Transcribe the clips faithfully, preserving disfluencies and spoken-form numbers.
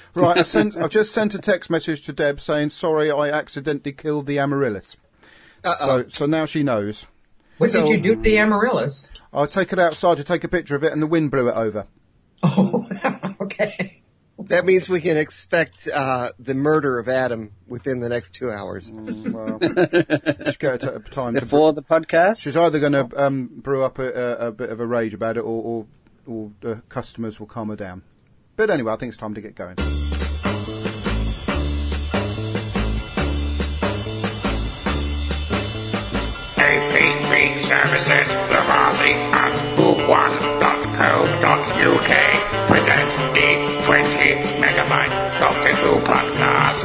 Right, I sent, I've just sent a text message to Deb saying, sorry, I accidentally killed the amaryllis. Uh-oh. So, so now she knows. What So- did you do to the amaryllis? I take it outside to take a picture of it and the wind blew it over. Oh, okay. That means we can expect uh, the murder of Adam within the next two hours. Mm, well, just get her t- time Before to... the podcast? She's either going to um, brew up a, a, a bit of a rage about it or, or, or the customers will calm her down. But anyway, I think it's time to get going. A P B Services, Lavazzi and book one dot co dot U K present the twenty megabyte Doctor Who podcast.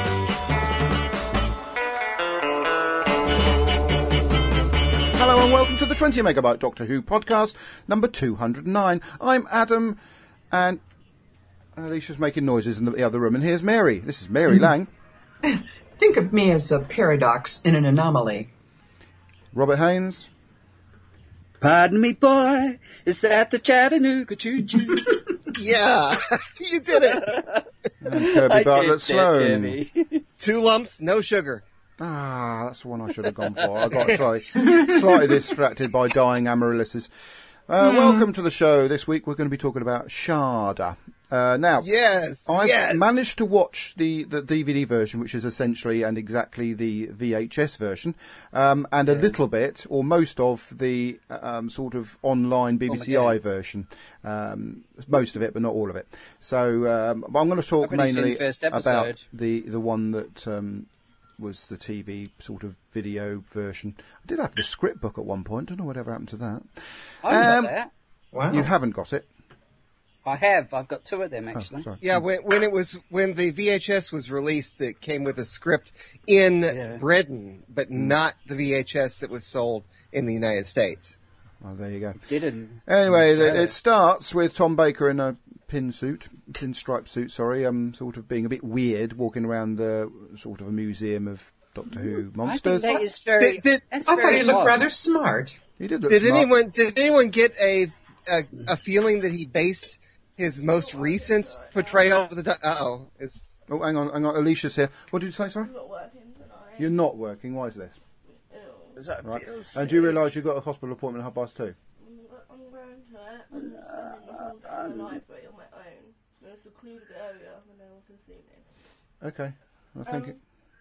Hello and welcome to the twenty megabyte Doctor Who podcast, number two hundred nine. I'm Adam, and Alicia's making noises in the other room, and here's Mary. This is Mary Lang. Think of me as a paradox in an anomaly. Robert Haynes. Pardon me, boy, is that the Chattanooga choo-choo? Yeah, you did it. And Kirby I Bartlett did that, Sloan. Debbie. Two lumps, no sugar. Ah, that's the one I should have gone for. I got slightly, slightly distracted by dying amaryllises. Uh, Welcome to the show. This week we're going to be talking about Sharda. Uh, now, Yes, I've yes. managed to watch the, the D V D version, which is essentially and exactly the V H S version, um, and a little bit, or most of, the um, sort of online B B C Oh, I okay. version. Um, most of it, but not all of it. So um, I'm going to talk I've only seen mainly the first about episode. the, the one that um, was the T V sort of video version. I did have the script book at one point. Don't know whatever happened to that. I haven't Um, got that. Wow. You haven't got it? I have. I've got two of them, Oh, actually. sorry. Yeah, when, when it was when the V H S was released, it came with a script in Yeah. Britain, but not the V H S that was sold in the United States. Well, there you go. Didn't. Anyway, the, Yeah. it starts with Tom Baker in a pin suit, pinstripe suit, sorry, um, sort of being a bit weird, walking around the sort of a museum of Doctor Who I think monsters. that is very. Did- did- that's I thought very he looked odd. rather smart. He did look Did smart. anyone did anyone get a, a a feeling that he based his most recent portrayal of the? Uh oh, it's Oh, hang on, hang on. Alicia's here. What did you say, sorry? I'm not working tonight. You're not working. Why is this? Ew. Does that Right. feel And do you sick? realise you've got a hospital appointment at half past two? I'm going to it. I'm spending the whole day in the library on my own. In a secluded area where no one can see me. Okay. I was Um, thinking.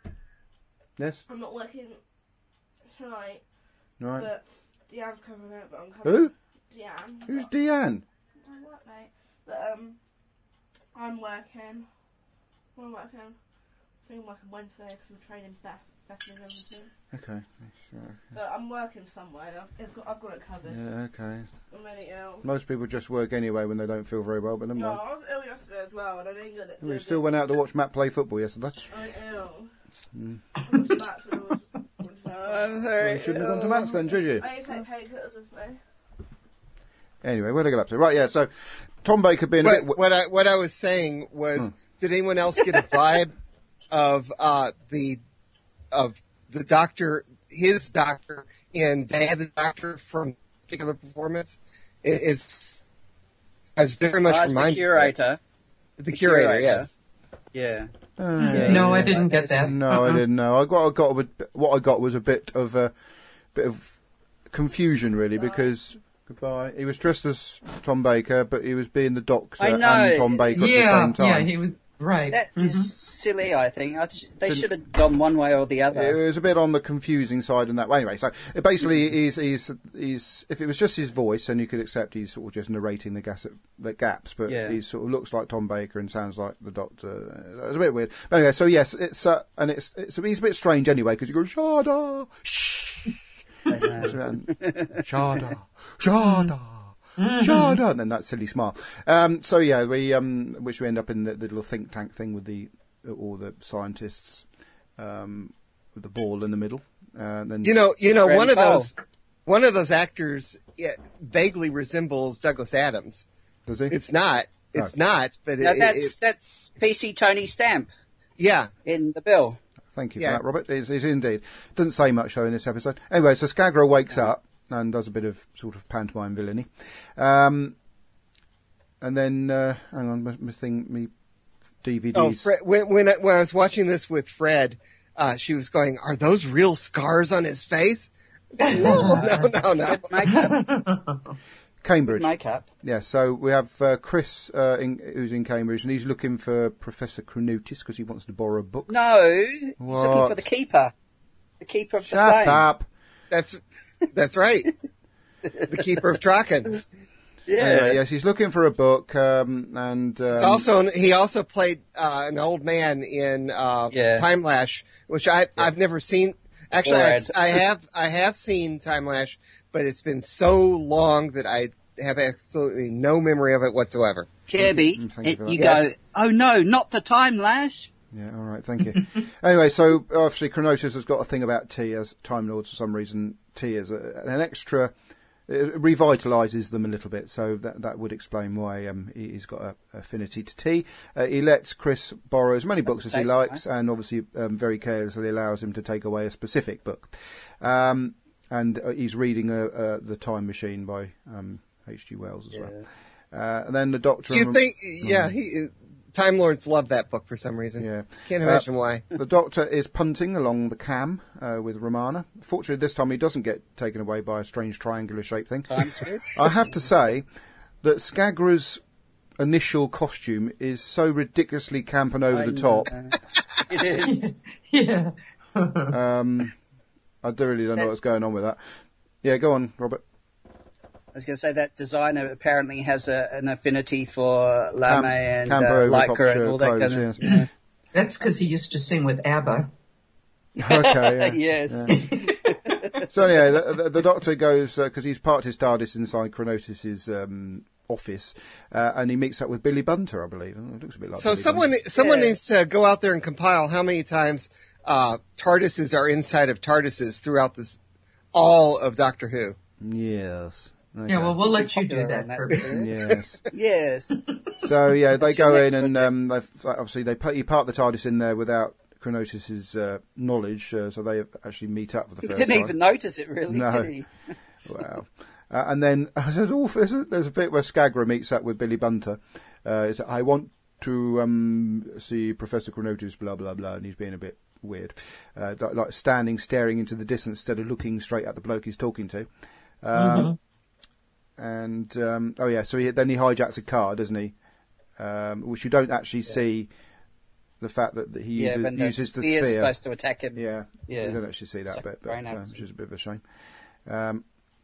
Yes? I'm not working tonight, Right. but Deanne's coming out, but I'm coming. Who? Deanne. Who's but- Deanne? My workmate. But, um, I'm working. I'm working. I think I'm working Wednesday because we're training Beth. Bethany and everything. Okay. Sure. But I'm working somewhere. I've, I've, got, I've got it covered. Yeah, okay. I'm really ill. Most people just work anyway when they don't feel very well, but never No, mind. I was ill yesterday as well, and I didn't get it. We still went out to watch Matt play football yesterday. I'm ill. Mm. I went to Matt's and I was- I'm Well, very you shouldn't have gone to Matt's then, should you? I need to take painkillers with me. Anyway, where'd I get up to? Right, yeah, so Tom Baker being a what, bit... what I what I was saying was, did anyone else get a vibe of uh, the of the doctor, his doctor in Day of the Doctor from particular performance? It is as very much Oh, it's the reminded curator. the, The curator, curator. yes. Yeah. Uh, Yeah, No, I yeah. didn't get that. No, Uh-uh. I didn't know. I got, I got a bit, what I got was a bit of a bit of confusion, really, because goodbye. He was dressed as Tom Baker, but he was being the Doctor I know. and Tom Baker at the Yeah, same time. yeah, he was right. That Mhm. is silly, I think. I th- they should have gone one way or the It other. was a bit on the confusing side in that way. Anyway, so it basically he's, he's, he's, if it was just his voice, then you could accept he's sort of just narrating the, gas, the gaps, but Yeah. he sort of looks like Tom Baker and sounds like the Doctor. It was a bit weird. But anyway, so yes, it's, uh, and it's, it's, he's a bit strange anyway, because you go, Sharda, shh, Sharda, Sharda. Sharda, and then that silly smile. Um, so yeah, we um, which we end up in the, the little think tank thing with the all the scientists um, with the ball in the middle. Uh, and then You know, you know, Randy one of Powell. those one of those actors yeah, vaguely resembles Douglas Adams. does he? It's not. It's not. But Now it, that's it, that's P C Tony Stamp yeah. in the bill. Thank you Yeah. for that, Robert. It is indeed. Doesn't say much though in this episode. Anyway, so Skagra wakes up and does a bit of sort of pantomime villainy, um, and then uh, hang on, my, my thing, me D V Ds. Oh, Fred, when when I, when I was watching this with Fred, uh, she was going, "Are those real scars on his face?" I said, no, no, no, no. Makeup. Cambridge. Makeup. Yeah, so we have uh, Chris, uh, in, who's in Cambridge, and he's looking for Professor Chronutis because he wants to borrow a book. No, he's What? looking for the keeper. The keeper of the Shut flame. up. That's that's right. The keeper of Traken. Yeah. Anyway, yes, he's looking for a book, um, and um, It's also he also played uh, an old man in uh, Yeah. Time Lash, which I I've never seen. Actually, Or I've, Ed. I have I have seen Time Lash, but it's been so long that I have absolutely no memory of it whatsoever. Kirby, Mm, thank you it- for you, that. go, Yes. oh no, not the time lash. yeah, all right, thank you. Anyway, so obviously Chronotis has got a thing about tea as Time Lords for some reason. Tea is a, an extra. It revitalises them a little bit, so that that would explain why um, he, he's got a affinity to tea. Uh, he lets Chris borrow as many Doesn't books as he taste likes, nice. and obviously um, very carelessly allows him to take away a specific book. Um, and uh, he's reading uh, uh, The Time Machine by um, H G Wells as well. Uh, and then the Doctor. You and- think? Yeah, he Time Lords love that book for some reason. Yeah. Can't Uh, imagine why. The Doctor is punting along the cam uh, with Romana. Fortunately, this time he doesn't get taken away by a strange triangular-shaped thing. Time squid. I have to say that Skagra's initial costume is so ridiculously camp and over I the know. top. It is. Yeah. Um, I do really don't know what's going on with that. Yeah, go on, Robert. I was going to say that designer apparently has a, an affinity for Lame Cam- and camber uh, over Leica top and shirt all that clothes, kind of. yes. That's because he used to sing with ABBA. Okay, yeah. Yes. Yeah. So anyway, the, the, the Doctor goes, because uh, he's parked his TARDIS inside Chronotis' um, office, uh, and he meets up with Billy Bunter, I believe. It looks a bit like So Billy someone Bunter. someone Yeah. needs to go out there and compile how many times uh, TARDISes are inside of TARDISes throughout this all of Doctor Who. Yes. Okay. Yeah, well, we'll let you do Popular that. on that Herbie. too. Yes. Yes. So yeah, they It's your go next in and project. um, they've, obviously they put, he parked the TARDIS in there without Chronotis' uh, knowledge, uh, so they actually meet up for the He first didn't time. even notice it, really, No. did he? Wow. Uh, and then there's, all, there's, a, there's a bit where Skagra meets up with Billy Bunter. Uh, it's, I want to um, see Professor Chronotis, blah, blah, blah, and he's being a bit weird. Uh, like, like standing, staring into the distance instead of looking straight at the bloke he's talking to. Um, And, um, oh yeah, so he, then he hijacks a car, doesn't he? Um, which you don't actually see the fact that, that he Yeah, uses, when the uses the spear's sphere. supposed to attack him. Yeah, Yeah. so you don't actually see that Suck bit, the brain but, out uh, of which is a bit of a shame. Um,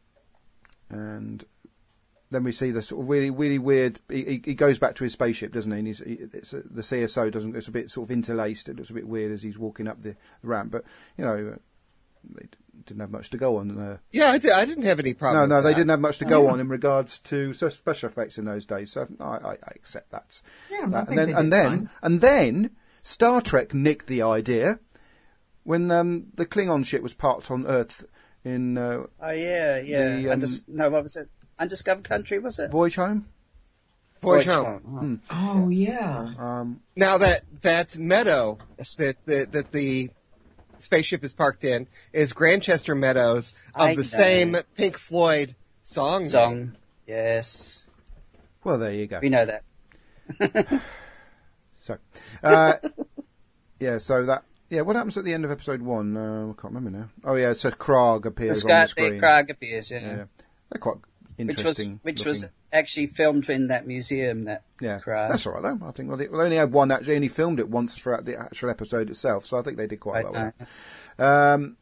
and then we see the sort of really, really weird. He, he he goes back to his spaceship, doesn't he? And he's, he it's a, the C S O doesn't. It's a bit sort of interlaced. It looks a bit weird as he's walking up the ramp. But you know, they didn't have much to go on. Uh, Yeah, I, did, I didn't have any problem. no, no, with they that. didn't have much to go on in regards to so- special effects in those days. So I, I, I accept that. Yeah, I that. think And then, they and did then, fine. and then, Star Trek nicked the idea when um, the Klingon ship was parked on Earth in uh, Oh, yeah, yeah. The, um, Undis- no, what was it? Undiscovered Country, was it? Voyage Home. Voyage Voyage Home. Home. Oh, yeah. Um, Now that that meadow that the, that the spaceship is parked in is Grantchester Meadows of I the know. same Pink Floyd song. Oh, Song. Yes. well, there you go. We know that. So, uh, yeah, so that, yeah, what happens at the end of episode one? Uh, I can't remember now. Oh, yeah, so Krag The appears on the Scar- screen. the Krag appears, yeah. Yeah, they're quite Which interesting. was which looking. was actually filmed in that museum. That Yeah, Krag. that's all right though. I think well, they, well, they only had one. Actually, only filmed it once throughout the actual episode itself, so I think they did quite I well. know. with it. Um,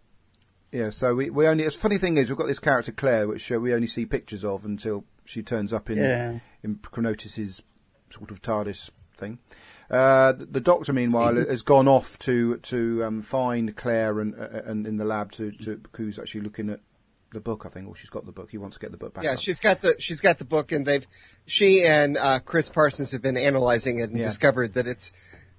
yeah, so we we only. The funny thing is, we've got this character Claire, which uh, we only see pictures of until she turns up in Yeah. in Chronotis's sort of TARDIS thing. Uh, the, the Doctor, meanwhile, has gone off to to um, find Claire and uh, and in the lab to, to who's actually looking at the book, I think, or she's got the book. He wants to get the book back. Yeah, up. she's got the she's got the book, and they've she and uh, Chris Parsons have been analyzing it and Yeah. discovered that it's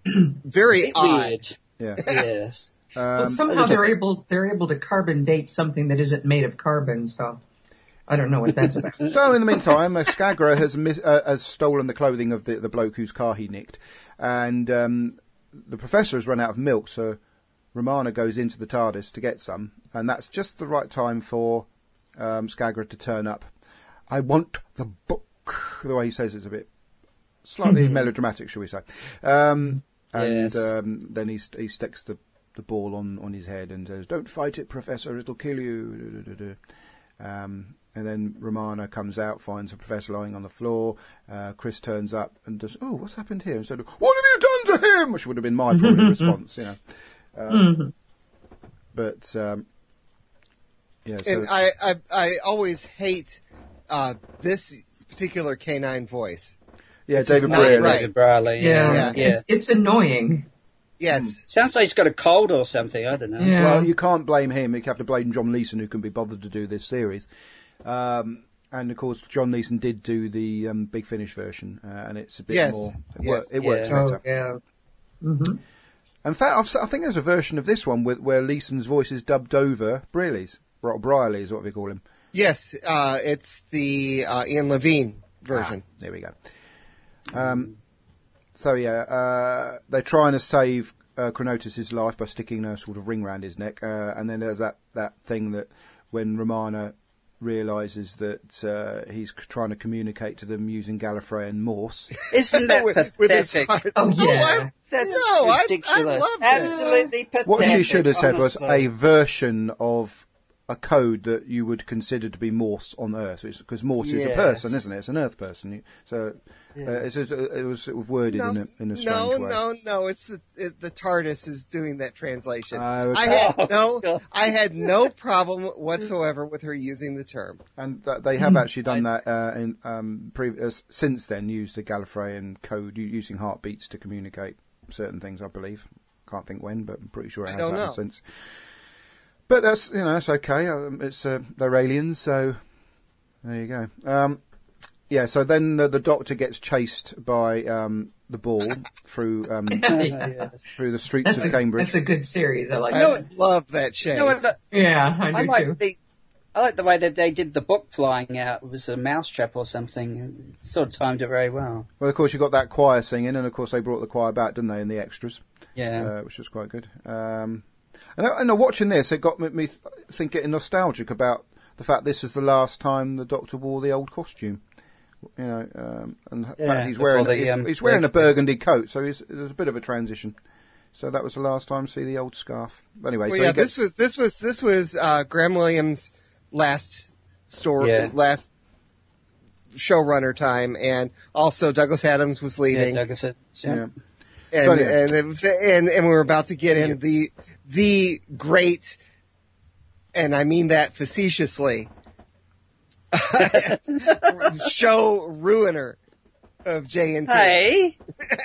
very Bit odd. weird. Yeah. Yes. Well, Um, somehow they're able they're able to carbon date something that isn't made of carbon. So I don't know what that's about. So in the meantime, uh, Skagra has mis- uh, has stolen the clothing of the, the bloke whose car he nicked, and um, the professor has run out of milk. So Romana goes into the TARDIS to get some, and that's just the right time for um, Skagra to turn up. I want the book. The way he says it's a bit slightly melodramatic, shall we say? Um, and Yes. um, then he st- he sticks the the ball on, on his head and says, "Don't fight it, Professor. It'll kill you." Um, and then Romana comes out, finds the Professor lying on the floor. Uh, Chris turns up and does, "Oh, what's happened here?" And said, "What have you done to him?" Which would have been my probably response, you know. Um, but um, yeah, so And I, I, I always hate uh, this particular canine voice. yeah, this is David not Brearley. right. David Briley. Yeah, Yeah. yeah. It's, it's annoying. Yes. Sounds like he's got a cold or something. I don't know. Yeah. Well, you can't blame him. You have to blame John Leeson, who can be bothered to do this series. Um, and of course, John Leeson did do the um, Big Finish version, uh, and it's a bit Yes. more. It, Yes. wor- it works Yeah. better. Oh, yeah. Mm-hmm. In fact, I've, I think there's a version of this one with, where Leeson's voice is dubbed over Brearley's. Bri- Briley is what we call him. Yes, uh, it's the uh, Ian Levine version. Ah, there we go. Um, so yeah, uh, they're trying to save uh, Chronotis' life by sticking a sort of ring round his neck, uh, and then there's that, that thing that when Romana realises that uh, he's c- trying to communicate to them using Gallifrey and Morse. Isn't that with, with his pathetic? heart. Oh, No, yeah. I- That's No, I- I ridiculous. love that. Absolutely pathetic. What she should have said was honestly. a version of a code that you would consider to be Morse on Earth, because Morse is a Yes. person, isn't it? It's an Earth person. You- So Yeah. uh, it's, it's, it was sort of worded No, in a, in a strange no, way. no, no. It's the it, the TARDIS is doing that translation. Oh, okay. I had Oh, no, God. I had no problem whatsoever with her using the term. And that they have actually done that uh, in um, previous since then. Used the Gallifreyan code u- using heartbeats to communicate certain things. I believe. Can't think when, but I'm pretty sure it I has don't happened know. since. But that's you know it's okay. Um, it's uh, they're aliens, so there you go. Um, yeah. So then uh, the Doctor gets chased by um, the ball through um, Yeah. through the streets That's of a, Cambridge. that's a good series. I like I it. love that chase. You know what, Yeah, I do I like too. the I like the way that they did the book flying out. It was a mousetrap or something. It sort of timed it very well. Well, of course, you got that choir singing, and of course they brought the choir back, didn't they, in the extras? Yeah. Uh, which was quite good. Um, and, I, and I, watching this, it got me, me th- think getting nostalgic about the fact this was the last time the Doctor wore the old costume. You know, um, and the Yeah, fact he's before wearing the, he's, um, he's wearing a break. burgundy coat, so he's, there's a bit of a transition. So that was the last time to see the old scarf. Anyway, Well, so yeah, he gets, this was this was this was uh, Graham Williams' last story, Yeah. last showrunner time, and also Douglas Adams was Yeah, leaving, Douglas said, yeah. yeah. and So anyway. and it was, and and we were about to get in the the great, and I mean that facetiously, show ruiner of J N T. Hey,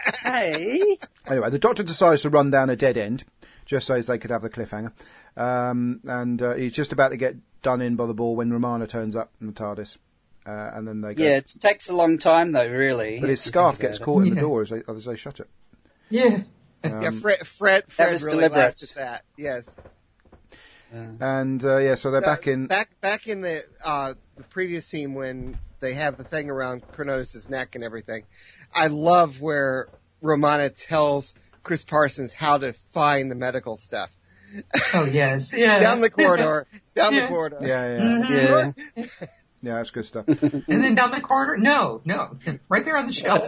hey. Anyway, the Doctor decides to run down a dead end, just so as they could have the cliffhanger. Um, and uh, he's just about to get done in by the ball when Romana turns up in the TARDIS. Uh, and then they go. Yeah, it takes a long time though, really. But his if you scarf think gets about caught in the Yeah. door as they, as they shut it. Yeah. Yeah, Fred Fred Fred was really deliberate. laughed at that. Yes. it. And uh, yeah, so they're back in. back back in the uh, the previous scene when they have the thing around Chronotis' neck and everything. I love where Romana tells Chris Parsons how to find the medical stuff Oh, yes. Yeah. down the corridor, down Yeah. the corridor. Yeah, Mm-hmm. yeah, Yeah. yeah. That's good stuff. And then down the corridor? No, no. Right there on the shelf.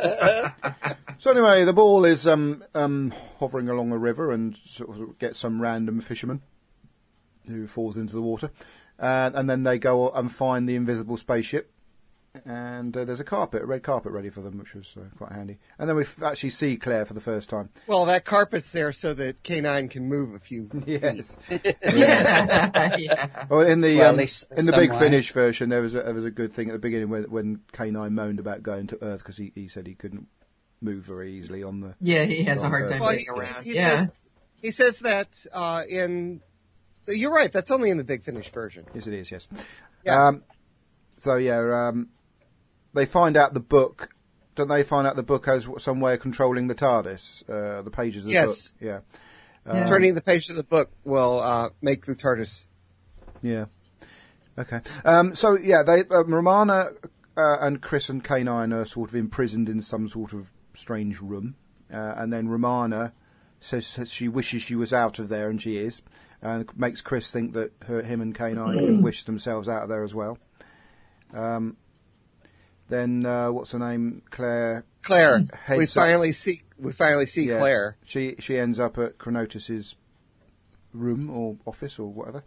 So anyway, the ball is um, um, hovering along a river and sort of gets some random fisherman who falls into the water, uh, and then they go and find the invisible spaceship. And uh, there's a carpet, a red carpet, ready for them, which was uh, quite handy. And then we f- actually see Claire for the first time. Well, that carpet's there so that K nine can move a few Yes. feet. yeah. yeah. Well, in the Well, at um, least in the some Big way. Finish version, there was a, there was a good thing at the beginning when when K nine moaned about going to Earth because he, he said he couldn't move very easily on the. Yeah, he has a hard time Well, getting he, around. he Yeah. says he says that uh, in. You're right. That's only in the Big Finish version. Yes, it is. Yes. Yeah. Um, so yeah, um, they find out the book. Don't they find out the book has some way of controlling the TARDIS? Uh, the pages of the Yes. book. Yeah. Yeah. Turning the page of the book will uh, make the TARDIS. Yeah. Okay. Um, so yeah, they uh, Romana uh, and Chris and K nine are sort of imprisoned in some sort of strange room, uh, and then Romana says, says she wishes she was out of there, and she is, and makes Chris think that her, him and K nine can wish themselves out of there as well. Um, then uh, what's her name? Claire. Claire. Heads We up- finally see we finally see Yeah. Claire. She she ends up at Chronotis's room or office or whatever,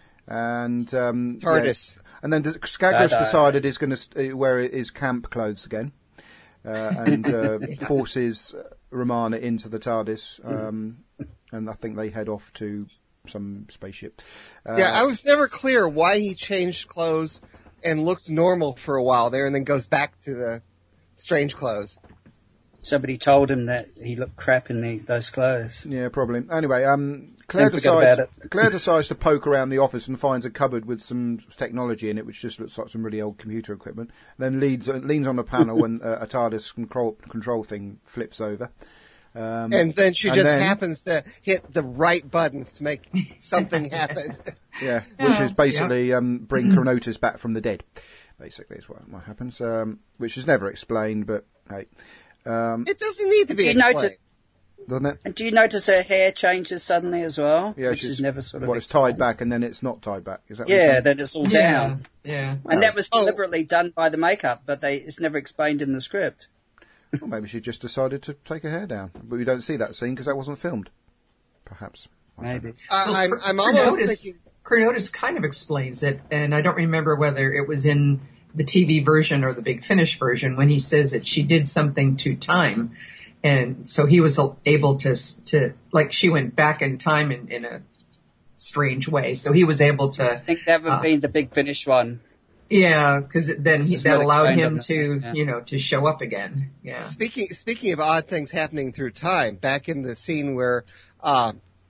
and um, TARDIS. yeah. And then Skagros Ta-da. decided he's going to st- wear his camp clothes again, uh, and uh, forces Romana into the TARDIS, um, and I think they head off to some spaceship. Uh, Yeah, I was never clear why he changed clothes and looked normal for a while there, and then goes back to the strange clothes. Somebody told him that he looked crap in these, those clothes. Yeah, probably. Anyway, um, Claire Don't forget decides about Claire decides to poke around the office and finds a cupboard with some technology in it, which just looks like some really old computer equipment. Then leads leans on a panel when uh, a TARDIS control control thing flips over. Um, And then she and just then- happens to hit the right buttons to make something happen. Yeah, which Yeah, is basically um, bring Chronotis back from the dead. Basically, is what what happens. Um, which is never explained, but hey, um, It doesn't need to be You explained. notice- doesn't it? And do you notice her hair changes suddenly as well? Yeah, Which she's is never sort of well, it's tied explained. back and then it's not tied back. Is that what you're Yeah, saying? then it's all Yeah, down. yeah. And that was Oh. deliberately done by the makeup, but they it's never explained in the script. Well, maybe she just decided to take her hair down, but we don't see that scene because that wasn't filmed. Perhaps. I don't know. Maybe. I, I'm, Well, I'm almost Chronotis- thinking. Chronotis kind of explains it, and I don't remember whether it was in the T V version or the Big Finish version when he says that she did something to time, and so he was able to to like she went back in time in, in a strange way. So he was able I to, think that would Uh, be the Big Finish one. yeah, because then This he, is that not allowed explained him on the- to yeah. you know to show up again. Yeah, Speaking speaking of odd things happening through time, back in the scene where uh,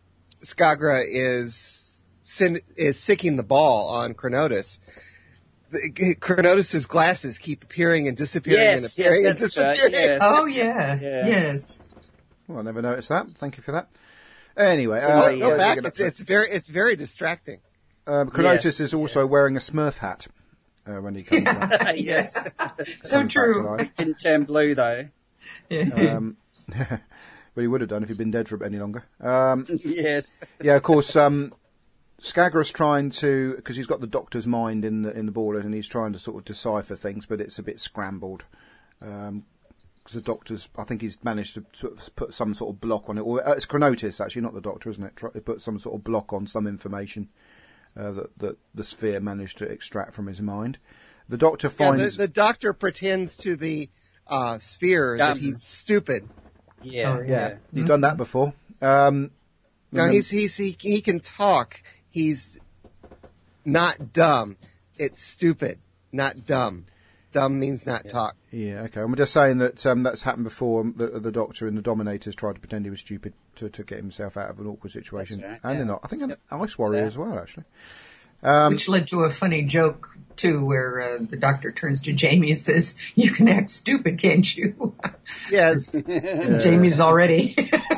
Skagra is sin- is sicking the ball on Chronotis, the, Chronotis's glasses keep appearing and disappearing Yes, and appearing yes, and that's right, disappearing. yes. Oh yeah, Yeah. yes. Well, I never noticed that. Thank you for that. Anyway, So, uh, yeah, Go yeah, back. we're It's, gonna- it's very it's very distracting. um, Chronotis Yes, is also yes. wearing a Smurf hat uh, when he comes back. yes. So comes back to true. life. It didn't turn blue though. Um, but he would have done if he'd been dead for any longer. Um, yes. yeah, of course. Um, Skagros trying to, because he's got the Doctor's mind in the in the ball, and he's trying to sort of decipher things, but it's a bit scrambled. Um, because the Doctor's, I think he's managed to sort of put some sort of block on it. Or uh, it's Chronotis, actually, not the Doctor, isn't it? Try, they put some sort of block on some information uh, that, that the Sphere managed to extract from his mind. The Doctor Yeah, finds. the, the Doctor pretends to the uh, Sphere that Dumb. he's stupid. Yeah. Oh, yeah, yeah. you've done that before. Um, No, and then- he's he's he, he can talk. He's not dumb. It's stupid, not dumb. Dumb means not talk. Yeah, okay. I'm just saying that um, that's happened before. The, the Doctor and the Dominators tried to pretend he was stupid to, to get himself out of an awkward situation. That's right, and yeah. they're not. I think an Ice Warrior Yeah. as well, actually. Um, Which led to a funny joke too, where uh, the Doctor turns to Jamie and says, "You can act stupid, can't you?" Yes, Jamie's already.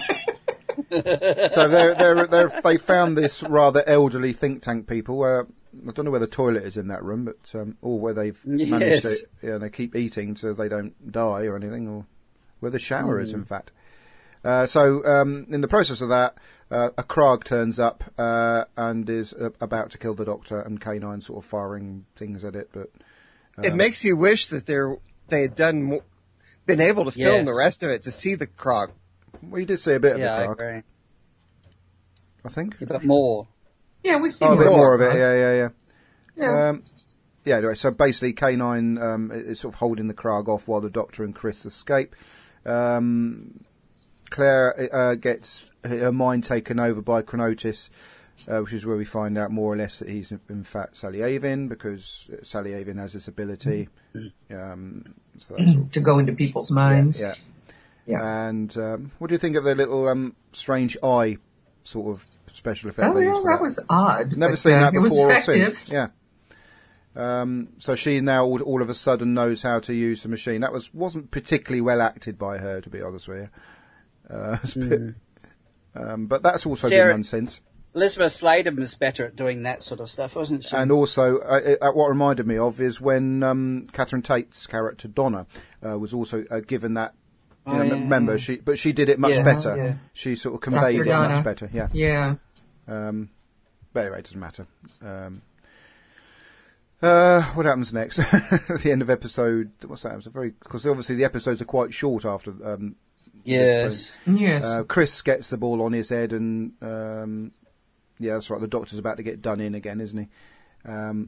so they're, they're, they're, they found this rather elderly think tank people. Uh, I don't know where the toilet is in that room, but um, or where they've managed Yes. to. Yeah, they keep eating so they don't die or anything, or where the shower is, in fact. Uh, so um, in the process of that, uh, a Krag turns up uh, and is uh, about to kill the Doctor, and K nine sort of firing things at it. But it makes you wish that they're they had done mo- been able to film Yes. the rest of it to see the Krog. we did see a bit of Yeah, I the Krag, agree. I think. But more. Yeah, we see Oh, a more, bit more of it. Krog. Yeah, yeah, yeah. Yeah. Um, yeah, anyway, so basically K nine um, is sort of holding the Krag off while the Doctor and Chris escape. Um, Claire uh, gets her mind taken over by Chronotis, uh, which is where we find out more or less that he's in fact Sally Avin, because Sally Avin has this ability. Um, so that's sort of, to go into people's minds. yeah. Yeah. And um, what do you think of the little um, strange eye sort of special effect Oh, they yeah, used for that was odd. Never but, seen uh, that It was before or effective. since. Yeah. Um, so she now all, all of a sudden knows how to use the machine. That was wasn't particularly well acted by her, to be honest with you. Uh, it's a bit- um, but that's also Sarah- been done since. Elizabeth Sladen was better at doing that sort of stuff, wasn't she? And also, uh, uh, what reminded me of is when um, Catherine Tate's character Donna uh, was also uh, given that. You Oh, know, yeah. remember, she but she did it much Yes, better. yeah. She sort of conveyed Doctor it Donna. much better. Yeah. Yeah. Um, but anyway, it doesn't matter. Um, Uh, what happens next? At the end of episode, what's that? It's a very because obviously the episodes are quite short after. Um, Yes. Yes. uh, Chris gets the ball on his head, and um, yeah, that's right. The Doctor's about to get done in again, isn't he? Um,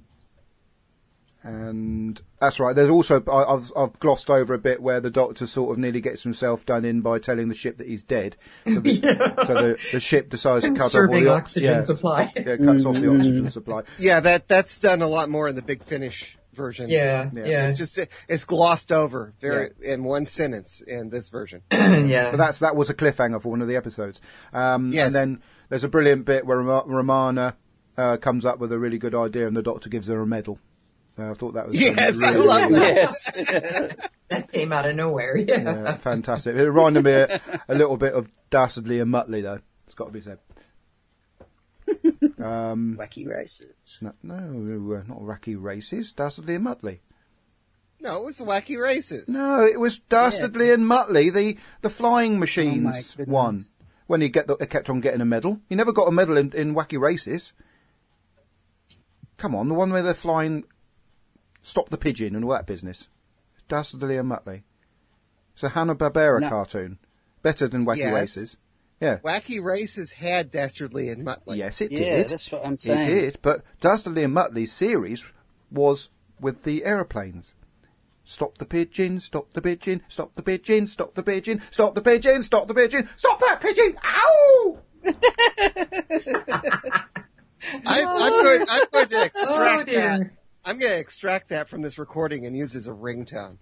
and that's right. There's also I, I've I've glossed over a bit where the Doctor sort of nearly gets himself done in by telling the ship that he's dead. So the, Yeah. so the, the ship decides to cut off all Conserving the oxygen yeah, supply. Yeah, cuts off the oxygen supply. Yeah, that that's done a lot more in the Big Finish version. Yeah, Yeah. yeah. It's just it's glossed over very in one sentence in this version. yeah. But that's that was a cliffhanger for one of the episodes. Um, Yes. And then there's a brilliant bit where Rom- Romana uh, comes up with a really good idea, and the Doctor gives her a medal. Uh, I thought that was um, Yes, I really, love really that. Yes. That came out of nowhere. Yeah. Yeah, fantastic. It reminded me a, a little bit of Dastardly and Muttley, though. It's got to be said. Um, Wacky races. no, no, uh, not Wacky Races. Dastardly and Muttley. No, it was the Wacky Races. No, it was Dastardly and Muttley, the the flying Oh my machines goodness. one. When he get the, kept on getting a medal. He never got a medal in, in Wacky Races. Come on, the one where they're flying, Stop the Pigeon and all that business. Dastardly and Muttley. It's a Hanna-Barbera No. cartoon. Better than Wacky Yes. Races. Yeah. Wacky Races had Dastardly and Muttley. Yes, it Yeah, did. that's what I'm It saying. did, but Dastardly and Muttley's series was with the aeroplanes. Stop the pigeon, stop the pigeon, stop the pigeon, stop the pigeon, stop the pigeon, stop the pigeon, stop that pigeon! Ow! I, I'm going. I'm going to Oh extract that. dear. I'm going to extract that from this recording and use as a ringtone.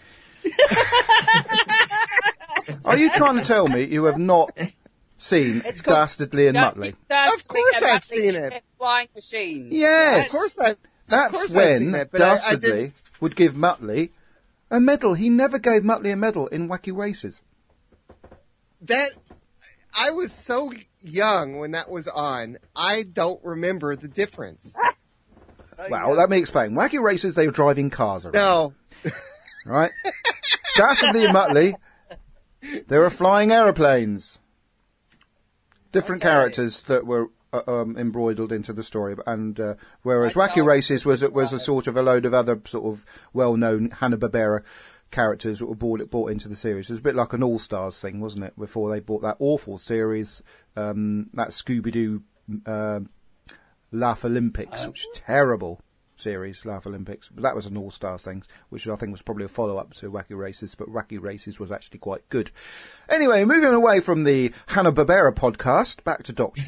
Are you trying to tell me you have not seen It's called Dastardly and Dusty- Muttley? Dusty Of course and I've Muttley seen it. Flying machines. Yes. Of course, I. Of That's course I've seen when it, but I, I Dastardly didn't. would give Muttley a medal. He never gave Muttley a medal in Wacky Races. That I was so young when that was on. I don't remember the difference. So, Well, yeah. let me explain. Wacky Races, they were driving cars around. No, Right? Dastardly and Muttley, they were flying aeroplanes. Different Okay. characters that were uh, um, embroidered into the story, and uh, whereas Like Wacky Charles Races was was a Dickens. sort of a load of other sort of well-known Hanna-Barbera characters that were brought brought into the series. It was a bit like an All Stars thing, wasn't it? Before they bought that awful series, um, that Scooby Doo uh, Laugh Olympics, which is terrible series, Laugh Olympics. But that was an All Stars thing, which I think was probably a follow up to Wacky Races. But Wacky Races was actually quite good. Anyway, moving away from the Hanna-Barbera podcast, back to Doctor.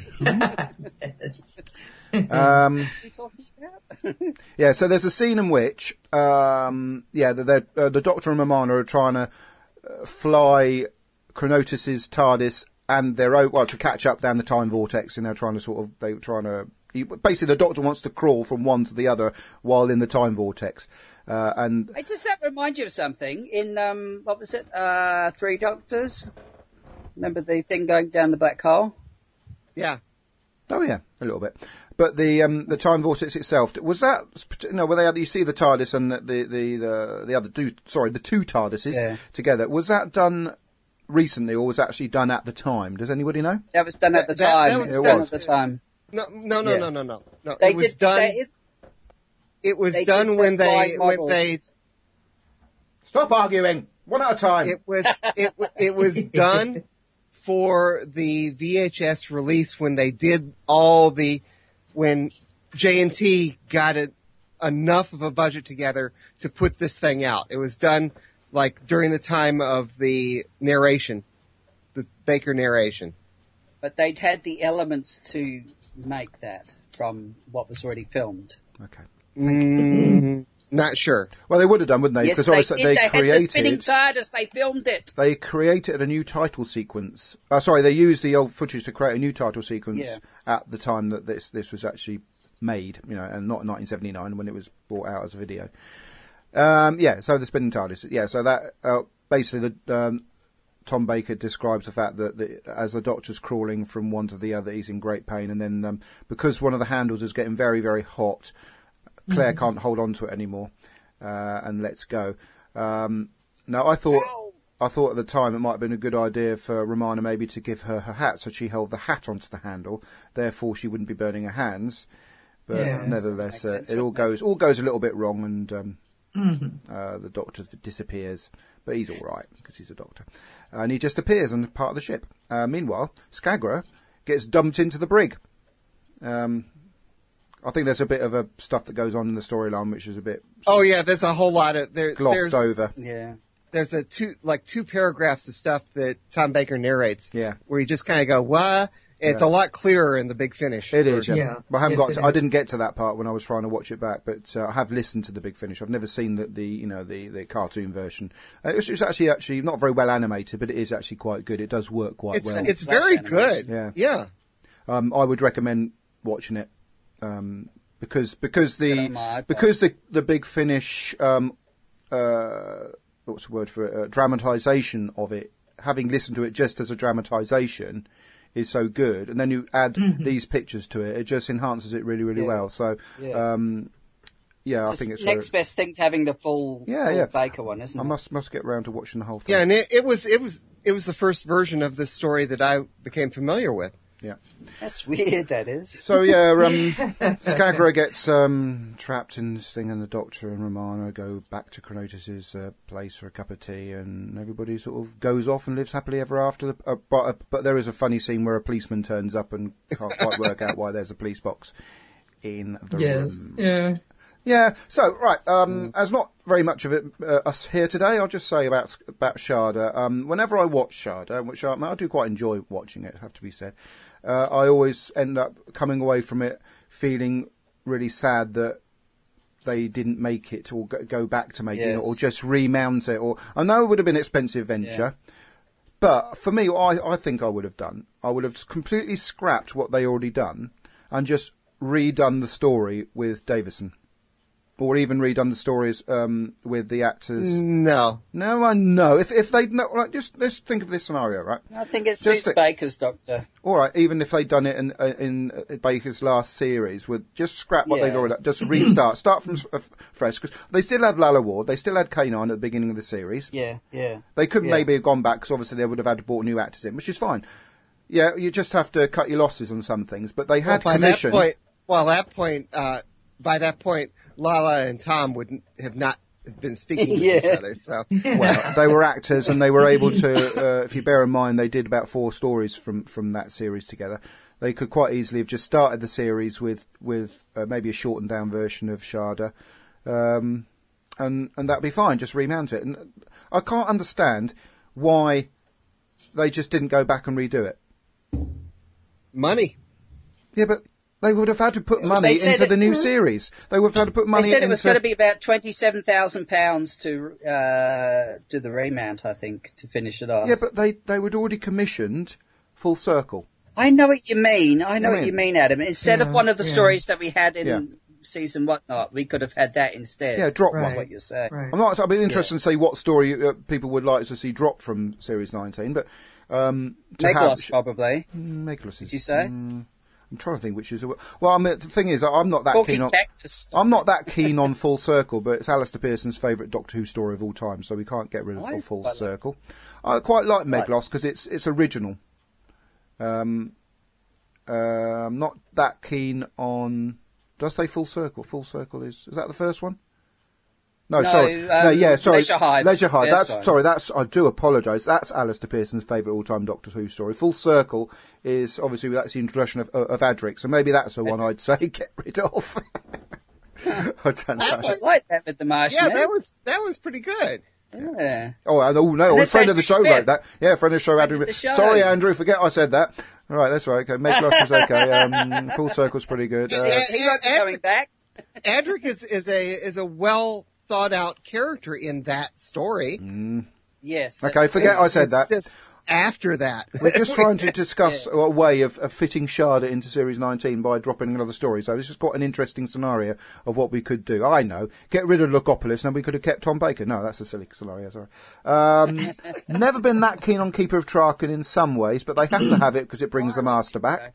um, What are you talking about? yeah, so there's a scene in which, um, yeah, the, the, uh, the Doctor and Romana are trying to uh, fly Chronotis's TARDIS and their own, well, to catch up down the time vortex, and they're trying to sort of, they were trying to, he, basically the Doctor wants to crawl from one to the other while in the time vortex. Uh, and, Hey, does that remind you of something? In, um, what was it? Uh, Three Doctors? Remember the thing going down the black hole? yeah. oh yeah, a little bit. But the um, the time vortex itself, was that, no, where they had, you see the TARDIS and the, the, the, the, the other two, sorry, the two TARDISes Yeah. together, was that done recently or was it actually done at the time? Does anybody know? That was done at the That- that- time. that It was was It done was. at the time. No, no, no, Yeah. no, no, no, no. They It was did, done. They, it, It was they done did when the they flying when models. they Stop arguing! One at a time! it was it wa- it was done for the V H S release when they did all the when J and T got it enough of a budget together to put this thing out. It was done like during the time of the narration, the Baker narration. But they'd had the elements to make that from what was already filmed. Okay. Mm, not sure. Well, they would have done, wouldn't they? Yes, Because they obviously did. They, had the spinning created, TARDIS. They filmed it. they created a new title sequence. Uh, sorry, they used the old footage to create a new title sequence Yeah. at the time that this this was actually made, you know, and not in nineteen seventy-nine when it was brought out as a video. Um, yeah, so the spinning TARDIS. Yeah, so that uh, basically the um, Tom Baker describes the fact that the, as the Doctor's crawling from one to the other, he's in great pain, and then um, because one of the handles is getting very, very hot, Claire Mm-hmm. can't hold on to it anymore uh, and lets go. Um, now, I thought Ow. I thought at the time it might have been a good idea for Romana maybe to give her her hat, so she held the hat onto the handle, therefore she wouldn't be burning her hands. But Yeah. nevertheless, Makes uh, sense, it all doesn't it? goes all goes a little bit wrong, and um, Mm-hmm. uh, the Doctor disappears. But he's all right because he's a Doctor, and he just appears on part of the ship. Uh, meanwhile, Skagra gets dumped into the brig. Um, I think there's a bit of a stuff that goes on in the storyline which is a bit Oh yeah, there's a whole lot of there. glossed there's, over. Yeah. There's a two like two paragraphs of stuff that Tom Baker narrates. Yeah. Where you just kind of go, what? It's Yeah. a lot clearer in the Big Finish. It is, yeah. Yeah. But I haven't Yes, got. it To, I didn't is. get to that part when I was trying to watch it back, but uh, I have listened to the Big Finish. I've never seen the, the you know the, the cartoon version. Uh, it's, it's actually actually not very well animated, but it is actually quite good. It does work quite It's well. it's Flash very animation. good. Yeah. Yeah. Um, I would recommend watching it um, because because Get the on my iPad. because the the Big Finish um, uh, what's the word for it? Uh, dramatization of it. Having listened to it just as a dramatization is so good, and then you add these pictures to it, it just enhances it really really Yeah. well. So Yeah. um, yeah, I It's think the it's next very, best thing to having the full, Yeah, full yeah. Baker one, isn't I it? must must get round to watching the whole thing. Yeah, and it, it was it was it was the first version of this story that I became familiar with. Yeah. That's weird, that is. So yeah, um, Skagra gets um, trapped in this thing, and the Doctor and Romana go back to Chronotis's uh, place for a cup of tea, and everybody sort of goes off and lives happily ever after. Uh, but, uh, but there is a funny scene where a policeman turns up and can't quite work out why there's a police box in the Yes. room. Yeah. Yeah. So right, um, as not very much of it uh, us here today, I'll just say about about Sharda. Um, whenever I watch Sharda, which I, I do quite enjoy watching it, have to be said. Uh, I always end up coming away from it feeling really sad that they didn't make it or go, go back to making Yes. it or just remount it. Or I know it would have been an expensive venture, but for me, I, I think I would have done. I would have completely scrapped what they already done and just redone the story with Davison. Or even redone the stories um, with the actors. No. No, I know. If if they'd no, like, just let's think of this scenario, right? I think it Just suits think- Baker's Doctor. All right, even if they'd done it in uh, in uh, Baker's last series, with just scrap what Yeah. they'd already done, just restart, start from s- uh, f- fresh, because they still had Lalla Ward, they still had K nine at the beginning of the series. Yeah, yeah. They couldn't Yeah. maybe have gone back because obviously they would have had to brought new actors in, which is fine. Yeah, you just have to cut your losses on some things, but they had Well, by that commissioned. point, well, that point, uh, by that point, Lala and Tom would have not been speaking to each Yeah. other. So Well, they were actors, and they were able to. Uh, if you bear in mind, they did about four stories from, from that series together. They could quite easily have just started the series with with uh, maybe a shortened down version of Sharda, um, and and that'd be fine. Just remount it. And I can't understand why they just didn't go back and redo it. money. Yeah, but they would have had to put money They said into it- the new series. They would have had to put They money said into. it was going to be about twenty-seven thousand pounds to uh, do the remount, I think, to finish it off. Yeah, but they they would already commissioned Full Circle. I know what you mean. I know You what mean? you mean, Adam. Instead of Yeah, one of the yeah. stories that we had in Yeah. season whatnot, we could have had that instead. Yeah, drop Right. That's what you're saying. Right. I'm not. I'd be interested to see what story uh, people would like to see drop from Series nineteen, but um, to Meglos, have probably. Mm, Meglos is. Did you say? Mm, I'm trying to think which is. A, well, I mean, the thing is, I'm not that Corky keen on. Cactus. I'm not that keen on Full Circle, but it's Alistair Pearson's favourite Doctor Who story of all time, so we can't get rid of I Full quite like- Circle. I quite like Right. Meglos because it's it's original. Um, uh, I'm not that keen on. Did I say Full Circle? Full Circle is is that the first one? No, No, sorry. no, um, yeah, sorry. Leisure Hive Leisure is the Hive. first That's one. sorry. That's I do apologise. That's Alistair Pearson's favourite all-time Doctor Who story. Full Circle is obviously that's the introduction of of Adric, so maybe that's the one I'd say get rid of. I don't know. I like that with the Martian. Yeah, that was that was pretty good. Yeah. Oh, and oh no, And a that's friend of the Andrew show Smith. wrote that. Yeah, friend of the show, Friend Andrew. of the show. Sorry, Andrew, forget I said that. All right, that's right. Okay, Meglos is okay. Um, Full Circle's pretty good. Uh, Yeah, He won't be Ad- going back. Adric is, is a is a well thought out character in that story. Yes. okay, forget I It's- said it's that. just after that. We're just trying to discuss a way of, of fitting Sharda into Series nineteen by dropping another story. So this is quite an interesting scenario of what we could do. I know. Get rid of Logopolis and we could have kept Tom Baker. No, that's a silly scenario, sorry. Um, never been that keen on Keeper of Traken in some ways, but they have to have it because it brings the Master back.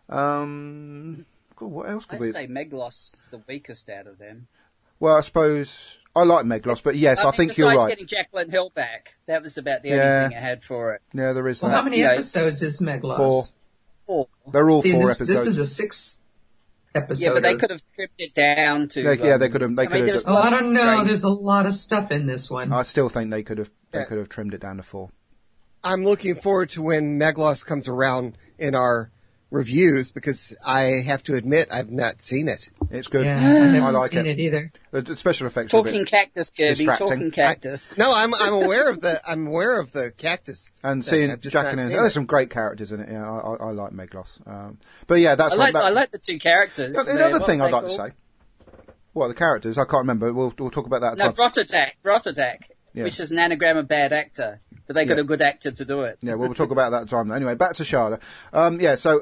Um, God, what else I could we... say Meglos is the weakest out of them. Well, I suppose... I like Meglos, but yes, I, mean, think you're besides right. getting Jacqueline Hill back, that was about the Yeah. only thing it had for it. Yeah, there is Well, that. how many you know, episodes is Meglos? Four. Four. They're all See, four this, episodes. this is a six. episode. Yeah, but they of- could have trimmed it down to. They- yeah, um, they could have- they I could mean, have- there was a Oh, lot I of don't know. strange- There's a lot of stuff in this one. I still think they could have they Yeah. could have trimmed it down to four. I'm looking forward to when Meglos comes around in our reviews because I have to admit I've not seen it. It's good. Yeah, I haven't I like seen it. it. either. The, the special effects are a Talking bit cactus, Kirby. distracting. Talking cactus. No, I'm I'm aware of the I'm aware of the cactus. and thing. seeing I've just Jack not and seen there's it. some great characters in it. Yeah, I, I, I like Meglos. Um, but yeah, that's I what, like that, I like the two characters. the there. other What thing were I'd they like to called? say. What the characters? I can't remember. We'll we'll talk about that. No, at the time. Brotodak. Brotodak, Yeah. which is an anagram of bad actor, but they got Yeah. a good actor to do it. Yeah, well, we'll talk about that at the time. Anyway, back to Sharda. Um, yeah, so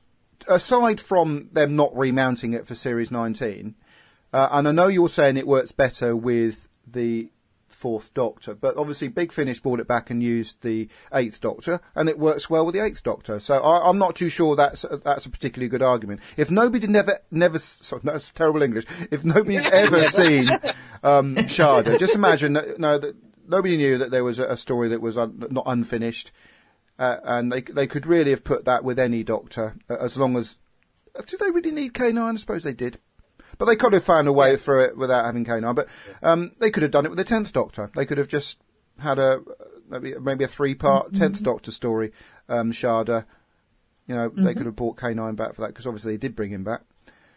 aside from them not remounting it for Series nineteen, uh, and I know you're saying it works better with the Fourth Doctor, but obviously Big Finish brought it back and used the Eighth Doctor, and it works well with the Eighth Doctor. So I, I'm not too sure that's that's a particularly good argument. If nobody never never sorry, no, it's terrible English. If nobody's ever seen um, Sharda, just imagine that, no, that nobody knew that there was a, a story that was un, not unfinished. Uh, and they they could really have put that with any Doctor, uh, as long as... Uh, did they really need K nine? I suppose they did. But they could have found a way Yes. through it without having K nine. But um, they could have done it with the tenth Doctor. They could have just had a maybe maybe a three-part Mm-hmm. tenth Doctor story, um, Sharda. You know, Mm-hmm. they could have brought K nine back for that, because obviously they did bring him back.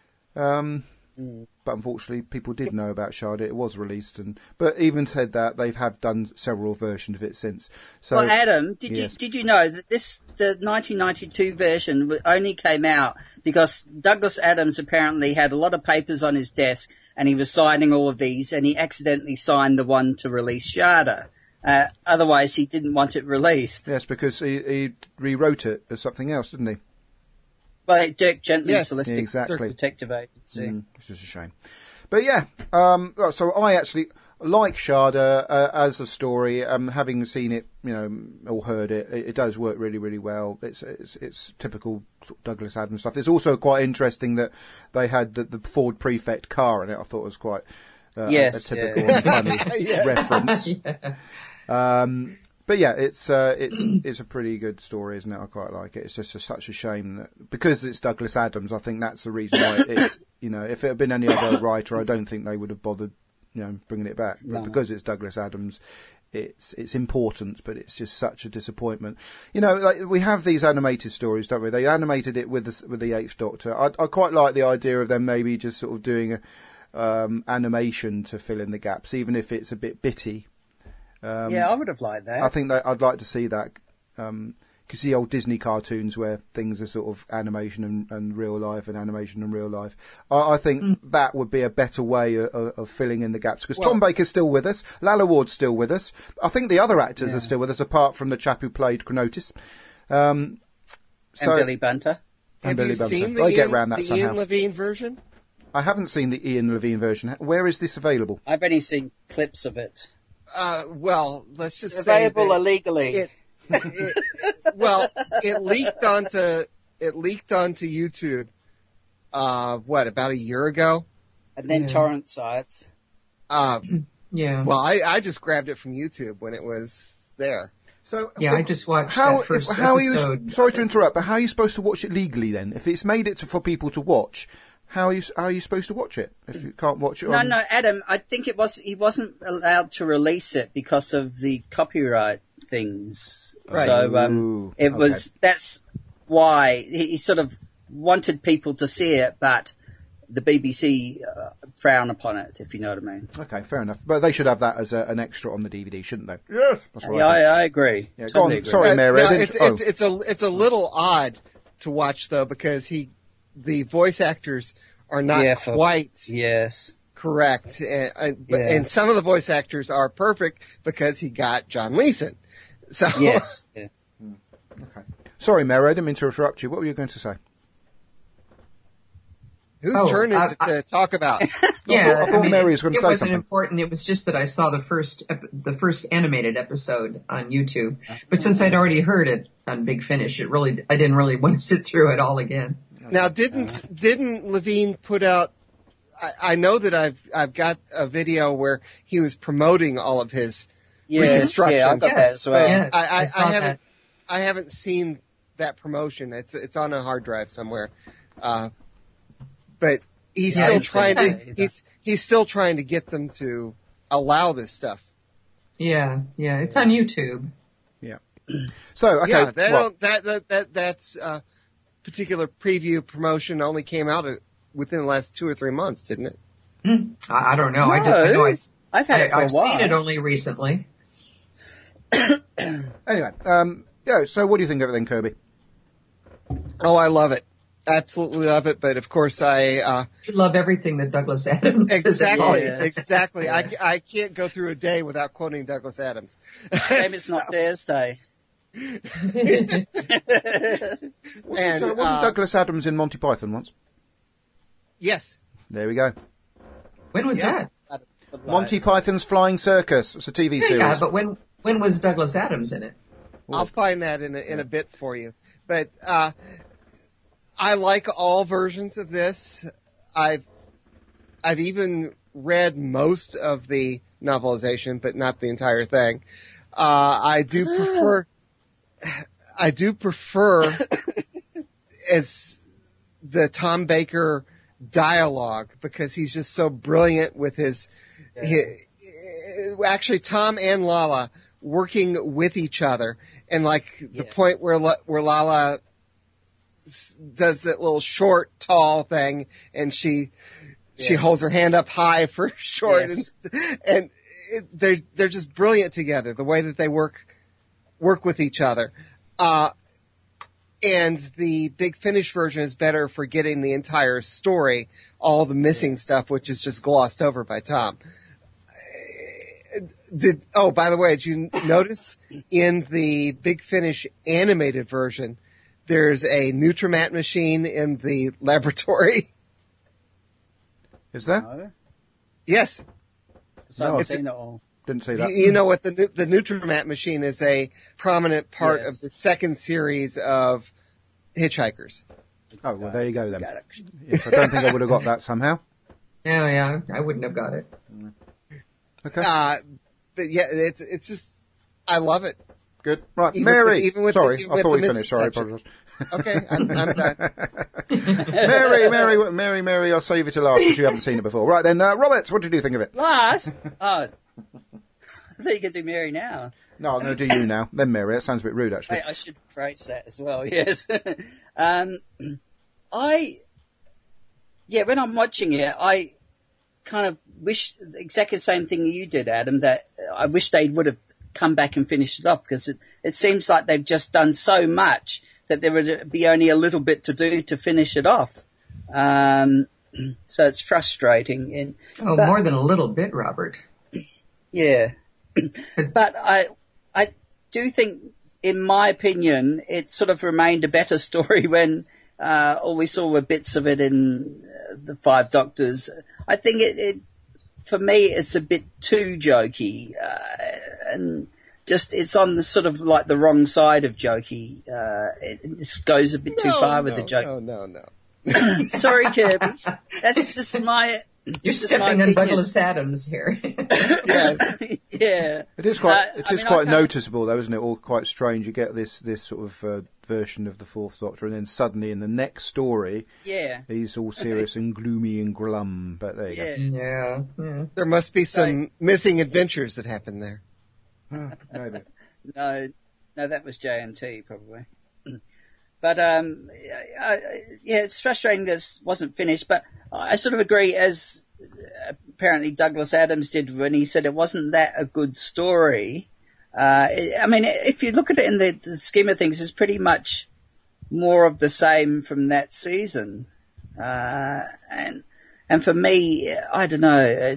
Um, But unfortunately, people did know about Sharda. It was released, and but even said that, they have done several versions of it since. So, Well, Adam, did yes. you did you know that this the nineteen ninety-two version w- only came out because Douglas Adams apparently had a lot of papers on his desk and he was signing all of these, and he accidentally signed the one to release Sharda. Uh, otherwise, he didn't want it released. yes, because he, he rewrote it as something else, didn't he? Well, Dirk Gently's Yes, Holistic exactly. Detective Agency. Mm, which is a shame. But yeah, um, well, so I actually like Sharda uh, as a story. Um, having seen it, you know, or heard it, it, it does work really, really well. It's it's, it's typical sort of Douglas Adams stuff. It's also quite interesting that they had the, the Ford Prefect car in it. I thought it was quite uh, Yes, a, a typical yeah. and funny Yes. reference. Yeah. Um, but yeah, it's uh, it's it's a pretty good story, isn't it? I quite like it. It's just a, such a shame that because it's Douglas Adams, I think that's the reason why it's, you know, if it had been any other writer, I don't think they would have bothered, you know, bringing it back. But No. because it's Douglas Adams, it's it's important, but it's just such a disappointment. You know, like we have these animated stories, don't we? They animated it with the, with the Eighth Doctor. I, I quite like the idea of them maybe just sort of doing a um, animation to fill in the gaps, even if it's a bit bitty. Um, Yeah, I would have liked that. I think that I'd like to see that, um, because the old Disney cartoons where things are sort of animation and, and real life and animation and real life. I, I think Mm. that would be a better way of, of filling in the gaps, because Well- Tom Baker's still with us, Lalla Ward's still with us. I think the other actors Yeah. are still with us, apart from the chap who played Chronotis. Um, so, and Billy Bunter. and Have Billy you Bunter. seen the I Ian, get round that the somehow. Ian Levine version? I haven't seen the Ian Levine version. Where is this available? I've only seen clips of it. Uh, well, let's just It's say available that illegally. it, it, well, it leaked onto it leaked onto YouTube. Uh, what about a year ago? and then Yeah. torrent sites. Uh, Yeah. well, I, I just grabbed it from YouTube when it was there. So Yeah, I just watched how, that first if, how episode. Are you, sorry to interrupt, but how are you supposed to watch it legally then? If it's made it to, for people to watch, how are you how are you supposed to watch it if you can't watch it? No, on... no, Adam. I think it was he wasn't allowed to release it because of the copyright things. Right. So um, Ooh, it okay. was that's why he, he sort of wanted people to see it, but the B B C uh, frown upon it, if you know what I mean. Okay, fair enough. But they should have that as a, an extra on the D V D, shouldn't they? Yes, that's right. Yeah, I, I agree. Yeah, go totally on. agree. Sorry, Uh, Mary. I now, didn't- it's, oh. it's it's a it's a little odd to watch though because he the voice actors are not Yeah, for- quite Yes. correct, and, and, but- Yeah. and some of the voice actors are perfect because he got John Leeson. So Yes. Yeah. Okay. Sorry, Mary. I didn't mean to interrupt you. What were you going to say? whose Oh, turn is I- it to talk about? Yeah, I thought Mary was gonna it say wasn't something. important. It was just that I saw the first ep- the first animated episode on YouTube. But since I'd already heard it on Big Finish, it really I didn't really want to sit through it all again. Now, didn't didn't Levine put out? I, I know that I've I've got a video where he was promoting all of his Yes, reconstruction. yeah, I got that Yes, as well. yeah. I, I, I I saw haven't that. I haven't seen that promotion. It's it's on a hard drive somewhere. Uh, but he's Yeah, still it's- trying it's- to he's he's still trying to get them to allow this stuff. Yeah, yeah. It's on YouTube. Yeah. So okay, yeah, that, well, don't- that that that that's uh, particular preview promotion only came out uh, within the last two or three months, didn't it? Hmm. I, I don't know. I, did, I know I, I've had it for I, a I've while. seen it only recently. anyway, um, yeah. So what do you think of it then, Kirby? Oh, I love it. Absolutely love it. But of course, I uh, You love everything that Douglas Adams says. exactly, Yes. exactly. I, Yeah. I can't go through a day without quoting Douglas Adams. Shame it's not Thursday. And So wasn't uh, Douglas Adams in Monty Python once? yes, There we go. When was Yeah. that? Monty Python's Flying Circus. It's a T V Yeah, series. yeah, but when when was Douglas Adams in it? I'll find that in a, in a bit for you. But uh, I like all versions of this. I've I've even read most of the novelization, but not the entire thing. Uh, I do prefer. I do prefer as the Tom Baker dialogue because he's just so brilliant with his. his actually, Tom and Lala working with each other, and like the Yeah. point where La- where Lala s- does that little short, tall thing, and she she Yeah. holds her hand up high for short, Yes. and, and it, they're they're just brilliant together. The way that they work work with each other, uh, and the Big Finish version is better for getting the entire story, all the missing stuff, which is just glossed over by Tom. Did oh, by the way, did you notice in the Big Finish animated version, there's a Nutrimat machine in the laboratory? Is there? No, Yes. so I haven't it's a- seen it all. Didn't see You, that. you know what the Nu- the Nutrimat machine is a prominent part Yes. of the second series of Hitchhikers. Oh, well, there you go then. Got it. Yes, I don't think I would have got that somehow. Yeah, yeah. I wouldn't have got it. Okay, Uh, but yeah, it's it's just I love it. good. Right, even Mary. with- even with Sorry, the- even I with thought the we finished. Sorry, missing apologies. Okay, I'm, I'm done. Mary, Mary, Mary, Mary, I'll save it to last because you haven't seen it before. Right then, uh, Robert, what did you think of it? Last? Oh. I thought you could do Mary now. No, I'm going to do you now, then Mary. That sounds a bit rude, actually. Wait, I should phrase that as well, yes. um, I, yeah, when I'm watching it, I kind of wish exactly the same thing you did, Adam, that I wish they would have come back and finished it off because it, it seems like they've just done so much that there would be only a little bit to do to finish it off. Um, so it's frustrating. And, Oh, but- more than a little bit, Robert. Yeah. But I, I do think, in my opinion, it sort of remained a better story when, uh, all we saw were bits of it in uh, the Five Doctors. I think it, it, for me, it's a bit too jokey, uh, and just, it's on the sort of like the wrong side of jokey. Uh, it, it just goes a bit too No, far with no, the joke. No, no, no. Sorry, Kirby. That's just my, You're just my stepping on opinion. Douglas Adams here. Yes. Yeah. It is quite, Uh, it I is mean, quite I can't- noticeable, though, isn't it? All quite strange. You get this, this sort of uh, version of the Fourth Doctor, and then suddenly in the next story, Yeah. he's all serious and gloomy and glum. But there you Yeah. yeah, yeah. There must be some missing adventures that happen there. go. Maybe. No, no, that was J and T probably. But um, I, I, yeah, it's frustrating this wasn't finished. But I sort of agree, as apparently Douglas Adams did when he said it wasn't that a good story. Uh, I mean, if you look at it in the, the scheme of things, it's pretty much more of the same from that season. Uh, and and for me, I don't know.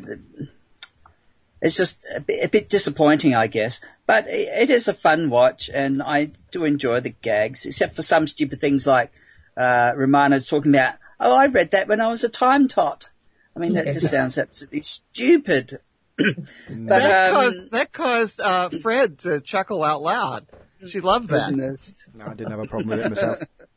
It's just a bit, a bit disappointing, I guess. But it, it is a fun watch, and I do enjoy the gags, except for some stupid things like uh, Romano's talking about, oh, I read that when I was a time tot. I mean, that just sounds absolutely stupid. But that um, caused that caused uh, Fred to chuckle out loud. She loved that. goodness. No, I didn't have a problem with it myself.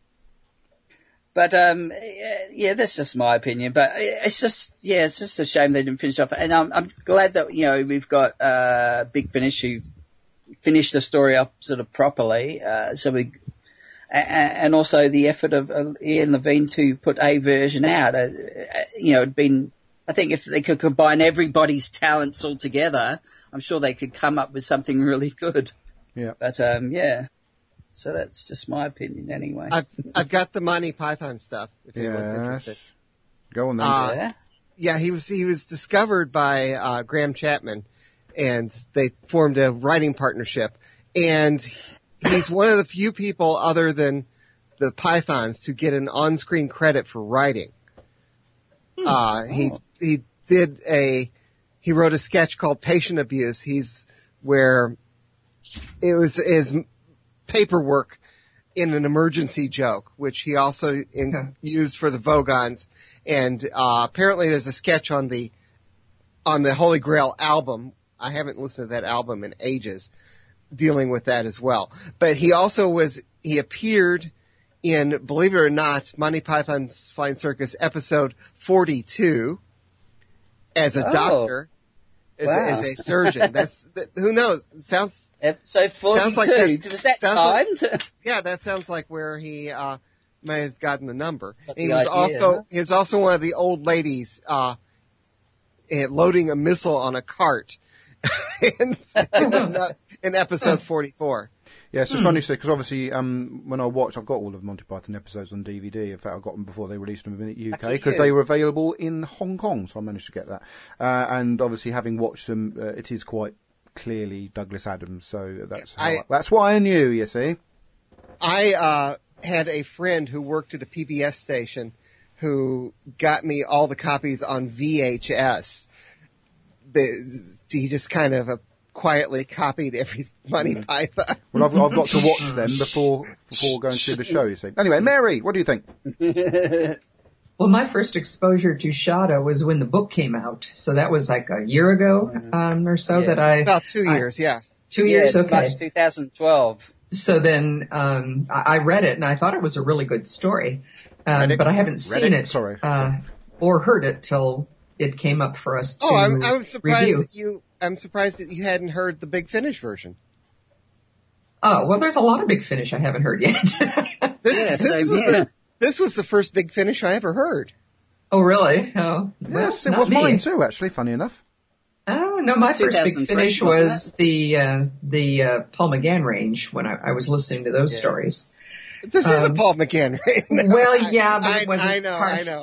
But um, yeah, that's just my opinion. But it's just, yeah, it's just a shame they didn't finish off. And I'm, I'm glad that, you know, we've got uh, Big Finish who finished the story up sort of properly. Uh, so we, and also the effort of Ian Levine to put a version out. Uh, you know, it'd been, I think if they could combine everybody's talents all together, I'm sure they could come up with something really good. Yeah. But, um, yeah. So that's just my opinion anyway. I've, I've got the Monty Python stuff, if anyone's Yes. interested. Go on then. Uh, yeah. Yeah, he was, he was discovered by, uh, Graham Chapman, and they formed a writing partnership. And he's one of the few people other than the Pythons to get an on-screen credit for writing. Hmm. Uh, he, oh. he did a, he wrote a sketch called Patient Abuse. He's where it was his paperwork in an emergency joke, which he also in, okay. used for the Vogons. And, uh, apparently there's a sketch on the, on the Holy Grail album. I haven't listened to that album in ages, dealing with that as well. But he also was, he appeared in, believe it or not, Monty Python's Flying Circus episode forty-two as a oh, doctor, as, wow. a, as a surgeon. That's, that, who knows? It sounds, episode forty-two. Sounds like that, was that timed? Like, yeah, that sounds like where he, uh, may have gotten the number. He was idea, also, huh? he was also one of the old ladies, uh, loading a missile on a cart. in, in episode forty-four. Yeah, it's just hmm. funny because obviously um, when I watched, I've got all of Monty Python episodes on D V D. In fact, I got them before they released them in the U K because they were available in Hong Kong, so I managed to get that. Uh, and obviously, having watched them, uh, it is quite clearly Douglas Adams, so that's how I, I, that's why I knew. You see, I uh, had a friend who worked at a P B S station who got me all the copies on V H S. He just kind of uh, quietly copied every Monty mm. Python. Well, I've, I've got to watch them before before going to see the show, you see. Anyway, Mary, what do you think? Well, my first exposure to Shada was when the book came out. So that was like a year ago um, or so yeah, that I... About two years, I, yeah. Two yeah, years, okay. March twenty twelve. So then um, I, I read it, and I thought it was a really good story. Um, but I haven't seen it, it Sorry. Uh, or heard it till... it came up for us to oh, I'm, I'm surprised review. That you. I'm surprised that you hadn't heard the Big Finish version. Oh well, there's a lot of Big Finish I haven't heard yet. this, yeah, this, was the, this was the first Big Finish I ever heard. Oh really? Oh, well, yes, it was me. mine too. Actually, funny enough. Oh no, my first Big Finish was the uh, the uh, Paul McGann range when I, I was listening to those yeah. stories. This um, is a Paul McGann, right? No, well, yeah, but I, it wasn't I know, part. I know.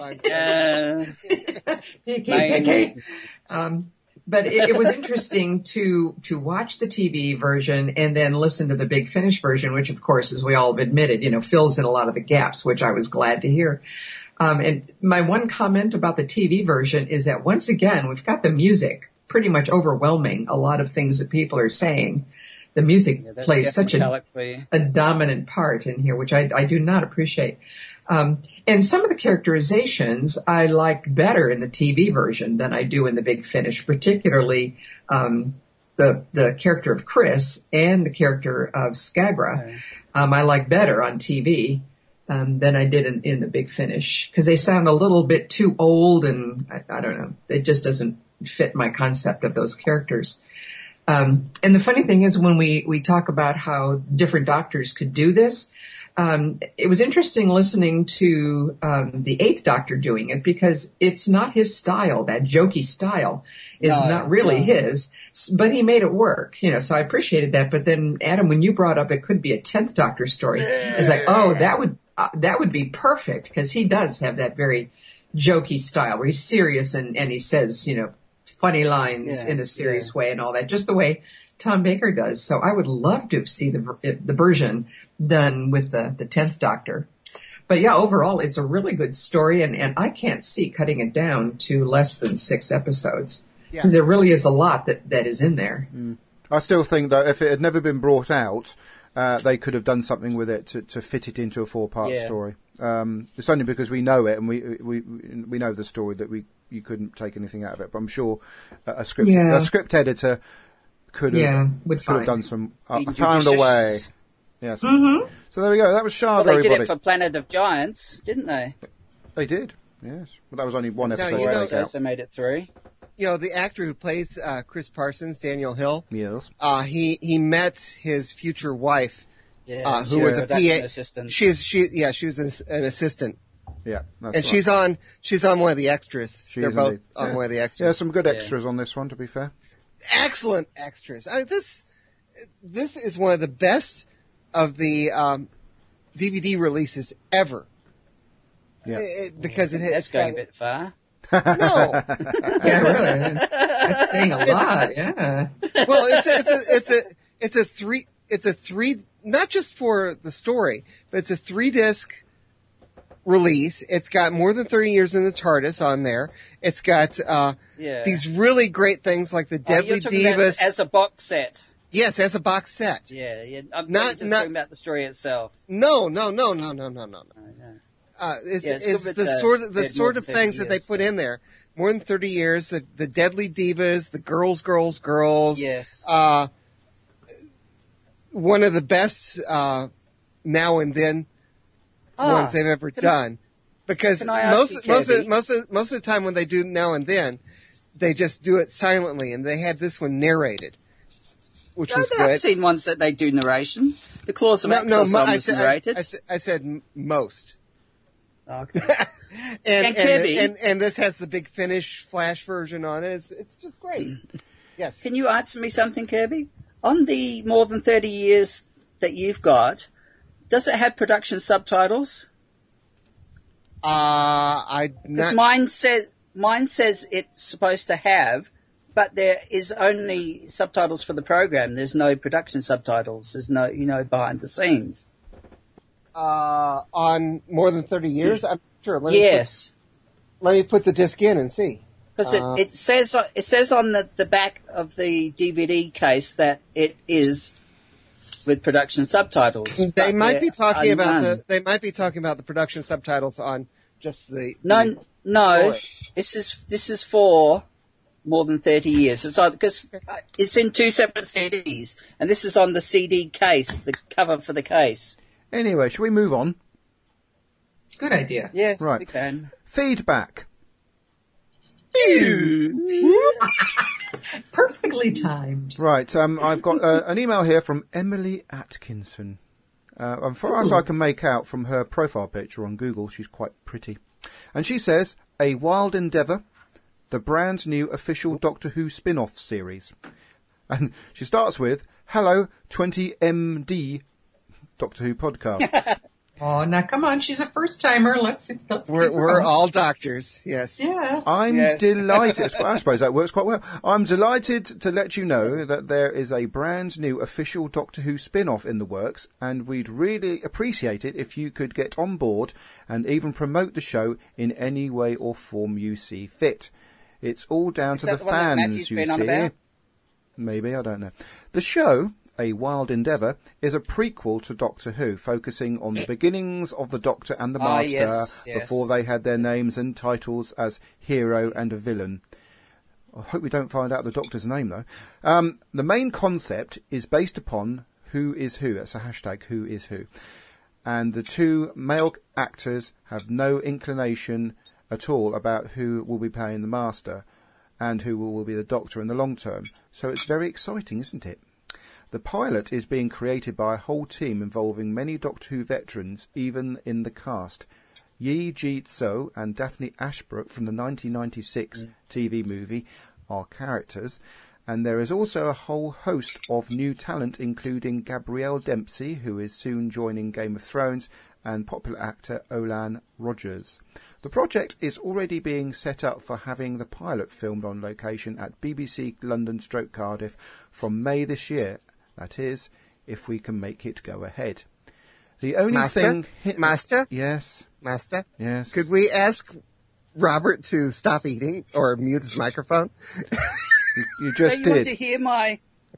I know. okay. Um, but it, it was interesting to to watch the T V version and then listen to the Big Finish version, which, of course, as we all have admitted, you know, fills in a lot of the gaps, which I was glad to hear. Um, and my one comment about the T V version is that once again, we've got the music pretty much overwhelming a lot of things that people are saying. The music yeah, plays such a, a dominant part in here, which I, I do not appreciate. Um, and some of the characterizations I liked better in the T V version than I do in the Big Finish, particularly um, the the character of Chris and the character of Skagra. Right. Um, I like better on T V um, than I did in, in the Big Finish because they sound a little bit too old, and I, I don't know, it just doesn't fit my concept of those characters. Um, and the funny thing is when we, we talk about how different doctors could do this, um, it was interesting listening to, um, the Eighth Doctor doing it because it's not his style. That jokey style is no, not really no. his, but he made it work, you know, so I appreciated that. But then Adam, when you brought up it could be a Tenth Doctor story, it's like, oh, that would, uh, that would be perfect because he does have that very jokey style where he's serious and, and he says, you know, funny lines yeah, in a serious yeah. way and all that, just the way Tom Baker does. So I would love to see the the version done with the, the tenth Doctor. But yeah, overall, it's a really good story, and, and I can't see cutting it down to less than six episodes because yeah. there really is a lot that, that is in there. Mm. I still think that if it had never been brought out, uh, they could have done something with it to, to fit it into a four-part yeah. story. Um, it's only because we know it and we we we know the story that we you couldn't take anything out of it. But I'm sure a script yeah. a script editor could have yeah, could fine. have done some uh, found a way. Yes. Mm-hmm. So there we go. That was Shada. Well, they everybody. did it for Planet of Giants, didn't they? They did. Yes. But that was only one episode. No, you know, so they made it three. You know, the actor who plays uh, Chris Parsons, Daniel Hill. Yes. Uh, he he met his future wife Yeah, uh, who she's was a a production P A assistant. She's she yeah she was an, an assistant, Yeah, that's and right. she's on she's on one of the extras. She They're is both indeed. on Yeah. one of the Yeah, extras. some good Yeah. extras on this one, to be fair. Excellent extras. I mean, this this is one of the best of the um, D V D releases ever. Yeah. It- because it That's has going a got- bit far. no. Yeah, really. That's saying a lot. Yeah. Well, it's a, it's a it's a it's a three it's a three not just for the story, but it's a three disc release. It's got more than thirty years in the TARDIS on there. It's got uh, Yeah. these really great things like the Oh, Deadly you're talking about Divas. as a box set. Yes, as a box set. Yeah, yeah. I'm Not- just not- talking about the story itself. No, no, no, no, no, no, no, no. Oh, yeah. Uh, it's Yeah, it's it's good the with the sort of the dead sort more of than things thirty that they years, put yeah. in there. More than thirty years. The the Deadly Divas, the Girls, Girls, Girls. Yes. Uh, one of the best uh, now and then Ah, ones they've ever can I- done. Because can I ask most you, most of, Kirby? most of most of the time when they do now and then, they just do it silently, and they had this one narrated, which No, was I've good. seen ones that they do narration. The Claws of No, no, Axos mo- one I was said, I, narrated. I, said- I said m- most. Okay. and, And and, Kirby. and and this has the big finish flash version on it. It's it's just great. Yes. Can you answer me something, Kirby? On the more than thirty years that you've got, does it have production subtitles? Uh, I Because not. mine says mine says it's supposed to have, but there is only subtitles for the program. There's no production subtitles. There's no, you know, behind the scenes. Uh, on more than thirty years. I'm sure. Let me Yes, Put, let me put the disc in and see. because Uh, it, it says it says on the, the back of the D V D case that it is with production subtitles. They but might there be talking are about none. the. They might be talking about the production subtitles on just the. No, the- no. story. This is this is for more than thirty years. It's because it's in two separate C Ds, and this is on the C D case, the cover for the case. Anyway, shall we move on? Good idea. Yes, Right. we can. Feedback. Perfectly timed. Right, um, I've got uh, an email here from Emily Atkinson. Uh, and far as I can make out from her profile picture on Google, she's quite pretty. And she says, a wild endeavour, the brand new official Doctor Who spin-off series. And she starts with, hello, twenty M D Doctor Who podcast. Oh, now come on. She's a first timer. Let's, let's We're keep her we're going. all doctors. Yes. Yeah. I'm Yes. delighted. I suppose that works quite well. I'm delighted to let you know that there is a brand new official Doctor Who spin-off in the works, and we'd really appreciate it if you could get on board and even promote the show in any way or form you see fit. It's all down Is to that the the one that fans, Matthew's you been on see. about? Maybe, I don't know. The show, A Wild Endeavour, is a prequel to Doctor Who, focusing on the beginnings of the Doctor and the Ah, Master yes, yes. before they had their names and titles as hero and a villain. I hope we don't find out the Doctor's name, though. Um, the main concept is based upon Who is Who. That's a hashtag, Who is Who. And the two male actors have no inclination at all about who will be playing the Master and who will be the Doctor in the long term. So it's very exciting, isn't it? The pilot is being created by a whole team involving many Doctor Who veterans, even in the cast. Yi Ji-so and Daphne Ashbrook from the nineteen ninety-six mm. T V movie are characters, and there is also a whole host of new talent, including Gabrielle Dempsey, who is soon joining Game of Thrones, and popular actor Olan Rogers. The project is already being set up for having the pilot filmed on location at B B C London stroke Cardiff from May this year. That is, if we can make it go ahead. The only Master? thing... Hit- Master? Yes, Master? yes. Could we ask Robert to stop eating or mute his microphone? You, you Hey, just you want to did. hear my...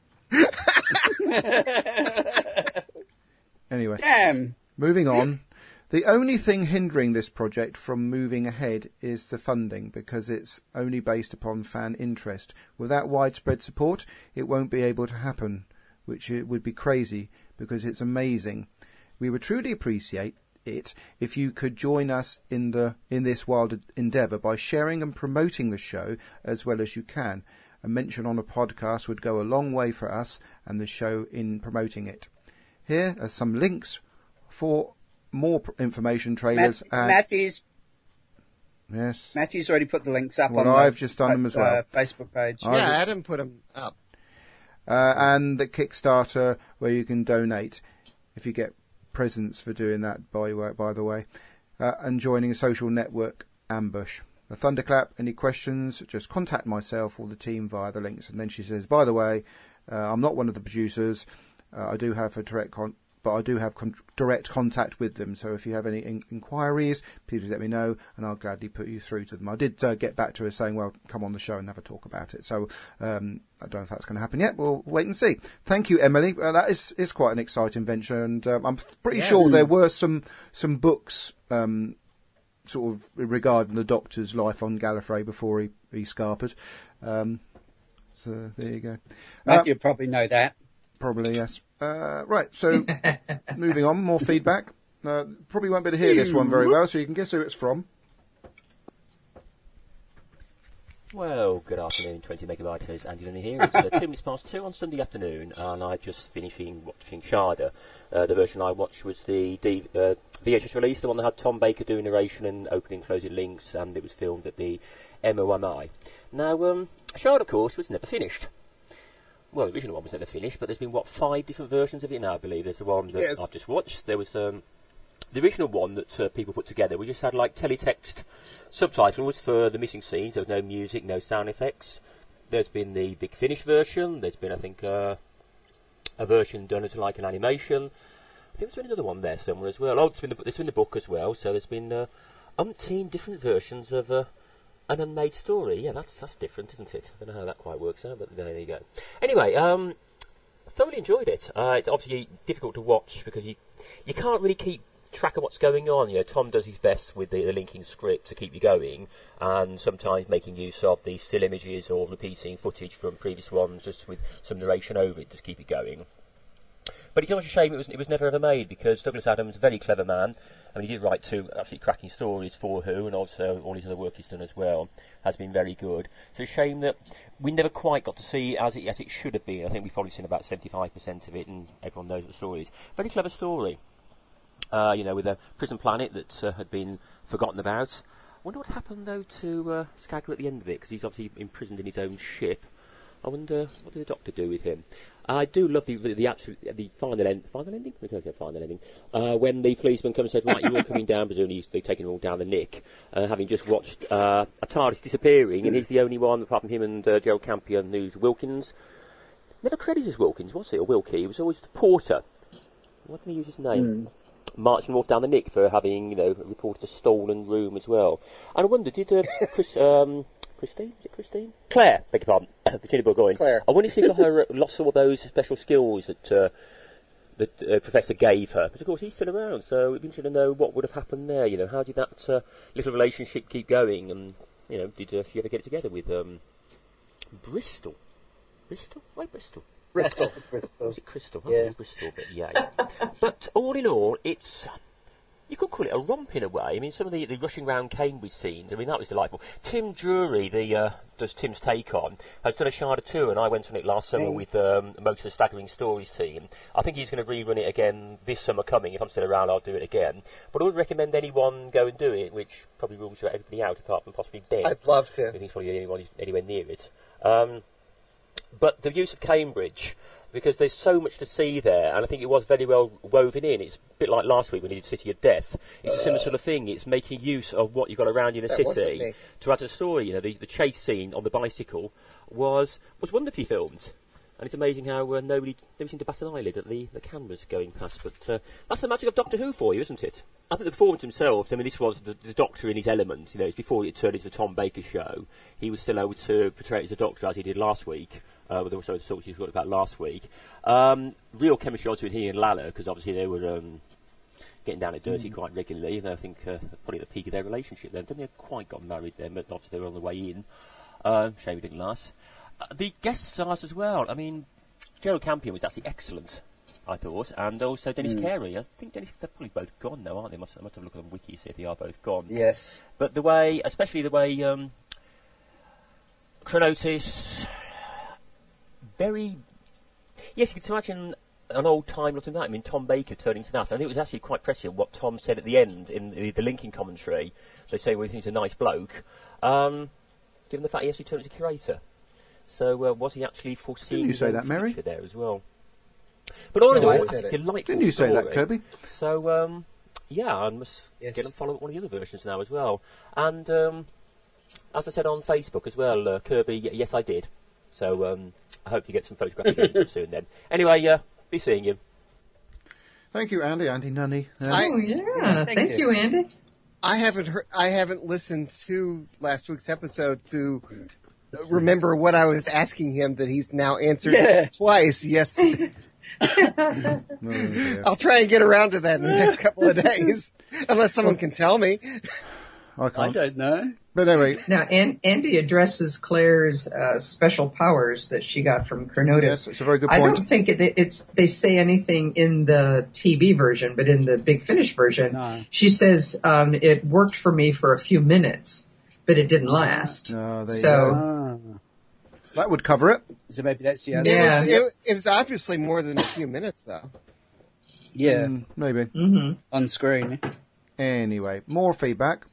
Anyway, Damn. moving on. The only thing hindering this project from moving ahead is the funding, because it's only based upon fan interest. Without widespread support, it won't be able to happen, which it would be crazy, because it's amazing. We would truly appreciate it if you could join us in the in this wild endeavour by sharing and promoting the show as well as you can. A mention on a podcast would go a long way for us and the show in promoting it. here are some links for more pr- information, trailers. Matt, and Matthew's yes, Matthew's already put the links up well, on I've the just done them as well. Uh, Facebook page. I- Yeah, Adam put them up. uh, and the Kickstarter where you can donate if you get presents for doing that. By by the way, uh, and joining a social network ambush. The Thunderclap. Any questions? Just contact myself or the team via the links. And then she says, by the way, uh, I'm not one of the producers. Uh, I do have a direct con- but I do have con- direct contact with them. So if you have any in- inquiries, please let me know, and I'll gladly put you through to them. I did uh, get back to her saying, well, come on the show and have a talk about it. So um, I don't know if that's going to happen yet. We'll wait and see. Thank you, Emily. Uh, that is, is quite an exciting venture, and um, I'm pretty Yes. sure there were some some books um, sort of regarding the Doctor's life on Gallifrey before he, he scarpered. Um, so there you go. Matthew Uh, would probably know that. Probably, yes. Uh, right, so moving on, more feedback. Uh, probably won't be able to hear this one very well, so you can guess who it's from. Well, good afternoon, twenty megabytes. Andy Linney here. It's uh, two minutes past two on Sunday afternoon, and I just finishing watching Sharda. Uh, the version I watched was the D- uh, V H S release, the one that had Tom Baker doing narration and opening and closing links, and it was filmed at the M O M I. Now, um, Sharda, of course, was never finished. Well, the original one was never finished, but there's been, what, five different versions of it now, I believe. There's the one that Yes. I've just watched. There was um, the original one that uh, people put together. We just had, like, teletext subtitling was for the missing scenes. There was no music, no sound effects. There's been the Big Finish version. There's been, I think, uh, a version done as, like, an animation. I think there's been another one there somewhere as well. Oh, there's been the, there's been the book as well. So there's been uh, umpteen different versions of... Uh, an unmade story, yeah, that's that's different, isn't it? I don't know how that quite works out, but there you go. Anyway, um, thoroughly enjoyed it. Uh, it's obviously difficult to watch because you you can't really keep track of what's going on. You know, Tom does his best with the, the linking script to keep you going, and sometimes making use of the still images or repeating footage from previous ones, just with some narration over it to keep it going. But it's always a shame it was it was never ever made, because Douglas Adams, a very clever man. I mean, he did write two absolutely cracking stories for Who, and also all his other work he's done as well has been very good. It's a shame that we never quite got to see as it as it should have been. I think we've probably seen about seventy-five percent of it, and everyone knows what the story is. Very clever story. Uh, you know, with a prison planet that uh, had been forgotten about. I wonder what happened, though, to uh, Skagler at the end of it, because he's obviously imprisoned in his own ship. I wonder, what did the Doctor do with him? I do love the the, the absolute the final end, final ending. We can't say final ending. Uh, when the policeman comes and says, "Right, you're all coming down," presumably they're taking them all down the Nick. Uh, having just watched uh, a TARDIS disappearing, and he's the only one apart from him and uh, Gerald Campion who's Wilkins. Never credited as Wilkins, was it, or Wilkie? He was always the Porter. Why didn't he use his name? Mm. Marching off down the Nick for having, you know, reported a stolen room as well. And I wonder, did uh, Chris? Um, Christine? Is it Christine? Claire, beg your pardon. Virginia Burgoyne. Claire. I wonder if she got her uh, lost all those special skills that uh, that uh, Professor gave her. But of course, he's still around, so it'd be interesting to know what would have happened there. You know, how did that uh, little relationship keep going? And you know, did uh, she ever get it together with um, Bristol? Bristol? Why Bristol? Bristol. Bristol. Was it Crystal? Yeah. Oh, Bristol, but yeah. yeah. But all in all, it's... You could call it a romp in a way. I mean, some of the, the rushing round Cambridge scenes, I mean, that was delightful. Tim Drury, the uh, does Tim's Take On, has done a Sharda tour, and I went on it last summer mm. with um, most of the Staggering Stories team. I think he's going to rerun it again this summer coming. If I'm still around, I'll do it again. But I would recommend anyone go and do it, which probably rules everybody out, apart from possibly Ben. I'd love to. I think he's probably the only one who's anywhere near it. Um, but the use of Cambridge... because there's so much to see there, and I think it was very well woven in. It's a bit like last week when we did City of Death. It's uh, a similar sort of thing. It's making use of what you've got around you in a city to add to the story. You know, the, the chase scene on the bicycle was was wonderfully filmed. And it's amazing how uh, nobody, nobody seemed to bat an eyelid at the, the cameras going past. But uh, that's the magic of Doctor Who for you, isn't it? I think the performance themselves, I mean, this was the, the Doctor in his element. You know, before it turned into the Tom Baker show, he was still able to portray it as a Doctor as he did last week. Uh, with also the sort we talked about last week. Um, real chemistry between he and Lalla, because obviously they were um, getting down and dirty mm. quite regularly. And I think uh, probably at the peak of their relationship then. Didn't they quite got married then, but obviously they were on the way in. Uh, shame it didn't last. Uh, the guest stars as well. I mean, Gerald Campion was actually excellent, I thought, and also Dennis mm. Carey. I think Dennis, they're probably both gone now, aren't they? Must, I must have a look on Wiki to see if they are both gone. Yes. But the way, especially the way um, Chronotis, very... Yes, you can imagine an old time lot of that. I mean, Tom Baker turning to that. I think it was actually quite prescient what Tom said at the end in the, the linking commentary. They say, well, he thinks he's a nice bloke, um, given the fact he actually turned into curator. So uh, was he actually foreseeing Didn't you say that, future Mary? there as well? But all in No, I all, said it's a it. delightful Didn't you say that, story. Kirby? So, um, yeah, I must Yes. get and follow one of the other versions now as well. And um, as I said on Facebook as well, uh, Kirby, y- yes, I did. So um, I hope you get some photographic evidence soon then. Anyway, uh, be seeing you. Thank you, Andy. Andy Nunny. Uh, I- Oh, yeah. Thank Thank, you. you, Andy. I haven't heard, I haven't listened to last week's episode to remember what I was asking him that he's now answered Yeah. twice. Yes. oh, dear. I'll try and get around to that in the next couple of days, unless someone can tell me. I I can't. don't know. But anyway, Now, An- Andy addresses Claire's uh, special powers that she got from Chronotis. yes, it's a very good I point. don't think it, it's they say anything in the T V version, but in the Big Finish version, No. she says um, it worked for me for a few minutes, but it didn't last. No, there you so go. Ah, That would cover it. so maybe that's the It only. Yeah. was, it, was- it was obviously more than a few minutes, though. Yeah, Mm, maybe. hmm on screen. Anyway, more feedback.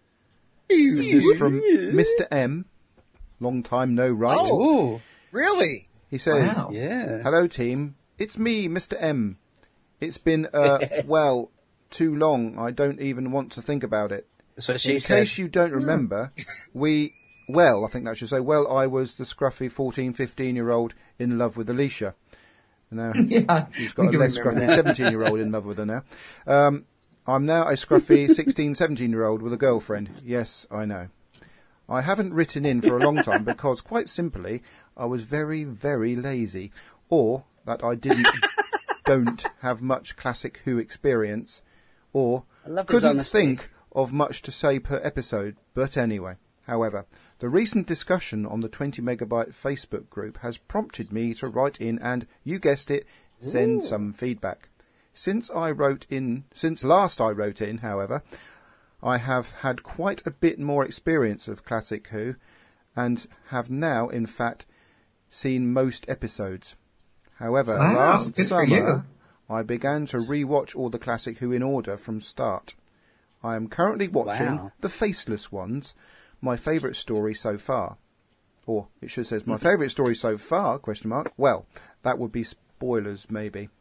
This is from Mister M. Long time no write. Oh. Oh, Really? He says, Wow. yeah. hello team, it's me, Mister M. It's been, uh, well, too long. I don't even want to think about it. That's what she In said. case you don't remember, we, well, I think that should say, well, I was the scruffy fourteen, fifteen year old in love with Alicia. Now, Yeah, she's got we a less remember scruffy that. seventeen year old in love with her now. Um, I'm now a scruffy sixteen, seventeen year old with a girlfriend. Yes, I know. I haven't written in for a long time because, quite simply, I was very, very lazy. Or that I didn't, don't have much Classic Who experience. Or I love his couldn't honesty. think of much to say per episode. But anyway, however, the recent discussion on the twenty megabyte Facebook group has prompted me to write in and, you guessed it, send some feedback. Since I wrote in, since last I wrote in, however, I have had quite a bit more experience of Classic Who, and have now, in fact, seen most episodes. However, Wow, last good for summer, you. I began to re-watch all the Classic Who in order from start. I am currently watching Wow. The Faceless Ones, my favourite story so far. Or, it should says, my favourite story so far, question mark. Well, that would be spoilers, maybe.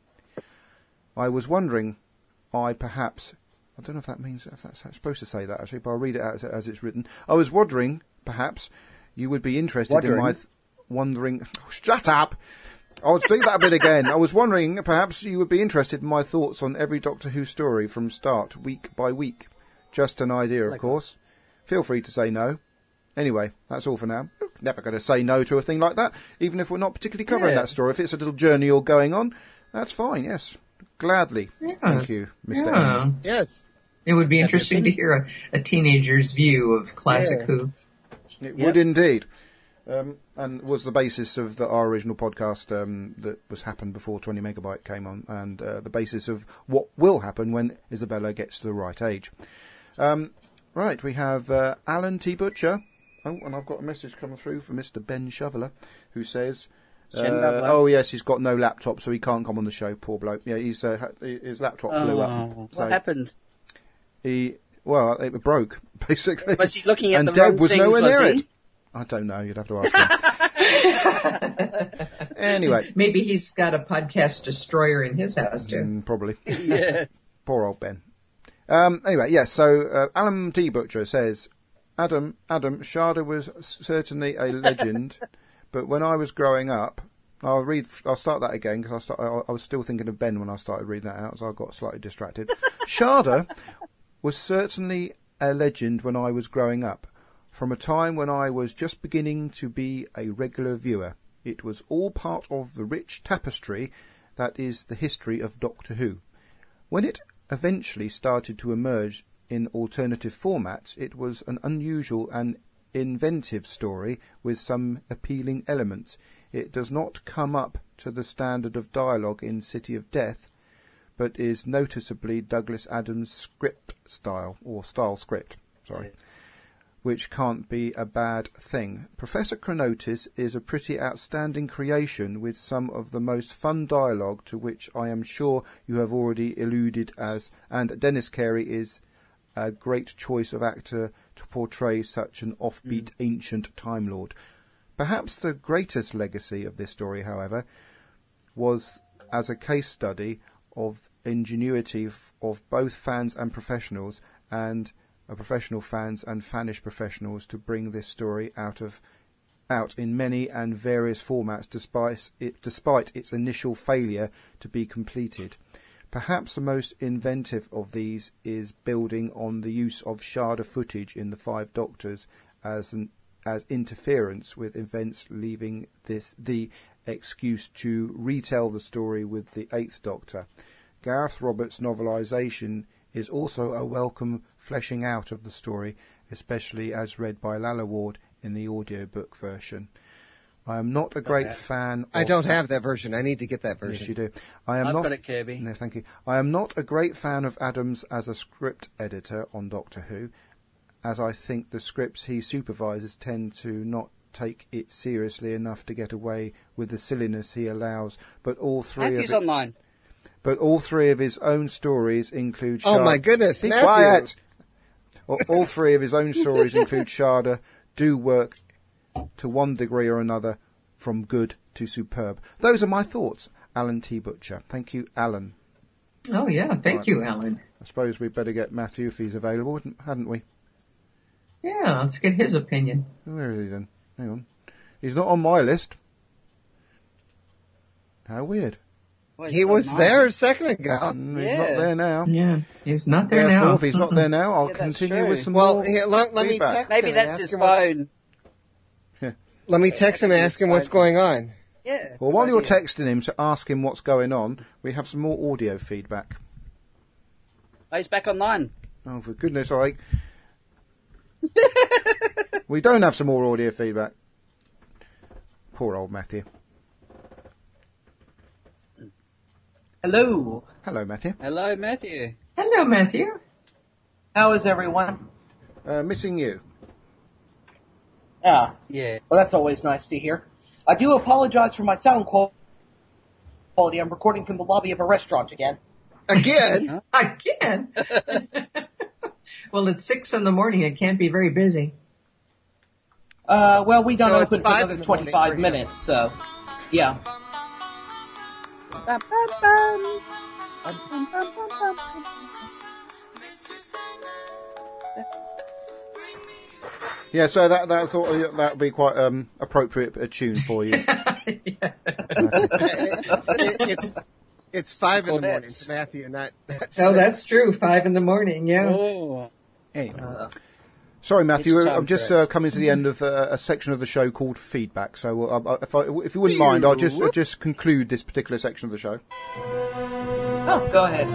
I was wondering, I perhaps, I don't know if that means, if that's supposed to say that actually, but I'll read it out as, as it's written. I was wondering, perhaps, you would be interested in my, Wondering? th- wondering, oh, shut up! I'll do that bit again. I was wondering, perhaps you would be interested in my thoughts on every Doctor Who story from start, week by week. Just an idea, of course. Feel free to say no. Anyway, that's all for now. Never going to say no to a thing like that, even if we're not particularly covering Yeah. that story. If it's a little journey all going on, that's fine, yes. Gladly. Thank Yes. you, Mister Yeah. M. Yes. It would be Have you interesting been- to hear a, a teenager's view of Classic Yeah. Who. It Yeah. would indeed. Um, and was the basis of the, our original podcast um, that was happened before twenty megabyte came on, and uh, the basis of what will happen when Isabella gets to the right age. Um, right, we have uh, Alan T. Butcher. Oh, and I've got a message coming through from Mister Ben Shoveler, who says, uh, Jen Lovelock. oh yes, he's got no laptop, so he can't come on the show, poor bloke. Yeah, he's, uh, ha- his laptop blew Oh, up. So what happened? he, well, it broke, basically. Was he looking at and the Deb wrong was things, nowhere was near he? it. I don't know. You'd have to ask him. Anyway, Maybe he's got a podcast destroyer in his house too. mm, probably. Yes. Poor old Ben. Um, anyway, yes. So uh, Alan T. Butcher says, Adam, Adam, Sharda was certainly a legend, but when I was growing up, I'll read. I'll start that again because I, start, I, I was still thinking of Ben when I started reading that out, so I got slightly distracted. Sharda was certainly a legend when I was growing up. From a time when I was just beginning to be a regular viewer. It was all part of the rich tapestry that is the history of Doctor Who. When it eventually started to emerge in alternative formats, it was an unusual and inventive story with some appealing elements. It does not come up to the standard of dialogue in City of Death, but is noticeably Douglas Adams' script style, or style script, sorry. which can't be a bad thing. Professor Chronotis is a pretty outstanding creation with some of the most fun dialogue, to which I am sure you have already alluded as, and Dennis Carey is a great choice of actor to portray such an offbeat mm. ancient Time Lord. Perhaps the greatest legacy of this story, however, was as a case study of ingenuity f- of both fans and professionals, and uh, professional fans and fanish professionals, to bring this story out of out in many and various formats, despite it, despite its initial failure to be completed. Perhaps the most inventive of these is building on the use of Shada footage in The Five Doctors as an as interference with events, leaving this the excuse to retell the story with the Eighth Doctor. Gareth Roberts' novelisation is also a welcome fleshing out of the story, especially as read by Lalla Ward in the audiobook version. I am not a great okay. fan of... I don't have that version. I need to get that version. Yes, you do. I am I've not, got it, Kirby. No, thank you. I am not a great fan of Adams as a script editor on Doctor Who, as I think the scripts he supervises tend to not take it seriously enough to get away with the silliness he allows. But all three Matthew's of it, online. But all three of his own stories include... Oh Shada. my goodness, Be Matthew! quiet! all, all three of his own stories include Shada do work to one degree or another from good to superb. Those are my thoughts. Alan T. Butcher. Thank you, Alan. Oh, yeah. Thank Right. you, Alan. I suppose we'd better get Matthew if he's available, hadn't we? Yeah, let's get his opinion. Where is he then? Hang on. He's not on my list. How weird. Well, He it's was not there mine. a second ago. Mm, He's Yeah. not there now. Yeah, he's not there Therefore, now. if he's not there now, I'll Yeah, that's continue true. with some Well, more here, let, let me feedback. text Maybe him that's and his ask him what's- phone. Let me text him and ask him what's going on. Yeah. Well, while good you're idea. texting him to ask him what's going on, we have some more audio feedback. Oh, he's back online. Oh, for goodness sake. We don't have some more audio feedback. Poor old Matthew. Hello. Hello, Matthew. Hello, Matthew. Hello, Matthew. How is everyone? Uh, missing you. Ah, Yeah. well, that's always nice to hear. I do apologize for my sound qual- quality. I'm recording from the lobby of a restaurant again. Again? Again? Well, it's six in the morning. It can't be very busy. Uh, well, we don't No, it's open for five another in the morning twenty-five for him. minutes, so, yeah. Bum, bum, bum. Bum, bum, bum, bum, bum, bum. Yeah, so that that thought that would be quite um, appropriate a tune for you. Yeah. It- it's it's five in the Well, morning that's- for Matthew, not, not Oh, that's true. Five in the morning, yeah. Oh. Anyway. Uh, Sorry, Matthew. It's time I'm just correct. uh, coming to the end of uh, a section of the show called feedback. So, uh, if, I, if you wouldn't mind, I'll just uh, just conclude this particular section of the show. Oh, go ahead.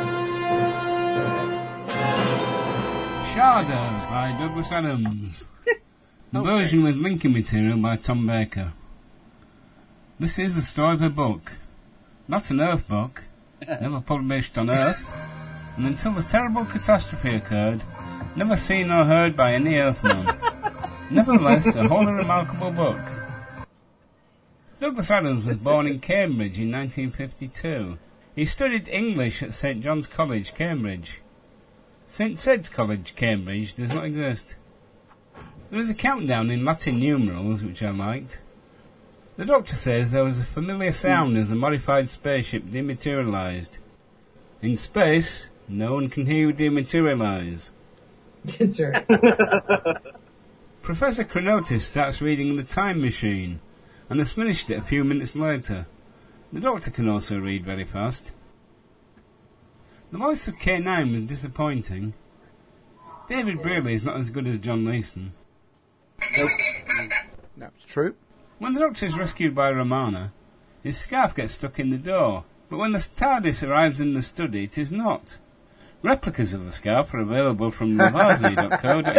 Shada by Douglas Adams. The version with linking material by Tom Baker. This is the story of a book. Not an Earth book, never published on Earth, and until the terrible catastrophe occurred, never seen or heard by any Earthman. Nevertheless, a wholly remarkable book. Douglas Adams was born in Cambridge in nineteen fifty-two. He studied English at Saint John's College, Cambridge. Saint Sed's College, Cambridge, does not exist. There is a countdown in Latin numerals, which I liked. The Doctor says there was a familiar sound as the modified spaceship dematerialized. In space, no one can hear you dematerialize. That's right. Professor Chronotis starts reading The Time Machine, and has finished it a few minutes later. The Doctor can also read very fast. The voice of K nine was disappointing. David Brearley is not as good as John Leeson. Nope. That's true. When the Doctor is rescued by Romana, his scarf gets stuck in the door, but when the TARDIS arrives in the study, it is not. Replicas of the scarf are available from Navazi dot co dot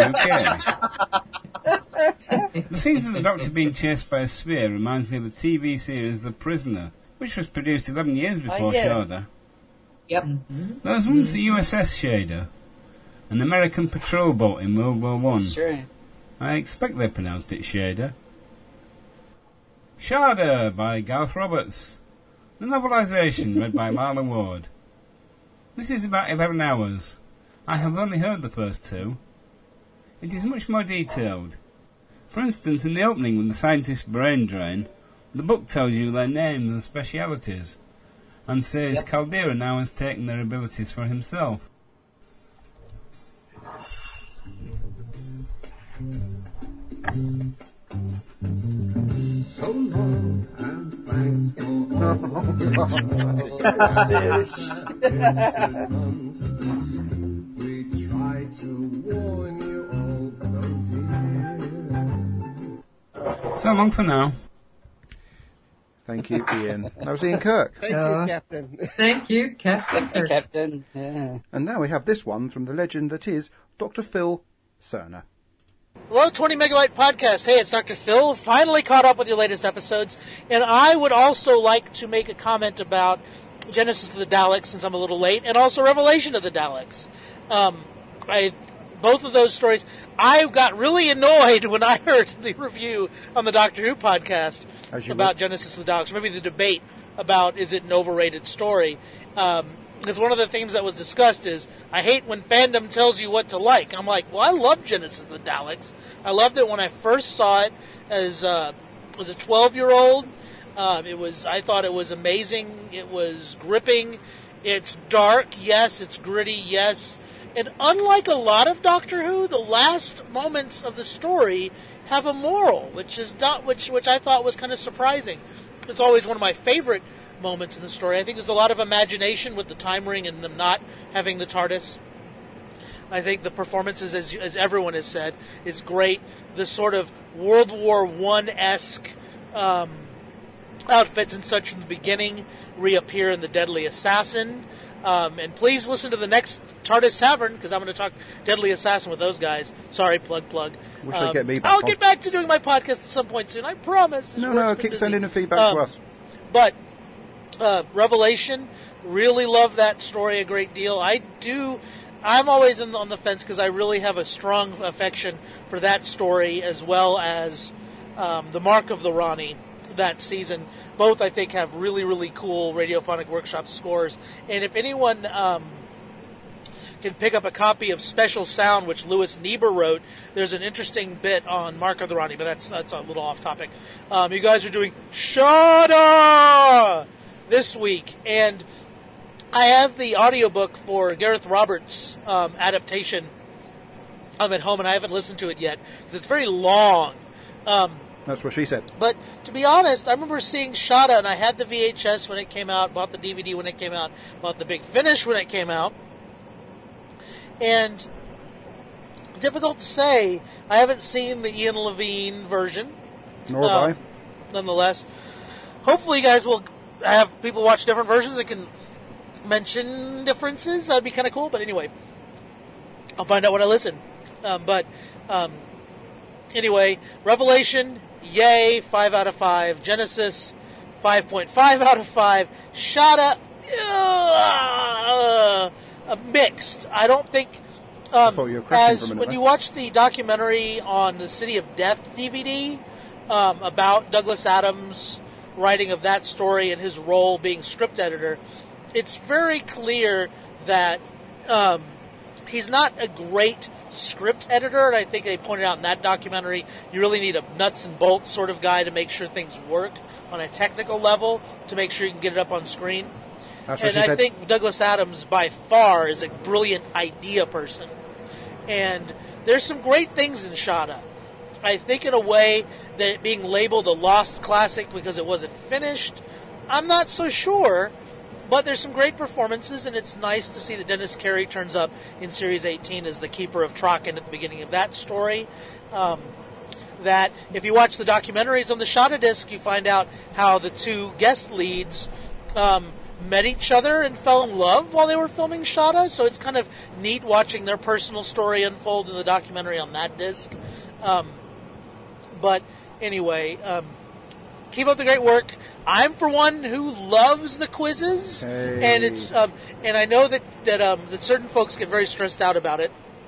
uk. The scenes of the Doctor being chased by a sphere reminds me of the T V series The Prisoner, which was produced eleven years before Oh, yeah. Shada. Yep. There was once a U S S Shader, an American patrol boat in World War One. That's true. I expect they pronounced it Shada. Shada by Garth Roberts. The novelisation read by Marla Ward. This is about eleven hours. I have only heard the first two. It is much more detailed. For instance, in the opening with the scientist's brain drain, the book tells you their names and specialities, and says yep. Caldera now has taken their abilities for himself. So long and thanks for all. We try to warn you all. So long for now. Thank you, Ian. That was Ian Kirk. Thank uh, you, Captain. Thank you, Captain. Thank you, Captain. Yeah. And now we have this one from the legend that is Doctor Phil Cerner. Hello, twenty Megabyte Podcast. Hey, it's Doctor Phil. Finally caught up with your latest episodes. And I would also like to make a comment about Genesis of the Daleks, since I'm a little late, and also Revelation of the Daleks. Um, I, both of those stories, I got really annoyed when I heard the review on the Doctor Who podcast about would. Genesis of the Daleks, maybe the debate about is it an overrated story. Um, because one of the themes that was discussed is, I hate when fandom tells you what to like. I'm like, well, I love Genesis of the Daleks. I loved it when I first saw it as, uh, as a twelve-year-old. Um, it was, I thought it was amazing. It was gripping. It's dark, yes. It's gritty, yes. And unlike a lot of Doctor Who, the last moments of the story have a moral, which is not, which, which I thought was kind of surprising. It's always one of my favorite moments in the story. I think there's a lot of imagination with the time ring and them not having the TARDIS. I think the performances, as as everyone has said, is great. The sort of World War One-esque um, outfits and such from the beginning reappear in The Deadly Assassin. Um, and please listen to the next TARDIS Tavern, because I'm going to talk Deadly Assassin with those guys. Sorry, plug, plug. Wish um, they'd get me back I'll on. get back to doing my podcast at some point soon. I promise. This No, work's no, been keep busy. sending the feedback um, to us. But uh, Revelation, really love that story a great deal. I do. I'm always in, on the fence because I really have a strong affection for that story, as well as um, The Mark of the Rani, that season. Both, I think, have really, really cool Radiophonic Workshop scores. And if anyone um, can pick up a copy of Special Sound, which Louis Niebuhr wrote, there's an interesting bit on Mark of the Rani, but that's that's a little off topic. Um, you guys are doing Shada this week, and I have the audiobook for Gareth Roberts' um, adaptation. I'm at home and I haven't listened to it yet because it's very long. Um, That's what she said. But to be honest, I remember seeing Shada, and I had the V H S when it came out, bought the D V D when it came out, bought the Big Finish when it came out. And difficult to say, I haven't seen the Ian Levine version. Nor have um, I. Nonetheless, hopefully you guys will have people watch different versions that can mention differences. That'd be kind of cool. But anyway, I'll find out when I listen. Um, but um, anyway, Revelation, yay, five out of five. Genesis, five point five out of five. Shada, uh, uh, mixed. I don't think. Um, I thought you were crashing as for a minute when there. you watch the documentary on the City of Death D V D um, about Douglas Adams' writing of that story and his role being script editor, it's very clear that um, he's not a great script editor, and I think they pointed out in that documentary you really need a nuts and bolts sort of guy to make sure things work on a technical level, to make sure you can get it up on screen. That's what And she I said. think Douglas Adams, by far, is a brilliant idea person. And there's some great things in Shada. I think in a way that it being labeled a lost classic because it wasn't finished, I'm not so sure. But there's some great performances, and it's nice to see that Dennis Carey turns up in Series eighteen as the Keeper of Traken at the beginning of that story. Um, that if you watch the documentaries on the Shada disc, you find out how the two guest leads um, met each other and fell in love while they were filming Shada. So it's kind of neat watching their personal story unfold in the documentary on that disc. Um, but anyway, um, keep up the great work. I'm for one who loves the quizzes, Hey. and it's um, and I know that that um, that certain folks get very stressed out about it.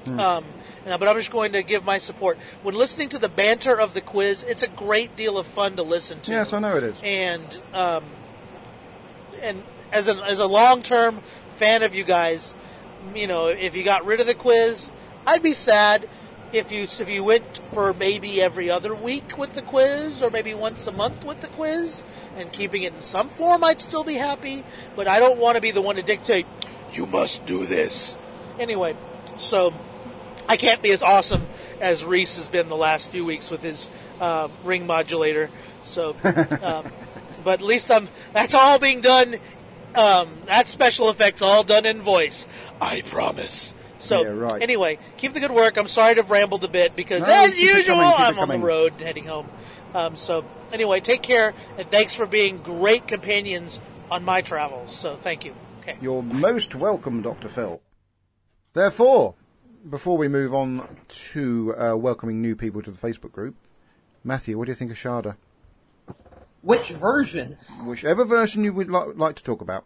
Mm. Um, and, but I'm just going to give my support. When listening to the banter of the quiz, it's a great deal of fun to listen to. Yes, I know it is. And um, and as a as a long term fan of you guys, you know, if you got rid of the quiz, I'd be sad. If you if you went for maybe every other week with the quiz, or maybe once a month with the quiz, and keeping it in some form, I'd still be happy. But I don't want to be the one to dictate, you must do this. Anyway, so I can't be as awesome as Reese has been the last few weeks with his uh, ring modulator. So, um, but at least I'm. That's all being done. Um, that special effects all done in voice. I promise. So, yeah, right. Anyway, keep the good work. I'm sorry to have rambled a bit because, no, as usual, coming, I'm on the road heading home. Um, so, anyway, take care, and thanks for being great companions on my travels. So, thank you. Okay. You're most welcome, Doctor Phil. Therefore, before we move on to uh, welcoming new people to the Facebook group, Matthew, what do you think of Shada? Which version? Whichever version you would li- like to talk about.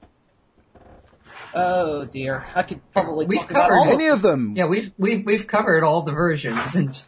Oh dear, I could probably we've talk about covered all any of them. Yeah, we've we've we've covered all the versions. And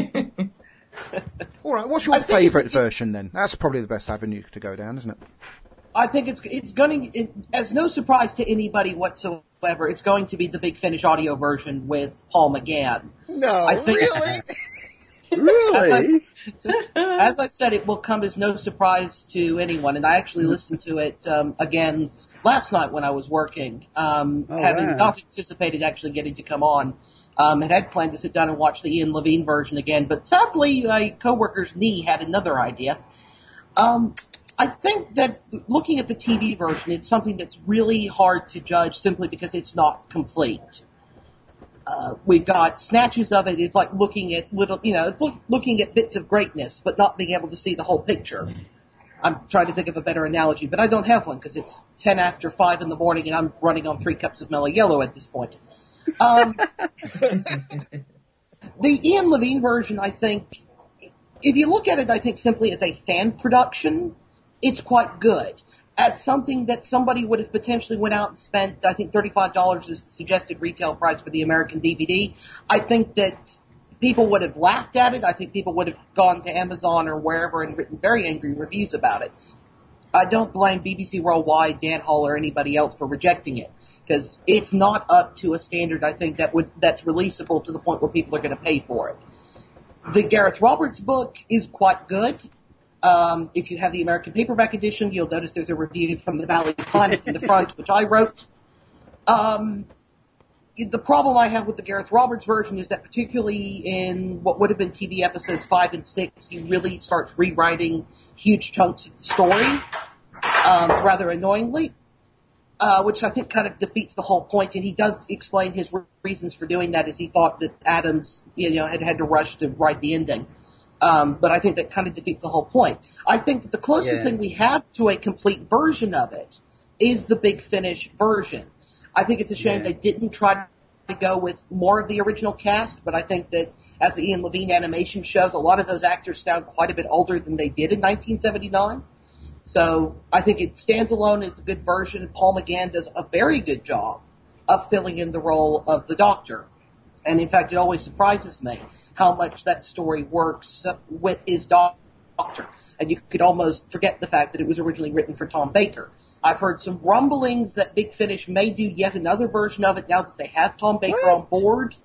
all right, what's your favourite version then? That's probably the best avenue to go down, isn't it? I think it's it's going to, it, as no surprise to anybody whatsoever, it's going to be the Big Finish audio version with Paul McGann. No, I think, really? Really? As I, as I said, it will come as no surprise to anyone, and I actually listened to it um, again last night when I was working, um, oh, having wow. not anticipated actually getting to come on. Um, and had planned to sit down and watch the Ian Levine version again, but sadly, my coworker's knee had another idea. Um, I think that looking at the T V version, it's something that's really hard to judge simply because it's not complete. Uh, we've got snatches of it. It's like looking at little, you know, it's look, looking at bits of greatness, but not being able to see the whole picture. I'm trying to think of a better analogy, but I don't have one because it's ten after five in the morning and I'm running on three cups of Mellow Yellow at this point. Um, the Ian Levine version, I think, if you look at it, I think simply as a fan production, it's quite good. As something that somebody would have potentially went out and spent, I think thirty-five dollars is the suggested retail price for the American D V D. I think that people would have laughed at it. I think people would have gone to Amazon or wherever and written very angry reviews about it. I don't blame B B C Worldwide, Dan Hall, or anybody else for rejecting it, because it's not up to a standard, I think, that would that's releasable to the point where people are going to pay for it. The Gareth Roberts book is quite good. Um, if you have the American paperback edition, you'll notice there's a review from the Valley Planet in the front, which I wrote. Um, the problem I have with the Gareth Roberts version is that particularly in what would have been T V episodes five and six, he really starts rewriting huge chunks of the story, um, rather annoyingly, uh, which I think kind of defeats the whole point. And he does explain his re- reasons for doing that, as he thought that Adams, you know, had had to rush to write the ending. Um, but I think that kind of defeats the whole point. I think that the closest Yeah. thing we have to a complete version of it is the Big Finish version. I think it's a shame Yeah. they didn't try to go with more of the original cast, but I think that as the Ian Levine animation shows, a lot of those actors sound quite a bit older than they did in nineteen seventy-nine. So I think it stands alone. It's a good version. Paul McGann does a very good job of filling in the role of the Doctor. And in fact, it always surprises me how much that story works with his Doctor. And you could almost forget the fact that it was originally written for Tom Baker. I've heard some rumblings that Big Finish may do yet another version of it now that they have Tom Baker What? on board.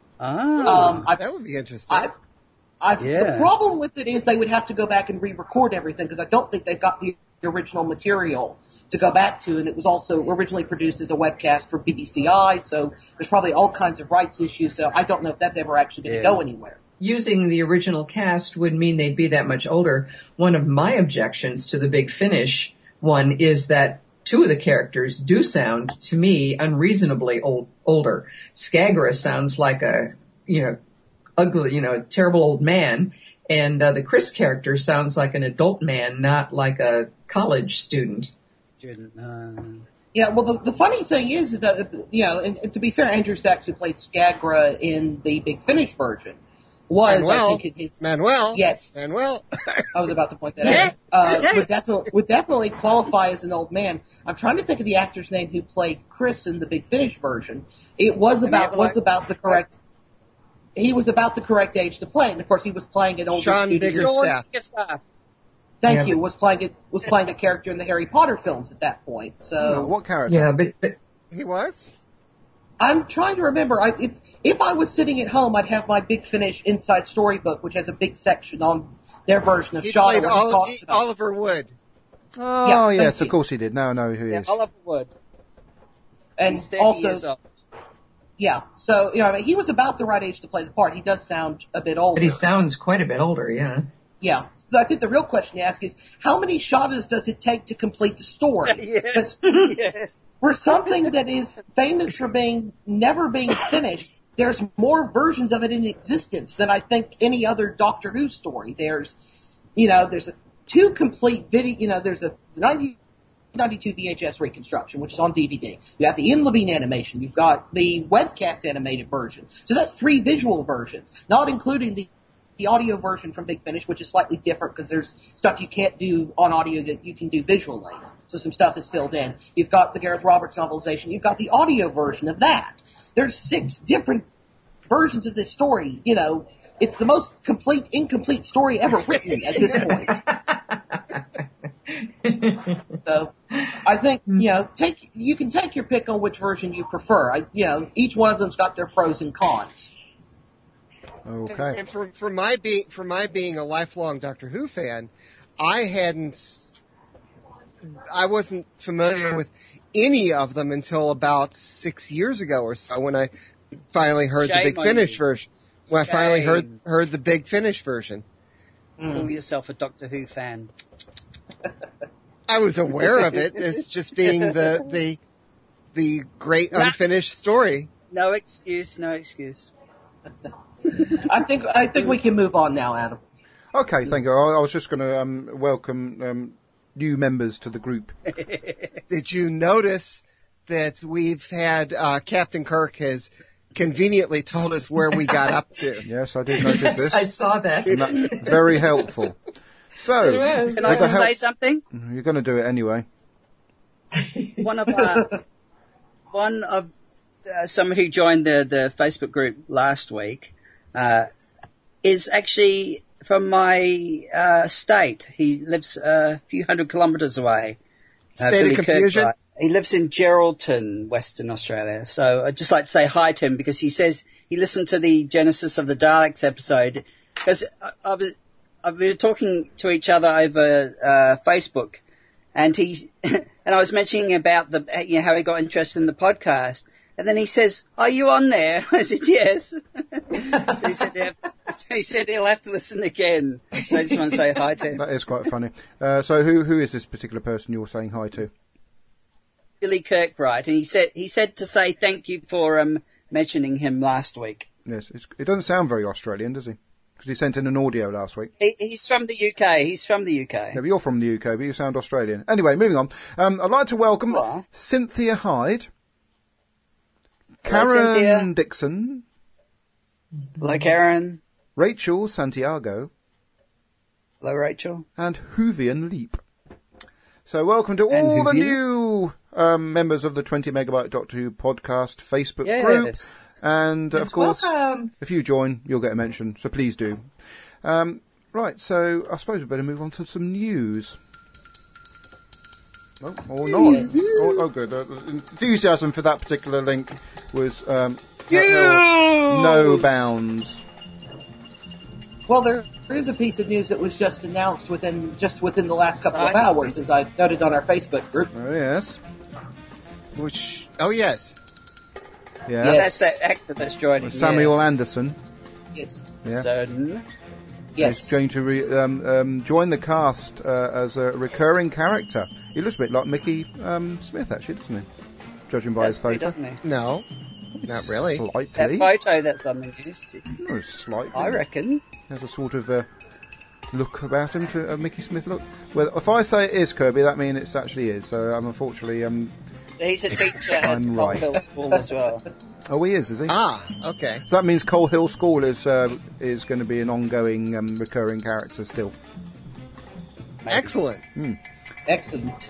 Ah. Um, I've, That would be interesting. I, I've, Yeah. The problem with it is they would have to go back and re-record everything because I don't think they've got the original material to go back to, and it was also originally produced as a webcast for B B C I, so there's probably all kinds of rights issues, so I don't know if that's ever actually going to Yeah. go anywhere. using the original cast would mean they'd be that much older. One of my objections to the Big Finish one is that two of the characters do sound, to me, unreasonably old, older. Skagra sounds like a, you know, ugly, you know, a terrible old man. And uh, the Chris character sounds like an adult man, not like a college student. Student, uh... Yeah, well, the, the funny thing is, is that, you know, and, and to be fair, Andrew Sachs, who played Skagra in the Big Finish version, was, Manuel, I think, his... Manuel. Yes. Manuel. I was about to point that out. Uh, would, definitely, would definitely qualify as an old man. I'm trying to think of the actor's name who played Chris in the Big Finish version. It was about, was about the correct... he was about the correct age to play, and of course he was playing an older Sean student. Biggerstaff. Biggerstaff. Thank Yeah, you. but- Was playing it was playing a character in the Harry Potter films at that point. So Oh, what character? Yeah, but, but He was? I'm trying to remember. I, if if I was sitting at home, I'd have my Big Finish Inside Storybook, which has a big section on their version of He Shadow. played where he Oli- talks about- Oliver Wood. Oh, Yeah, thank yes, you. of course he did. Now I know who he Yeah, is. Oliver Wood. and He's thirty also, years old. yeah. So you know, I mean, he was about the right age to play the part. He does sound a bit older. but he sounds quite a bit older. Yeah. Yeah. So I think the real question to ask is, how many shadows does it take to complete the story? Yes. 'Cause Yes. for something that is famous for being never being finished, there's more versions of it in existence than I think any other Doctor Who story. There's, you know, there's a two complete video, you know, there's a nineteen ninety-two V H S reconstruction, which is on D V D. You have the Ian Levine animation. You've got the webcast animated version. So that's three visual versions, not including the the audio version from Big Finish, which is slightly different because there's stuff you can't do on audio that you can do visually. So some stuff is filled in. You've got the Gareth Roberts novelization. You've got the audio version of that. There's six different versions of this story. You know, it's the most complete, incomplete story ever written at this point. So I think, you know, take you can take your pick on which version you prefer. I, you know, each one of them's got their pros and cons. Okay. And for for my being for my being a lifelong Doctor Who fan, I hadn't, I wasn't familiar with any of them until about six years ago or so when I finally heard Shame the Big on Finish you. version. When I finally heard Shame. heard the Big Finish version, Call yourself a Doctor Who fan. I was aware of it as just being the the the great unfinished story. No excuse, no excuse. I think I think we can move on now, Adam. Okay, thank you. I, I was just going to um, welcome um, new members to the group. Did you notice that we've had uh, Captain Kirk has conveniently told us where we got up to? Yes, I did notice Yes, this. I saw that. And that's very helpful. So, It was. Can I with the just help- say something? You're going to do it anyway. One of our, one of uh, somebody who joined the the Facebook group last week uh, is actually from my uh, state. He lives uh, a few hundred kilometres away. Uh, State Billy of confusion. Kirkbride. He lives in Geraldton, Western Australia. So I'd just like to say hi to him because he says he listened to the Genesis of the Daleks episode because I, I was, I've been talking to each other over uh, Facebook, and he and I was mentioning about the you know how he got interested in the podcast, and then he says, "Are you on there?" I said, "Yes." so, he said, "Yeah." So he said he'll have to listen again. So I just want to say hi to him. That is quite funny. Uh, so, who who is this particular person you're saying hi to? Billy Kirkbride, and he said he said to say thank you for um, mentioning him last week. Yes, it's, it doesn't sound very Australian, does he? Because he sent in an audio last week. He, he's from the U K. He's from the U K. Yeah, but you're from the U K, but you sound Australian. Anyway, moving on. Um, I'd like to welcome Right. Cynthia Hyde, Hello, Karen Cynthia. Dixon, Hello, Karen. Rachel Santiago, Hello, Rachel. and Hoovian Leap. So welcome to And all the Hoovian. new um, members of the twenty Megabyte Doctor Who podcast Facebook group. Yes. And, uh, of Yes, course, welcome. if you join, you'll get a mention, so please do. Um, right, so I suppose we better move on to some news. Oh, or not. Oh, oh, good. Uh, enthusiasm for that particular link was um, held no bounds. Well, there is a piece of news that was just announced within just within the last couple of Exciting. hours, as I noted on our Facebook group. Oh, yes. Which, oh yes, Yeah. Oh, Yes. that's that actor that's joining. Samuel yes. Anderson. Yes, Yeah. Certain. yes. He's going to re- um, um, join the cast uh, as a recurring character. He looks a bit like Mickey um, Smith, actually, doesn't he? Judging by his Doesn't he, photo. doesn't he? no, not really. That Slightly. photo that someone used, No, slightly. I reckon. There's a sort of uh, look about him to a Mickey Smith look. Well, if I say it is Kirby, that means it actually is. So I'm unfortunately... Um, He's a teacher at I'm Coal right. Hill School as well. oh, he is, is he? Ah, okay. So that means Coal Hill School is uh, is going to be an ongoing, um, recurring character still. Excellent. Excellent.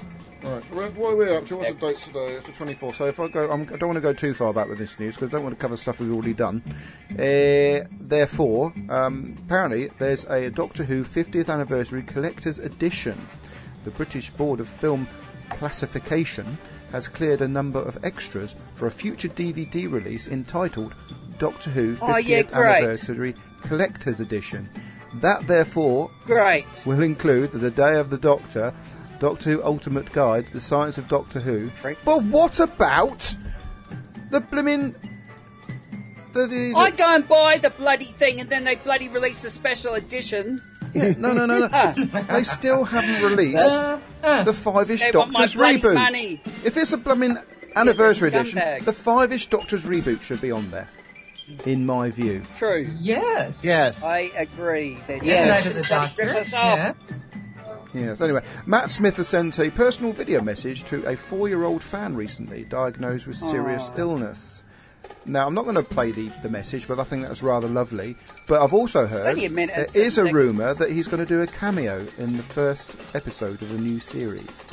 Right, so what are we up to? What's the date today? It's the twenty-fourth. So if I go, I'm, I don't want to go too far back with this news because I don't want to cover stuff we've already done. Uh, therefore, um, apparently there's a Doctor Who fiftieth anniversary collector's edition. The British Board of Film Classification has cleared a number of extras for a future D V D release entitled Doctor Who fiftieth Oh, yeah, great. Anniversary Collector's Edition. That, therefore, Great. will include The Day of the Doctor, Doctor Who Ultimate Guide, The Science of Doctor Who. But what about the blimmin'... The, the, the... I go and buy the bloody thing and then they bloody release a special edition. Yeah, no, no, no, no. They still haven't released Uh, uh. the Five-ish They want my Doctors bloody reboot. money. If it's a blooming anniversary Yeah, edition, scumbags. the Five-ish Doctors reboot should be on there, in my view. True. Yes. Yes. I agree. That Yeah, yes. Night of the Doctor. Rip us off. Yeah. Yes, anyway, Matt Smith has sent a personal video message to a four-year-old fan recently diagnosed with serious Aw. illness. Now, I'm not going to play the, the message, but I think that's rather lovely. But I've also heard only a minute and there seven is a seconds. rumour that he's going to do a cameo in the first episode of the new series.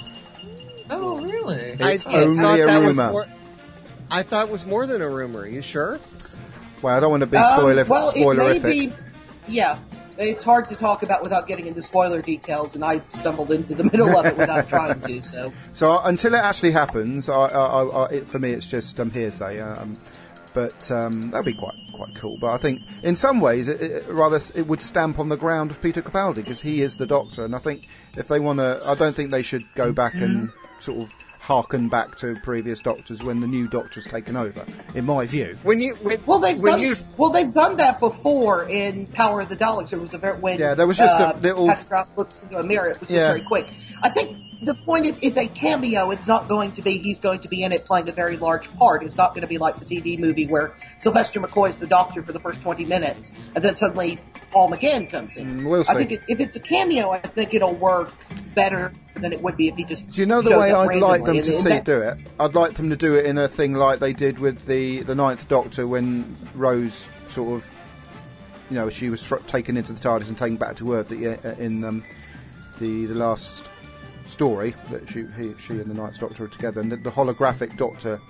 Oh, really? It's I, I only thought a that was rumour. more, I thought it was more than a rumor. Are you sure? Well, I don't want to be Um, spoiler well, it may spoilerific. be, yeah. It's hard to talk about without getting into spoiler details, and I stumbled into the middle of it without trying to. So, So uh, until it actually happens, I, I, I, I, it, for me, it's just um, hearsay. Um, but um, that'd be quite quite cool. But I think in some ways, it, it, rather s- it would stamp on the ground of Peter Capaldi because he is the Doctor, and I think if they want to, I don't think they should go back and sort of harken back to previous Doctors when the new Doctor's taken over. In my view, When you when, well, they've when done you well, they've done that before in Power of the Daleks. There was a very when Yeah, there was just a uh, little- Patrick Ross looked into a mirror. It was just Yeah. very quick. I think the point is, it's a cameo. It's not going to be he's going to be in it playing a very large part. It's not going to be like the T V movie where Sylvester McCoy is the Doctor for the first twenty minutes, and then suddenly Paul McGann comes in. Mm, we'll I see. think it, if it's a cameo, I think it'll work better than it would be if he just. do you know the shows way up I'd like them randomly. to And- and see that- it do it? I'd like them to do it in a thing like they did with the the Ninth Doctor when Rose sort of, you know, she was tr- taken into the TARDIS and taken back to Earth. The, uh, in um, the the last story that she he, she and the Ninth Doctor are together, and the, the holographic Doctor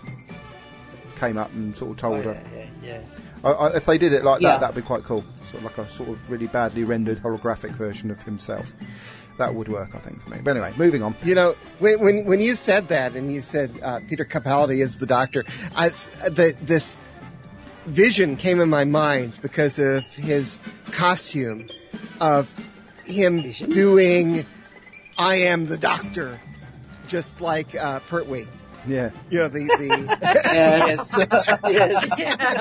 came up and sort of told Oh, her. yeah, yeah, yeah. I, I, if they did it like Yeah. that, that'd be quite cool. Sort of like a sort of really badly rendered holographic version of himself. That would work, I think, for me. But anyway, moving on. You know, when when, when you said that and you said uh, Peter Capaldi is the Doctor, I s the, this vision came in my mind because of his costume, of him Vision? doing "I am the Doctor," just like uh, Pertwee. Yeah. You know, the the Yes. yes.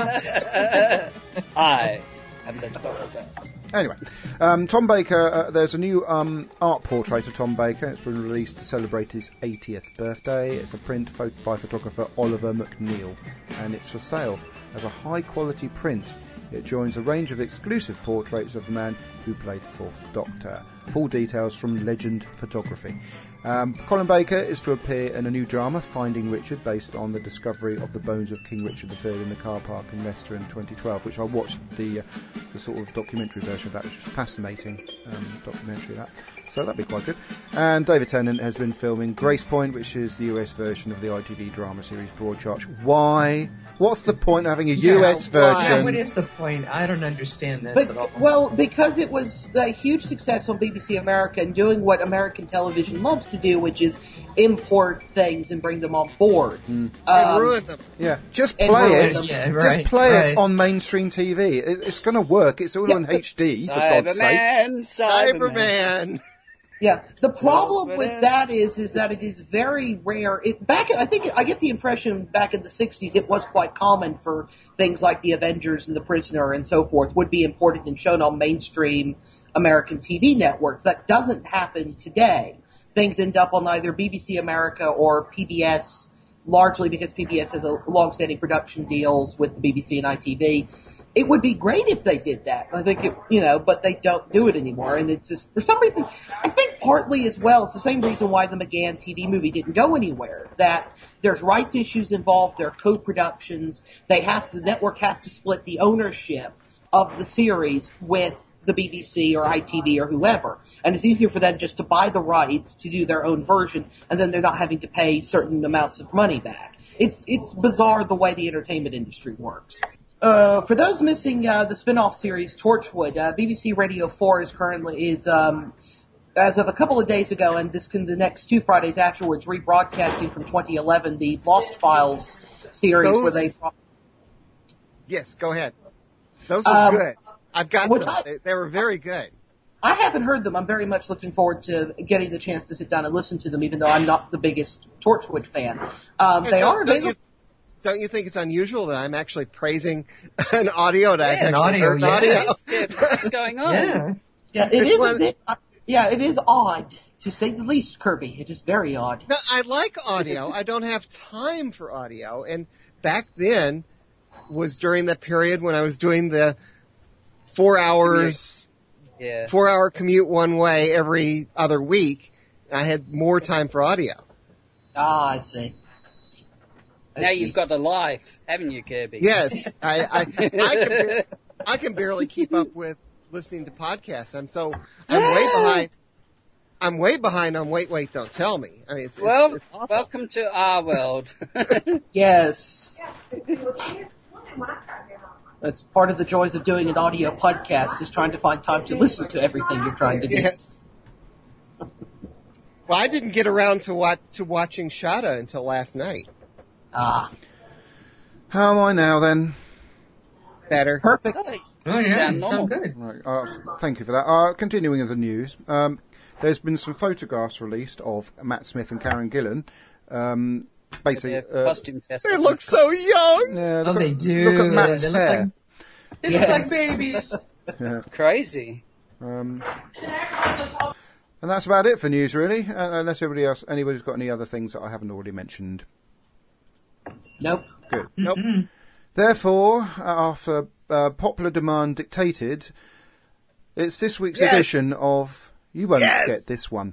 Yeah. I am the Doctor. Anyway, um, Tom Baker, uh, there's a new um, art portrait of Tom Baker. It's been released to celebrate his eightieth birthday. It's a print pho- by photographer Oliver McNeil, and it's for sale as a high-quality print. It joins a range of exclusive portraits of the man who played the Fourth Doctor. Full details from Legend Photography. Um, Colin Baker is to appear in a new drama, Finding Richard, based on the discovery of the bones of King Richard the Third in the car park in Leicester in twenty twelve, which I watched the uh, the sort of documentary version of that, which was a fascinating um, documentary of that. So that'd be quite good. And David Tennant has been filming Grace Point, which is the U S version of the I T V drama series Broadchurch. Why? What's the point of having a Yeah, U S why? Yeah, version? what is the point? I don't understand this at all. But, well, because it was a huge success on B B C America and doing what American television loves to do, which is import things and bring them on board. and Um, ruin them. Yeah, just And play ruin it. them. Yeah, Just right, play right. it on mainstream T V. It, it's going to work. It's all Yeah, on but- H D, for God's sake. Cyberman, Cyberman. Cyberman. Yeah, the problem Well, with but, uh, that is is that it is very rare. It back, in, I think I get the impression back in the sixties it was quite common for things like the Avengers and the Prisoner and so forth would be imported and shown on mainstream American T V networks. That doesn't happen today. Things end up on either B B C America or P B S, largely because P B S has a long-standing production deals with the B B C and I T V. It would be great if they did that. I think it, you know, but they don't do it anymore. And it's just, for some reason, I think partly as well, it's the same reason why the McGann T V movie didn't go anywhere. That there's rights issues involved, there are co-productions, they have to, the network has to split the ownership of the series with the B B C or I T V or whoever. And it's easier for them just to buy the rights to do their own version, and then they're not having to pay certain amounts of money back. It's it's bizarre the way the entertainment industry works. Uh, for those missing uh, the spin-off series Torchwood, uh, B B C Radio four is currently is um, as of a couple of days ago, and this can the next two Fridays afterwards, rebroadcasting from twenty eleven the Lost Files series Those, where they. Yes, go ahead. Those were Um, good. I've got which them. I- They, they were very good. I haven't heard them. I'm very much looking forward to getting the chance to sit down and listen to them, even though I'm not the biggest Torchwood fan. Um, And they don't, are don't available. you, don't you think it's unusual that I'm actually praising an audio that I've Yes, actually audio, heard yes. audio? Yeah, what's going on? Yeah. Yeah, it It's is one- a bit. Uh, yeah, it is odd to say the least, Kirby. It is very odd. No, I like audio. I don't have time for audio. And back then was during that period when I was doing the four hours, Yeah. four hour commute one way every other week. I had more time for audio. Ah, I see. I Now see. you've got a life, haven't you, Kirby? Yes, I, I, I, can, I can barely keep up with listening to podcasts. I'm so, I'm way behind. I'm way behind on Wait, Wait, Don't Tell Me. I mean, it's, Well, it's, it's awful. welcome to our world. Yes. That's part of the joys of doing an audio podcast, is trying to find time to listen to everything you're trying to do. Yes. Well, I didn't get around to what to watching Shada until last night. Ah, How am I now then? Better. perfect. Oh, yeah. Sound Sound normal. good. Right, uh, thank you for that. Uh, continuing with the news, um, there's been some photographs released of Matt Smith and Karen Gillan. Um, basically, Their uh, costume test. They look so young. yeah, Oh, look they at, do. Look at Matt's They look hair. like- They Yes. look like babies. Yeah. Crazy. Um, and that's about it for news, really. Uh, unless everybody else, anybody's got any other things that I haven't already mentioned. Nope. Good. Nope. Therefore, uh, after uh, popular demand dictated, it's this week's Yes. edition of You Won't Yes. Get This One.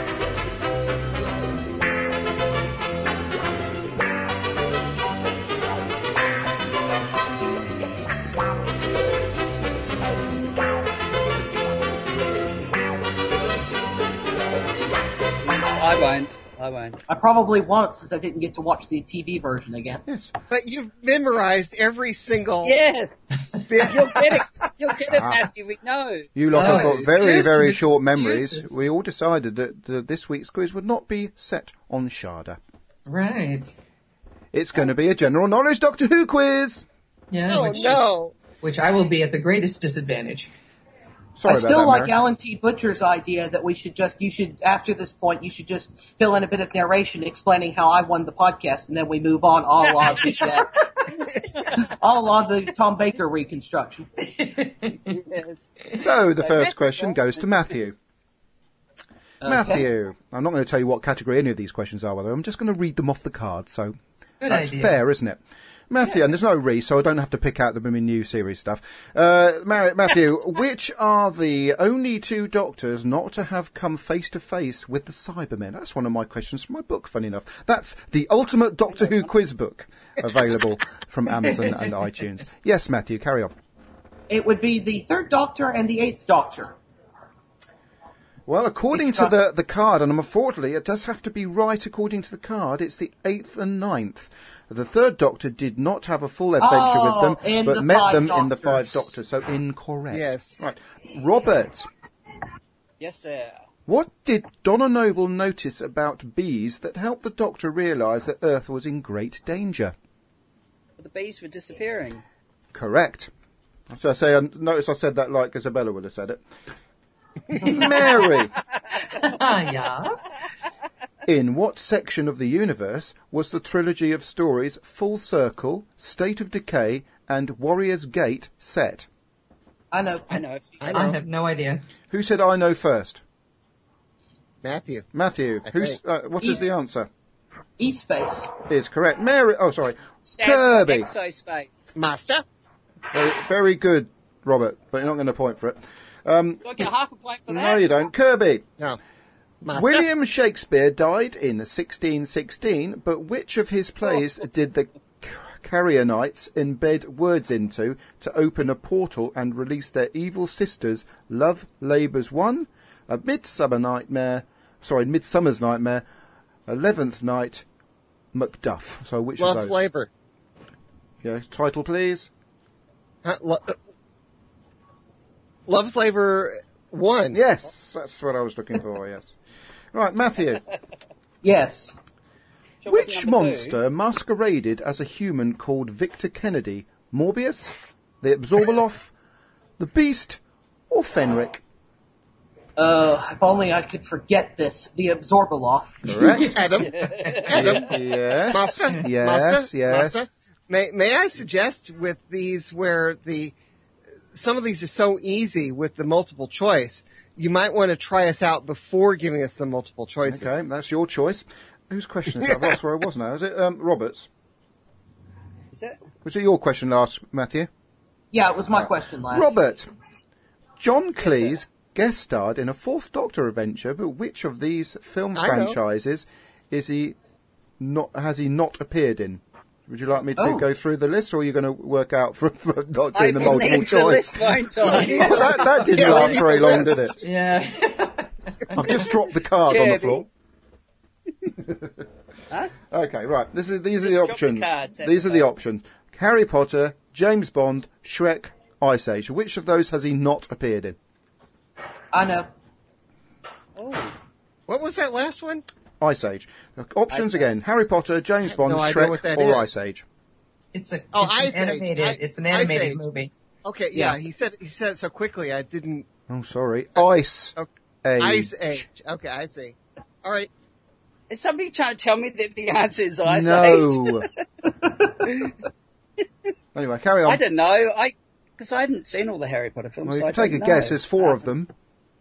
I won't. I won't. I probably won't, since I didn't get to watch the T V version again. Yes. But you've memorized every single Yeah, bit. you'll get it. You'll get it, Ah. Matthew. We know. You lot Oh, have got very, excuses, very short memories. excuses. We all decided that uh, this week's quiz would not be set on Shada. Right. It's going to be a general knowledge Doctor Who quiz. Yeah. Oh, which, no. which I will be at the greatest disadvantage. Sorry I about still that, like Mary. Alan T. Butcher's idea that we should just, you should, after this point, you should just fill in a bit of narration explaining how I won the podcast, and then we move on, a la the, uh, a la the Tom Baker reconstruction. Yes. So the So first Matthew, question goes to Matthew. Okay. Matthew, I'm not going to tell you what category any of these questions are, by the way. I'm just going to read them off the card. So Good that's idea. fair, isn't it? Matthew, and there's no re, so I don't have to pick out the blooming new series stuff. Uh, Mar- Matthew, which are the only two doctors not to have come face to face with the Cybermen? That's one of my questions from my book, funny enough. That's the ultimate Doctor Who quiz book, available from Amazon and iTunes. Yes, Matthew, carry on. It would be the Third Doctor and the Eighth Doctor. Well, according to the, the card, and unfortunately it does have to be right according to the card, it's the eighth and ninth. The Third Doctor did not have a full adventure Oh, with them, in but the met Five them in the Doctors. Five Doctors, so incorrect. Yes. Right. Robert, Yes, sir. what did Donna Noble notice about bees that helped the Doctor realise that Earth was in great danger? The bees were disappearing. Correct. So I say, I notice I said that like Isabella would have said it. Mary, yeah. in what section of the universe was the trilogy of stories Full Circle, State of Decay, and Warrior's Gate set? I know. I know. I I know. have no idea. Who said I know first? Matthew. Matthew. I Who's, think. uh, what is the answer? E-Space. Is correct. Mary. Oh, sorry. Stands for Kirby. Exospace. Master. Very, very good, Robert. But you're not going to point for it. Um, Do I get half a point for that? no, you don't. Kirby. No. Master. William Shakespeare died in sixteen sixteen, but which of his plays did the c- carrier knights embed words into to open a portal and release their evil sisters, Love Labour's One, A Midsummer Nightmare, sorry, Midsummer's Nightmare, Eleventh Night, Macduff. So which Love's of those? Labor. Yeah, title please. Uh, lo- uh, Love's Labor One. Yes, that's what I was looking for, yes. Right, Matthew. Yes. So what's Which number two? monster masqueraded as a human called Victor Kennedy? Morbius, the Absorbaloff, the Beast, or Fenric? Uh, if only I could forget this. The Absorbaloff. Correct. Adam. Adam. Yes. Master. Yes, Master. yes. Master. May, may I suggest with these where the, some of these are so easy with the multiple choice, you might want to try us out before giving us the multiple choices. Okay, that's your choice. Whose question is that? That's where I was now. Is it um, Robert's? Is it? Was it your question last, Matthew? Yeah, it was my question last. Robert. John Cleese guest starred in a Fourth Doctor adventure, but which of these film I know. franchises is he not? Has he not appeared in? Would you like me to Oh. go through the list, or are you going to work out for, for not I doing the will multiple need to choice? list mine, Tom. that, that didn't Yeah, last we very need long, the did it? Yeah. I've just dropped the card on the Kirby. floor. Huh? Okay, right. This is these are Just the drop the options. cards, these are the everybody. options: Harry Potter, James Bond, Shrek, Ice Age. Which of those has he not appeared in? I know. Oh, What was that last one? Ice Age. The options Ice Age. again: Harry Potter, James have Bond, no idea Shrek, what that or is. Ice Age. It's a Oh, it's Ice an Age. animated. I- it's an Ice animated Age. movie. Okay, yeah, Yeah. he said he said it so quickly I didn't. Oh, sorry. Ice Okay. Age. Ice Age. Okay, I see. All right. is somebody trying to tell me that the answer is Ice Age? No. Anyway, carry on. I don't know. I because I haven't seen all the Harry Potter films. Well, you so I can take a don't guess. know. There's four Um, of them.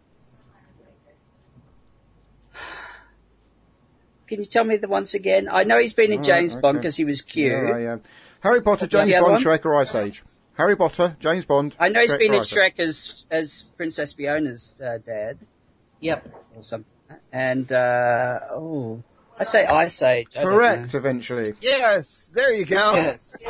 Can you tell me the once again? I know he's been in All James right, Bond okay. because he was cute. Yeah, yeah. Harry Potter, What's the James other Bond, one? Shrek, or Ice Age. Harry Potter, James Bond. I know he's Shrek, been or in Ice Age. Shrek as as Princess Fiona's uh, dad Yep. or something. And uh oh, I say Ice Age. I don't Correct, know. eventually. Yes, there you go. Yes.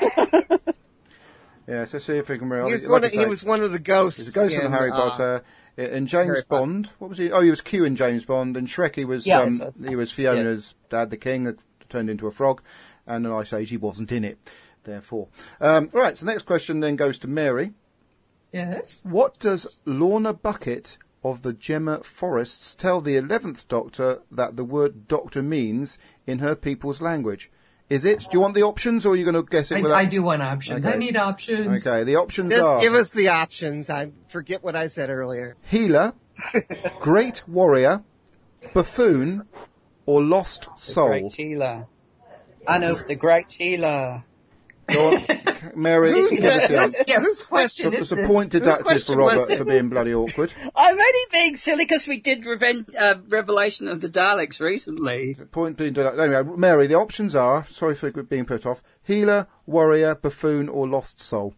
Yes, let's see if we can remember. He was Like one. I Of, he say, was one of the ghosts. He's a ghost in, from Harry uh, Potter. In James Harry Potter. Bond, what was he? Oh, he was Q in James Bond. In Shrek, he was Yeah. um, Yes, yes. he was Fiona's dad, the king, that turned into a frog. And in Ice Age, he wasn't in it. Therefore, um, right. So the next question then goes to Mary. Yes. What does Lorna Bucket of the Gemma Forests tell the eleventh Doctor that the word Doctor means in her people's language? Is it? Do you want the options, or are you going to guess it I, without? I do want options. Okay. I need options. Okay, the options Just are give us the options. I forget what I said earlier. healer, great warrior, buffoon, or lost The soul. Great Healer. I know. It's the Great Healer. Go on, Mary. Who's give us the that? answer. Yeah, whose question So is it's a this? point deducted for question was Robert it? for being bloody awkward. I'm only being silly because we did Reven- uh, Revelation of the Daleks recently. Point being deducted. Anyway, Mary, the options are, sorry for being put off, healer, warrior, buffoon, or lost soul.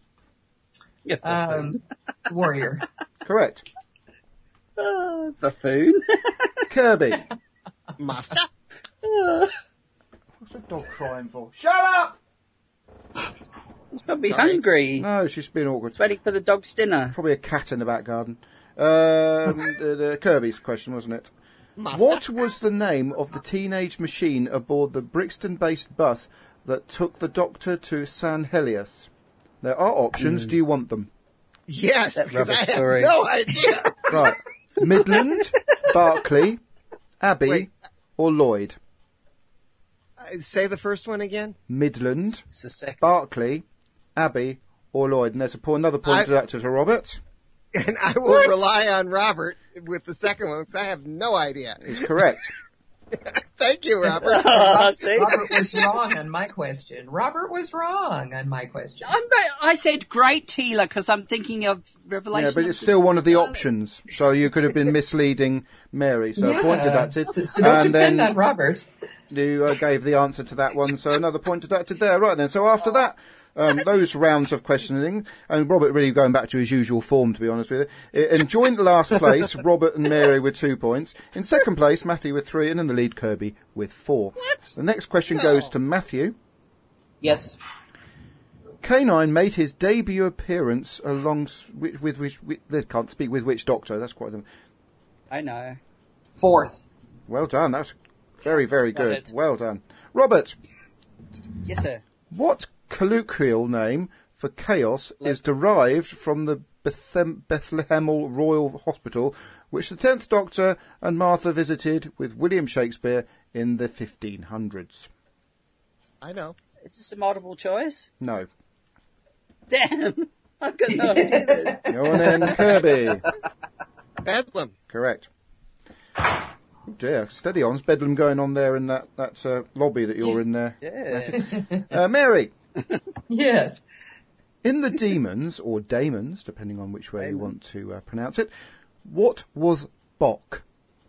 Um, warrior. Correct. Uh, buffoon. Kirby. Master. What's the dog crying for? Shut up! He's probably Sorry. hungry. No, she's been awkward. He's waiting for the dog's dinner. Probably a cat in the back garden. Um, the, the Kirby's question, wasn't it? Master. What was the name of the teenage machine aboard the Brixton-based bus that took the Doctor to San Helios? There are options. Do you want them? Yes, That because I rubbish have story. no idea. Right. Midland, Barclay, Abbey, Wait. or Lloyd? Uh, Say the first one again. Midland, It's the second. Barclay, Abbey, or Lloyd? And there's a point, another point I- deducted to Robert. And I will What? rely on Robert with the second one because I have no idea. Is correct. Thank you, Robert. Ah, see? Robert was wrong on my question. Robert was wrong on my question. I'm, I said Great Healer because I'm thinking of Revelation. Yeah, but of it's the still one of the Daleks. options. So you could have been misleading Mary. So a point deducted. So, so don't and depend then on Robert. you uh, gave the answer to that one. So another point deducted there. Right then. So after that, um, those rounds of questioning, and Robert really going back to his usual form, to be honest with you. In joint last place, Robert and Mary with two points. In second place, Matthew with three, and in the lead, Kirby with four. What? The next question No. goes to Matthew. Yes. Canine made his debut appearance along with, with which they can't speak with which Doctor. That's quite. A, I know. Fourth. Well done. That's very, very Got good. it. Well done, Robert. Yes, sir. What colloquial name for chaos is derived from the Bethem- Bethlehem Royal Hospital, which the tenth Doctor and Martha visited with William Shakespeare in the fifteen hundreds? I know. Is this a multiple choice? No. Damn. I've got no idea then. Go on then, Kirby. Bedlam. Correct. Oh dear, steady on. Is Bedlam going on there in that, that uh, lobby that you're in there? Yes. Uh, Mary. Yes. In the Demons, or Daemons, depending on which way you want to uh, pronounce it, what was Bok?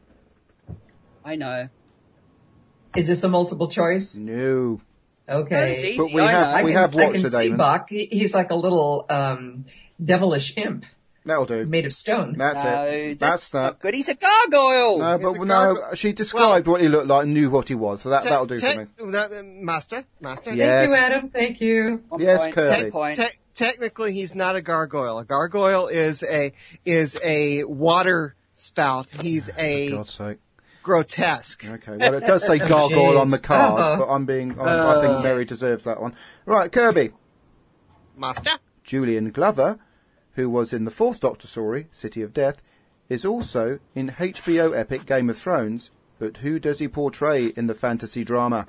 I know. Is this a multiple choice? No. Okay. That's easy, But we I have, know. I we can, have I watched can the see Daemons. Bach. He, he's like a little um, devilish imp That'll do. made of stone. That's No, it. that's That's not that. good. He's a gargoyle. No, He's but a no, gargoyle. she described what he looked like and knew what he was, so that, Te- that'll do te- for me. no, uh, master, master. Yeah. Thank you, Adam. Thank you. One Yes, point, Kirby. ten point. Te- technically, he's not a gargoyle. A gargoyle is a is a water spout. He's For a God's sake. grotesque. Okay, well, it does say gargoyle on the Jeez. card, Uh-huh. but I'm being, I'm, I think Mary deserves that one. Right, Kirby. Master. Julian Glover, who was in the fourth Doctor story, City of Death, is also in H B O epic Game of Thrones, but who does he portray in the fantasy drama?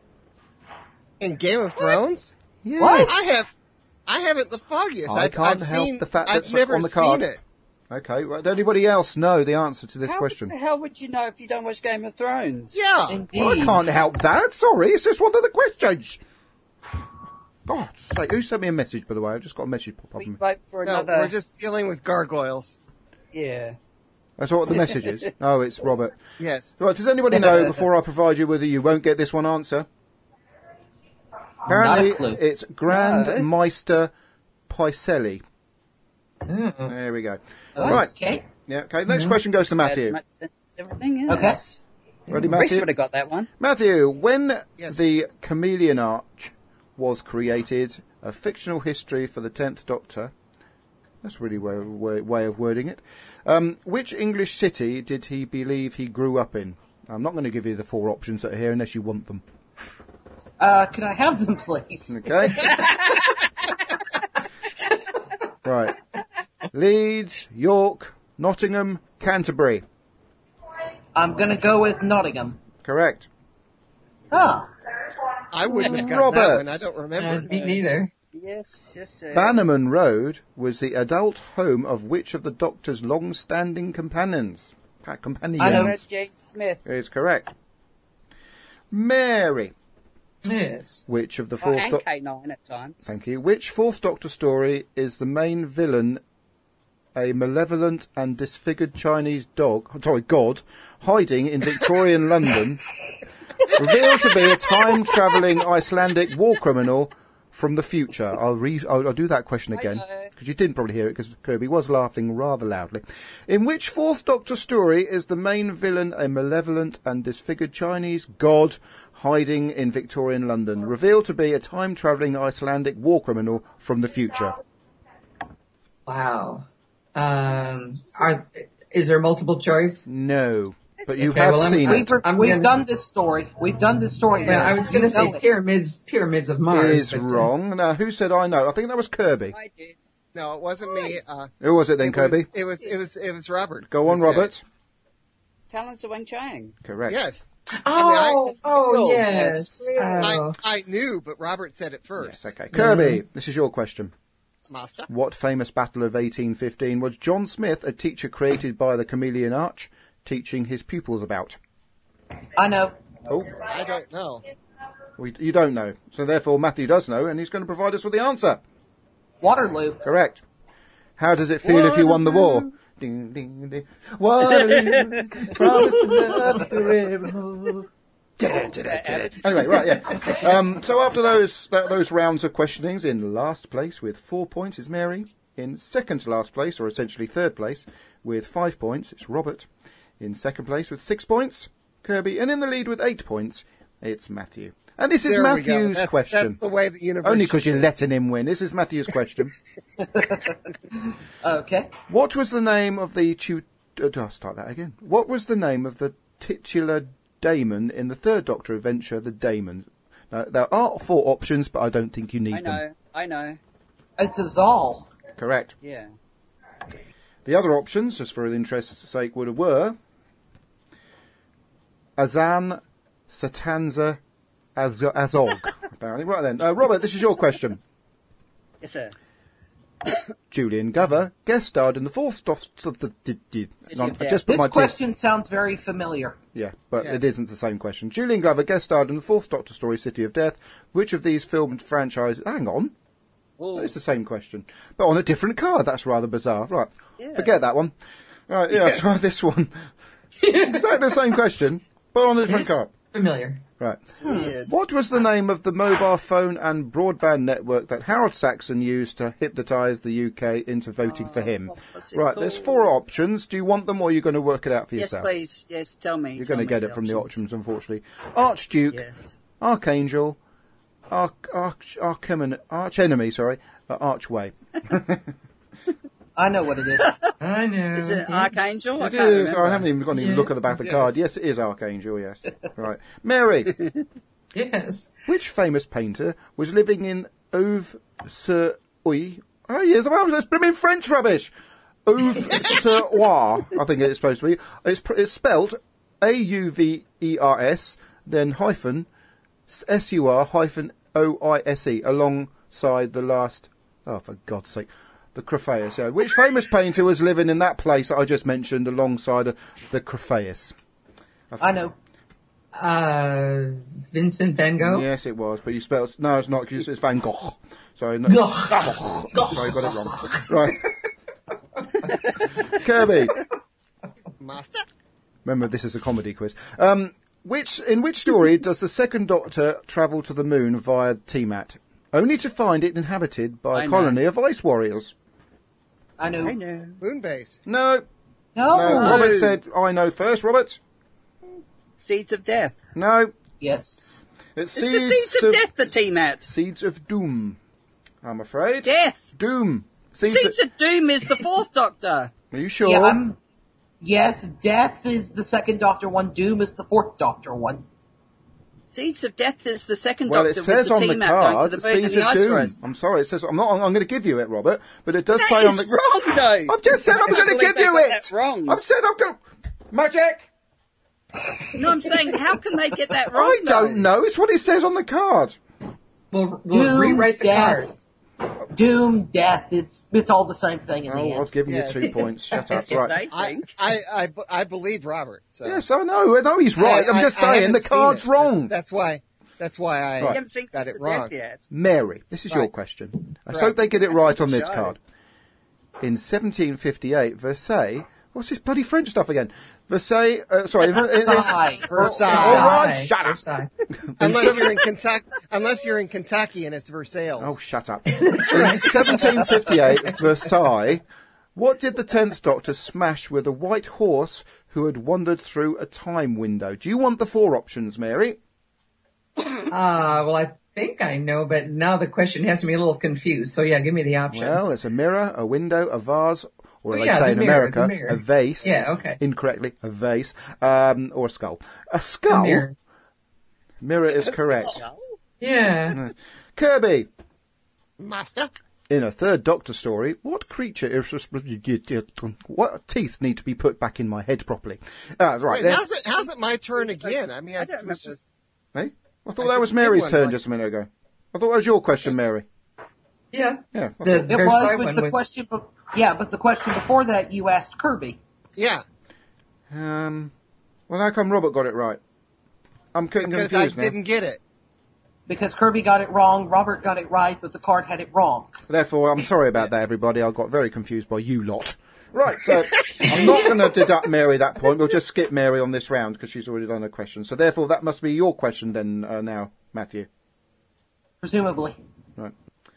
In Game of Thrones, Yes. I have, I haven't the foggiest. I I've, can't I've help seen, the fact I've that's never on the card. seen it. Okay, well, does anybody else know the answer to this How question? the hell would you know if you don't watch Game of Thrones? Yeah. Indeed. Well, I can't help that. Sorry, it's just one of the questions. God's sake, who sent me a message, by the way? I've just got a message pop up. We vote for No, another. we're just dealing with gargoyles. Yeah. That's what the message is. Oh, it's Robert. Yes. Right, does anybody know, before I provide you with it, you won't get this one answer? Apparently, Not a clue. it's Grand Meister Picelli. There we go. Right. Okay. Yeah, okay. Next question goes to Adds Matthew. much sense to everything, yes. Ready, Reese Matthew? would have got that one. Matthew, when Yes. the Chameleon Arch was created, a fictional history for the tenth Doctor. That's really way, way, way of wording it. Um, which English city did he believe he grew up in? I'm not going to give you the four options that are here unless you want them. Uh, can I have them, please? Okay? Right. Leeds, York, Nottingham, Canterbury. I'm gonna go with Nottingham. Correct. Ah. I wouldn't have got Robert. that one. I don't Uh, remember. me neither. Yes, yes, sir. Bannerman Road was the adult home of which of the Doctor's long-standing companions? Pa- companions. I know. Fred J. Smith. Is correct. Mary. Yes. Which of the Oh, fourth and Doc- K nine at times. Thank you. Which fourth Doctor story is the main villain a malevolent and disfigured Chinese dog, sorry, god, hiding in Victorian London, revealed to be a time-travelling Icelandic war criminal from the future? I'll, re- I'll, I'll do that question again, because you didn't probably hear it, because Kirby was laughing rather loudly. In which fourth Doctor story is the main villain a malevolent and disfigured Chinese god hiding in Victorian London, revealed to be a time-travelling Icelandic war criminal from the future? Wow. Um, are, is there multiple choice? No. But you Okay, have well, I'm- seen We've, it. I'm we've gonna- done this story. We've done this story. Well, I was going to You say know it. pyramids, pyramids of Mars. Is but, uh, wrong. Now, who said I know? I think that was Kirby. I did. No, it wasn't me. Uh, Who was it then, it Kirby? was, it was it was it was Robert. Go on, who said it. Robert. Talents of Wang Chang. Correct. Yes. Oh, It's oh, real. yes. It's real. Oh. I I knew, but Robert said it first. Yes, okay. Kirby, this is your question. Master. What famous battle of eighteen fifteen was John Smith, a teacher created by the Chameleon Arch, teaching his pupils about? I know. Oh, I don't know. we, you don't know. So therefore Matthew does know, and he's going to provide us with the answer. Waterloo. Correct. How does it feel if you won the war? Ding, ding, ding. Waterloo, promise to love you forevermore. Anyway, right, yeah. Um, so after those th- those rounds of questionings, in last place with four points is Mary. In second to last place, or essentially third place, with five points, it's Robert. In second place with six points, Kirby. And in the lead with eight points, it's Matthew. And this is There we go. Matthew's That's, question. that's the way the universe. Only because should you're be. letting him win. This is Matthew's question. Okay. What was the name of the tu- uh, I'll start that again. What was the name of the titular daemon in the Third Doctor adventure, The Daemon? Now, there are four options, but I don't think you need I know, them. I know. It's a Zal. Correct. Yeah. The other options, just for interest's sake, would have were Azan, Satanza, Az- Azog. Apparently, right then, uh, Robert, this is your question. Yes, sir. Julian Glover guest starred in the fourth stop of the. Did, did, City of I Death. just put This my teeth- question sounds very familiar. Yeah, but Yes. it isn't the same question. Julian Glover guest starred in the fourth Doctor story, City of Death. Which of these filmed franchises? Hang on, Ooh. it's the same question, but on a different card. That's rather bizarre. Right, Yeah. forget that one. Right, yeah, Yes. try this one. Exactly the same question, but on a It different is card. familiar. Right. Weird. What was the name of the mobile phone and broadband network that Harold Saxon used to hypnotise the U K into voting for him? what was it Right, there's called? four options. Do you want them, or are you going to work it out for Yes, yourself? please. Yes, tell me. You're tell going to me get it from the options. options, unfortunately. Archduke, Yes. Archangel, Arch, Arch, Archemin, Archenemy, sorry, uh, Archway. I know what it is. I know. Is it Archangel? I It can't is. remember. I haven't even gone to even Yeah. look at the back of the Yes. card. Yes, it is Archangel, yes. Right. Mary, Yes. which famous painter was living in Auve-sur-Oise? Oh, yes, well, that's blooming French rubbish. Auve-sur-Oise, I think it's supposed to be. It's, pr- it's spelled A U V E R S, then hyphen, S U R hyphen O I S E, alongside the last, oh, for God's sake, the Crephaeus. Yeah. Which famous painter was living in that place that I just mentioned alongside uh, the Crephaeus? I know. Uh, Vincent Van Gogh. Yes, it was, but you spelled, no, it's not, 'cause it's Van Gogh. Sorry, no, Gogh. Sorry, got it wrong. Right. Kirby. Master. Remember, this is a comedy quiz. Um, which in which story does the Second Doctor travel to the moon via Tiamat, only to find it inhabited by I a know. colony of ice warriors? I know. I know. Moonbase. No, No. no. Robert said, "I know first." Robert, Seeds of Death. no. Yes. It's It's the Seeds of Death, the T-Mat. Seeds of Doom. I'm afraid. Death. Doom. Seeds. Seeds of Doom is the fourth Doctor. Are you sure? Yeah, I'm, yes, Death is the second Doctor one. Doom is the fourth Doctor one. Seeds of Death is the second Well, it Doctor says with the on the T-Mat going card, to the moon and Seeds the of ice Doom. rose. I'm sorry, it says I'm not. I'm going to give you it, Robert, but it does say That on is the. wrong, though. I've just said I'm I going to believe give they you got it. that wrong. I've said I'm going. Magic. No, I'm saying, how can they get that wrong? I don't though? know. It's what it says on the card. We'll, we'll Doom, rewrite the Death. card. Doom, Death. It's it's all the same thing in Oh, the I was end. giving Yes. you two points. Shut up. That's what Right. they I, think. I, I, b- I believe Robert. So. Yes, I know. I know he's right. I- I'm just I- I saying haven't the seen card's it. wrong. That's, that's why. That's why I You haven't seen got Seeds it of wrong. Death yet. Mary, this is your Right. question. I Right. hope they get it That's right a on good this show. card. In seventeen fifty-eight, Versailles. What's this bloody French stuff again? Versailles. Uh, sorry. Versailles. Versailles. All right, shut up. Versailles. Unless you're in Kentucky, unless you're in Kentucky and it's Versailles. Oh, shut up. In seventeen fifty-eight, Versailles, what did the tenth Doctor smash with a white horse who had wandered through a time window? Do you want the four options, Mary? Ah, well, I think I know, but now the question has me a little confused. So yeah, give me the options. Well, it's a mirror, a window, a vase, or Oh, they yeah, say the in mirror, America, the mirror. a vase. Yeah, okay. Incorrectly, a vase, um, or a skull. A The skull? mirror. Mirror is correct. Yeah. Kirby, Master. in a third Doctor story, what creature is... What teeth need to be put back in my head properly? Uh, right, Wait, there. how's it? How's it my turn again? I mean, I, I don't was remember. just. Hey? I thought I that was just did Mary's one, turn like- just a minute ago. I thought that was your question, Mary. Yeah. Yeah. I The It Versailles was, but one the was. question, be- yeah, but the question before that you asked Kirby. Yeah, Um, well, how come Robert got it right? I'm getting because I confused now. didn't get it. Because Kirby got it wrong, Robert got it right, but the card had it wrong. Therefore, I'm sorry about that, everybody. I got very confused by you lot. Right, so I'm not going to deduct Mary that point. We'll just skip Mary on this round because she's already done a question. So therefore, that must be your question then uh, now, Matthew. Presumably. Right.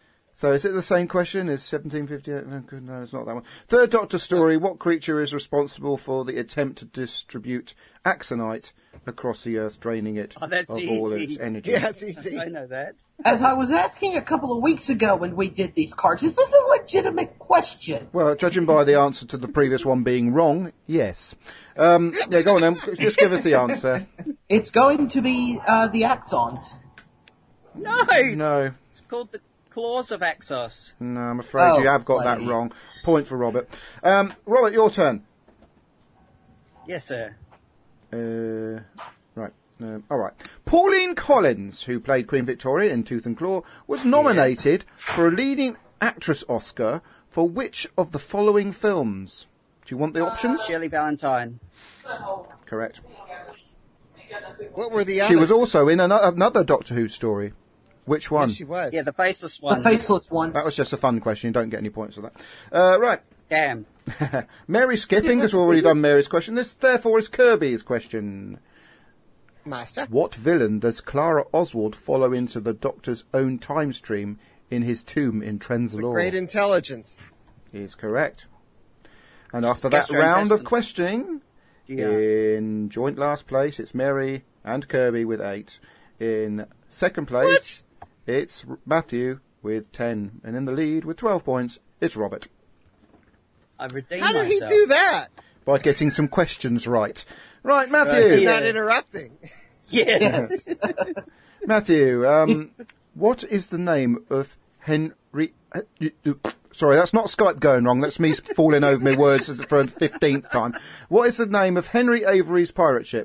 So is it the same question? Is seventeen fifty-eight? No, good, no, it's not that one. Third Doctor story. What creature is responsible for the attempt to distribute axonite across the Earth, draining it Oh, that's of easy. all its energy? Yeah, it's easy. I know that. As I was asking a couple of weeks ago when we did these cards, is this a legitimate question? Well, judging by the answer to the previous one being wrong, yes. Um, yeah, go on then. Just give us the answer. It's going to be uh, the axons. No! No. It's called the Claws of Axos. No, I'm afraid Oh, you have got that bloody. wrong. Point for Robert. Um, Robert, your turn. Yes, sir. Uh, right. Um, all right. Pauline Collins, who played Queen Victoria in Tooth and Claw, was nominated for a leading actress Oscar for which of the following films? Do you want the options? Shirley Valentine. Correct. What were the others? She was also in another, another Doctor Who story. Which one? Yes, she was. Yeah, the faceless The one. faceless ones. That was just a fun question. You don't get any points for that. Uh, right. Damn. Mary skipping, because we've already done Mary's question. This, therefore, is Kirby's question. Master. What villain does Clara Oswald follow into the Doctor's own time stream in his tomb in The Trenzalore? great intelligence. Is correct. And after that Gastrointestinal. round of questioning, Yeah. in joint last place, it's Mary and Kirby with eight. In second place, it's R- Matthew with ten. And in the lead with twelve points, it's Robert. I redeemed How did he myself. do that? By getting some questions right. Right, Matthew. Yeah. Not interrupting. Yes. Matthew, um, what is the name of Henry... uh, you- you- Sorry, that's not Skype going wrong. That's me falling over my words for a fifteenth time. What is the name of Henry Avery's pirate ship?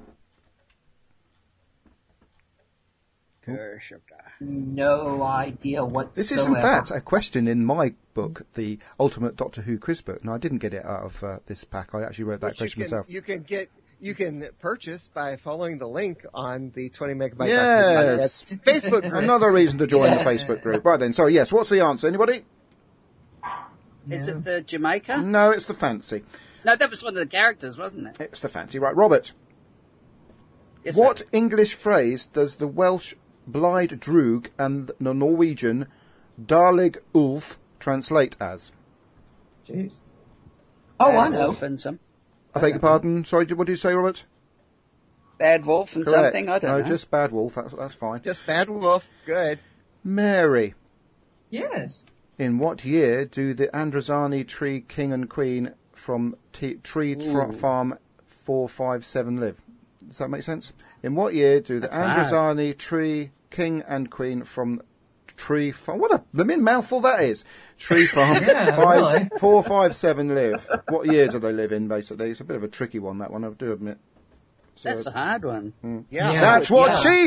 No idea whatsoever. This is, in fact, a question in my book, the Ultimate Doctor Who quiz book. And I didn't get it out of uh, this pack. I actually wrote that Which you question can, myself. you can get, you can purchase by following the link on the twenty megabyte Yes. Facebook group. Another reason to join Yes. the Facebook group. Right then, sorry, yes, what's the answer? Anybody? Is it the Jamaica? No, it's the fancy. No, that was one of the characters, wasn't it? It's the fancy. Right, Robert. Yes, What sir. English phrase does the Welsh Blide Droog and the Norwegian Darlig Ulf translate as? Jeez. Oh, Bad I know. Wolf and some. I beg your pardon. Sorry, what did you say, Robert? Bad Wolf and Correct. something. I don't no, know. just Bad Wolf. That's, that's fine. Just Bad Wolf. Good. Mary. Yes. In what year do the Androzani Tree King and Queen from T- Tree Tr- Farm four five seven live? Does that make sense? In what year do the That's hard. Androzani Tree King and Queen from Tree Farm... What a blooming mouthful that is. Tree Farm Yeah, five, really. four five seven live. What year do they live in, basically? It's a bit of a tricky one, that one, I do admit. So, That's a hard one. Yeah. Yeah. that's what Yeah. she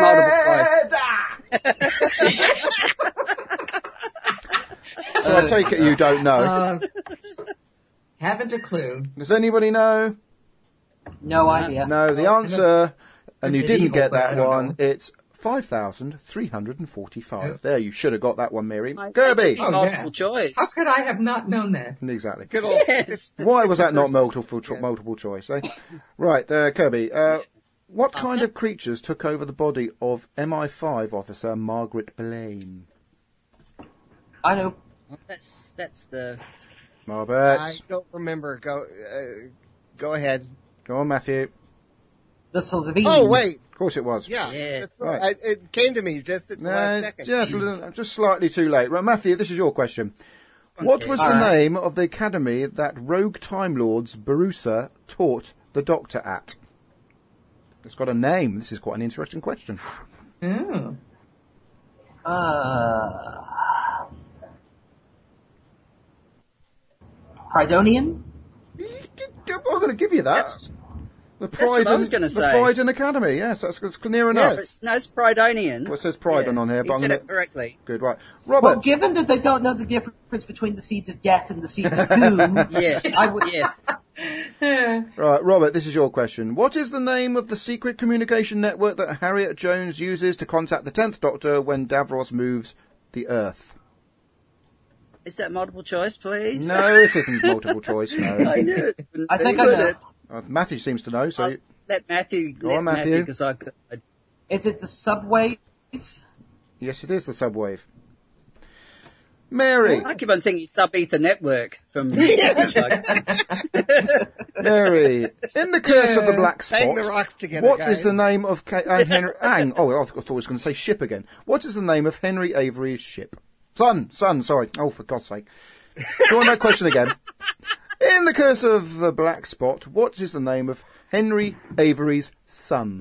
That should be said! multiple choice. So I take it you don't know. Uh, haven't a clue. Does anybody know? No idea. No, the answer, and you didn't Medieval, get but I that don't one, know. it's five thousand three hundred forty-five. Oh. There, you should have got that one, Mary. That Kirby! should be Oh, multiple yeah. choice. How could I have not known that? Exactly. Good old. Yes. Why was that not First- multiple, cho- yeah. multiple choice, eh? Right, uh, Kirby, uh, what kind Oscar? of creatures took over the body of M I five officer Margaret Blaine? I know. That's that's the. Marbet. I don't remember. Go, uh, go ahead. Go on, Matthew. The Slovene. Oh wait, Of course it was. yeah, Yeah. that's Right. right. I, it came to me just at the No, last second. just, a little- just slightly too late. Right, Matthew, this is your question. What Okay. was the All right. name of the academy that rogue Time Lords Barusa taught the Doctor at? It's got a name. This is quite an interesting question. Oh. Uh, Pridonian? I'm going to give you that. That's, the that's what I Pride was and- gonna the say. Pride and Academy. Yes, that's, that's near enough. Yes. no, it's Pridonian. Well, it says Pride on here, he but I'm said gonna- it correctly. Good, right. Well, Robert. given that they don't know the difference between the seeds of death and the seeds of doom, Yes. I would. Yes. Right, Robert, this is your question. What is the name of the secret communication network that Harriet Jones uses to contact the tenth Doctor when Davros moves the Earth? Is that multiple choice, please? No, it isn't multiple choice, no. I knew it. I think I Could know. it? Uh, Matthew seems to know, so... I'll let Matthew. Go let on, Matthew. because I could. I- Is it the subway? Yes, it is the subwave. Mary. I keep on thinking Sub-Ether Network from... Mary, in The Curse of the Black Spot, Bang the rocks together, what is guys. the name of Ca- uh, Henry... Hang, oh, I thought I was going to say ship again. What is the name of Henry Avery's ship? Son, son, sorry. Oh, for God's sake. Go on that question again. In The Curse of the Black Spot, what is the name of Henry Avery's son?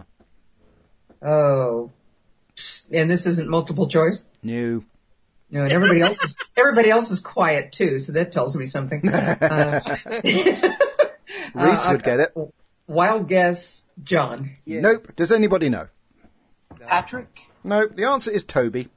Oh. And this isn't multiple choice? No. No, and everybody else is everybody else is quiet too, so that tells me something. Uh, Reese would get it. Wild guess, John. Yeah. Nope. Does anybody know? Patrick? No. The answer is Toby.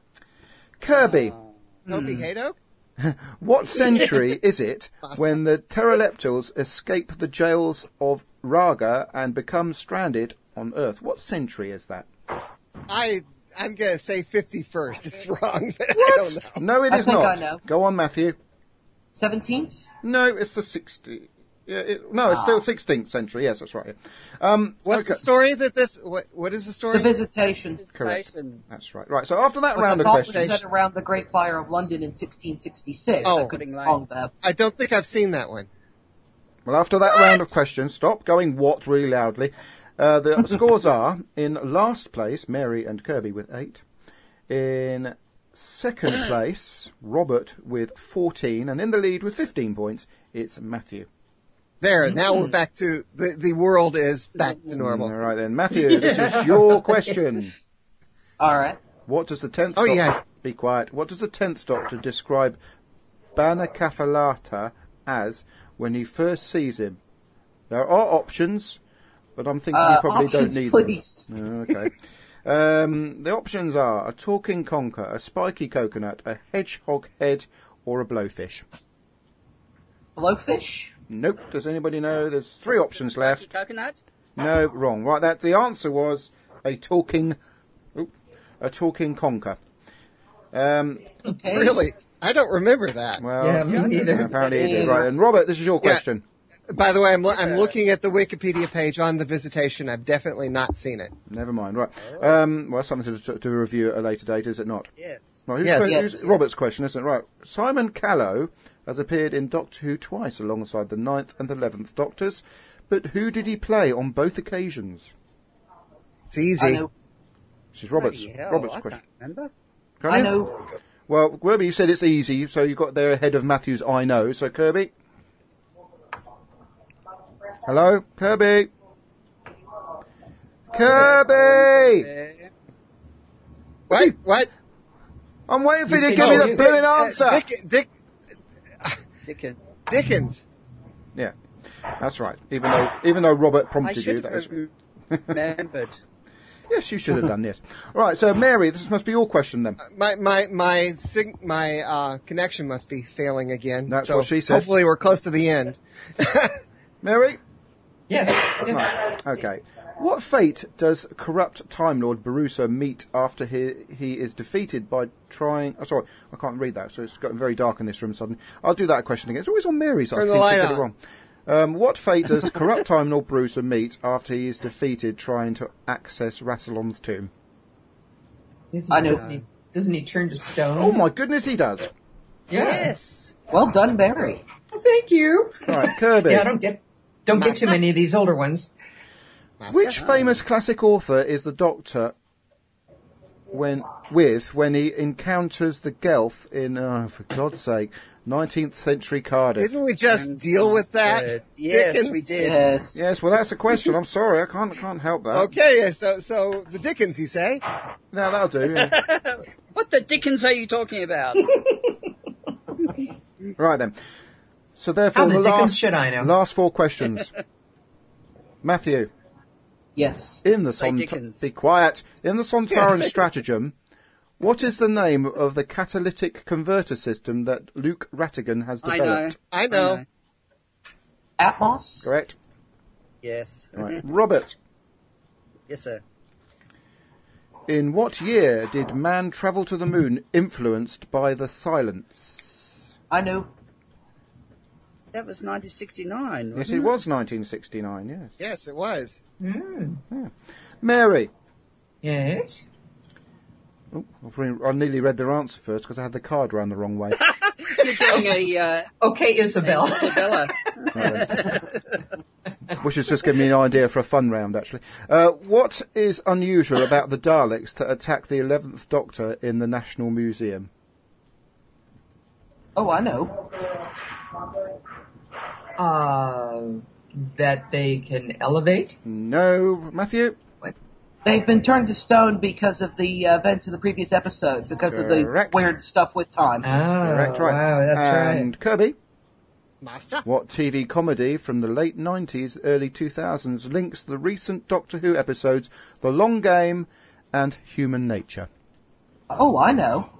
Kirby. Toby Hadoke? What century is it when the Pteroleptals escape the jails of Raga and become stranded on Earth? What century is that? I, I'm going to say fifty-first. It's wrong. But I What? don't know. No, it I is think not. I know. Go on, Matthew. seventeenth? No, it's the sixteenth. Yeah, it, no, it's still sixteenth century. Yes, that's right. Um, What's okay. the story that this, what, what is the story? The Visitation. Visitation. That's right. Right. So after that Which round I of thought was questions, set around the Great Fire of London in sixteen sixty-six. Oh. I could be wrong there. I don't think I've seen that one. well, after that round of questions, stop going what really loudly. Uh, the scores are in last place, Mary and Kirby with eight. In second place, Robert with fourteen, and in the lead with fifteen points, it's Matthew. There, now we're back to, the, the world is back to normal. All right then, Matthew, this is your question. All right. What does the tenth Oh, Doctor... yeah. Be quiet. What does the tenth Doctor describe Banakafalata as when he first sees him? There are options, but I'm thinking Uh, you probably options, don't need please. them. Oh, okay. um, the options are a talking conker, a spiky coconut, a hedgehog head, or a blowfish. Blowfish? Nope. Does anybody know? There's three options left. Coconut? No, wrong. Right, that the answer was a talking, oop, a talking conker. Um, Okay. Really? I don't remember that. well, Yeah, me neither. apparently it did. Right, and Robert, this is your Yeah. question. By the way, I'm, lo- I'm looking at the Wikipedia page on the Visitation. I've definitely not seen it. Never mind. Right. Um, well, something to, to review at a later date, is it not? Yes. Right, who's Yes. que- Yes. who's- Robert's question, isn't it? Right. Simon Callow has appeared in Doctor Who twice alongside the ninth and eleventh Doctors, but who did he play on both occasions? It's I easy. know. This is Robert's, Bloody hell, Robert's I question. can't remember. Can I you? know. Well, Kirby, you said it's easy, so you got there ahead of Matthew's I know. So, Kirby? Hello? Kirby? Kirby! Uh, What? What? I'm waiting for you You to said give me no, the you- blooming Uh, answer! Dick, Dick, Dickens. Dickens. Yeah, that's right. Even though, even though Robert I prompted you, should that was... have remembered. Yes, you should have done this. Right, so Mary, this must be your question then. My my my sig- my uh, connection must be failing again. That's so what she said. Hopefully, we're close to the end. Mary? Yes. yes. Right, okay. What fate does corrupt Time Lord Barusa meet after he he is defeated by trying... Oh, sorry, I can't read that, so it's gotten very dark in this room suddenly. I'll do that question again. It's always on Mary's, I Turn the think, so light get it on. wrong. Um, what fate does corrupt Time Lord Barusa meet after he is defeated trying to access Rassilon's tomb? Isn't, I know. Doesn't he, doesn't he turn to stone? Oh my goodness, he does. Yeah. Yes. Well done, Barry. Well, thank you. Right, Kirby. Yeah, I don't get don't get too many of these older ones. Which famous classic author is the Doctor when with when he encounters the Gelf in, oh, for God's sake, nineteenth century Cardiff? Didn't we just deal with that? Uh, yes, Dickens? we did. Yes. Yes, well, that's a question. I'm sorry, I can't can't help that. Okay, so so the Dickens, you say? No, that'll do. Yeah. What the Dickens are you talking about? Right then. So therefore, How the the dickens last should I know? last four questions. Matthew, Yes. in the Say Sont- Dickens. be quiet. In the Sontaran Yeah, say stratagem, what is the name of the catalytic converter system that Luke Rattigan has I know. developed? I know. Atmos? Correct. Yes. Right. Robert, Yes, sir. in what year did man travel to the moon influenced by the silence? I know. That was nineteen sixty-nine, Yes, wasn't it was nineteen sixty-nine, yes. Yes, it was. Mm. Mary, Yes. Oh, I've re- I nearly read their answer first because I had the card round the wrong way. You're doing a uh, Okay, Isabel. Isabella. Which has just given me an idea for a fun round, actually. Uh, what is unusual about the Daleks that attack the eleventh Doctor in the National Museum? Oh, I know. Uh, that they can elevate? No, Matthew? They've been turned to stone because of the uh, events of the previous episode, because Correct. of the weird stuff with time. Oh, Correct, right. wow, that's and right. Kirby? Master? What T V comedy from the late nineties, early two thousands links the recent Doctor Who episodes The Long Game and Human Nature? Oh, I know.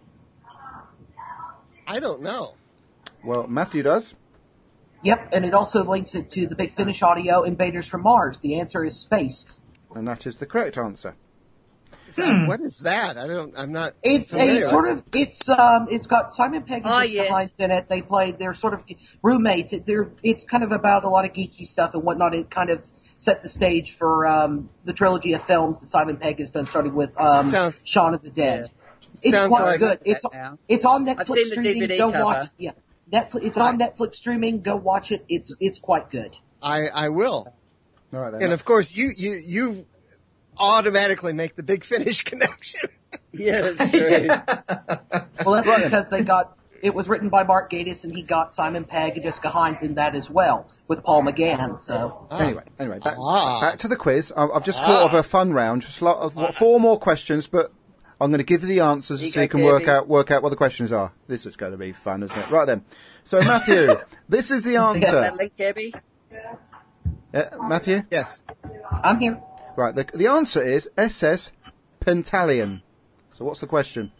I don't know. Well, Matthew does. Yep, and it also links it to the Big Finish audio Invaders from Mars. The answer is Spaced. And that is the correct answer. Is that, what is that? I don't. I'm not. It's familiar. a sort of, it's, um, it's got Simon Pegg and Oh, Jessica yes. Hines in it. They play, they're sort of roommates. It, they're, it's kind of about a lot of geeky stuff and whatnot. It kind of set the stage for, um, the trilogy of films that Simon Pegg has done, starting with, um, Sounds- Shaun of the Dead. It's Sounds quite like- good. It's, now. it's on Netflix I've seen the streaming. D V D Go cover. watch, yeah. Netflix, it's on Netflix streaming. Go watch it. It's, it's quite good. I I will. All right, then. And of course, you you you automatically make the Big Finish connection. Yeah, that's true. Well, that's because they got, it was written by Mark Gatiss and he got Simon Pegg and Jessica Hines in that as well, with Paul McGann, so. Anyway, anyway, back, Ah. back to the quiz. I- I've just thought of a fun round. Just lot of, what, four more questions, but I'm going to give you the answers You so you go, can work Kirby. out work out what the questions are. This is going to be fun, isn't it? Right then. So Matthew, this is the Got answer. that link, Gabby? Yeah, Matthew. Yes. I'm here. Right. The, the answer is S S Pentalion. So what's the question?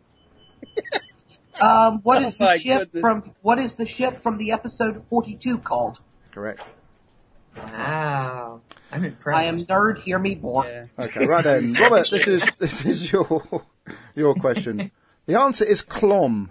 Um, what is Oh my the ship goodness. from, what is the ship from the episode forty-two called? Correct. Wow. I'm impressed. I am nerd, hear me more. Yeah. Okay. Right then, Robert. This is this is your your question. The answer is Clom.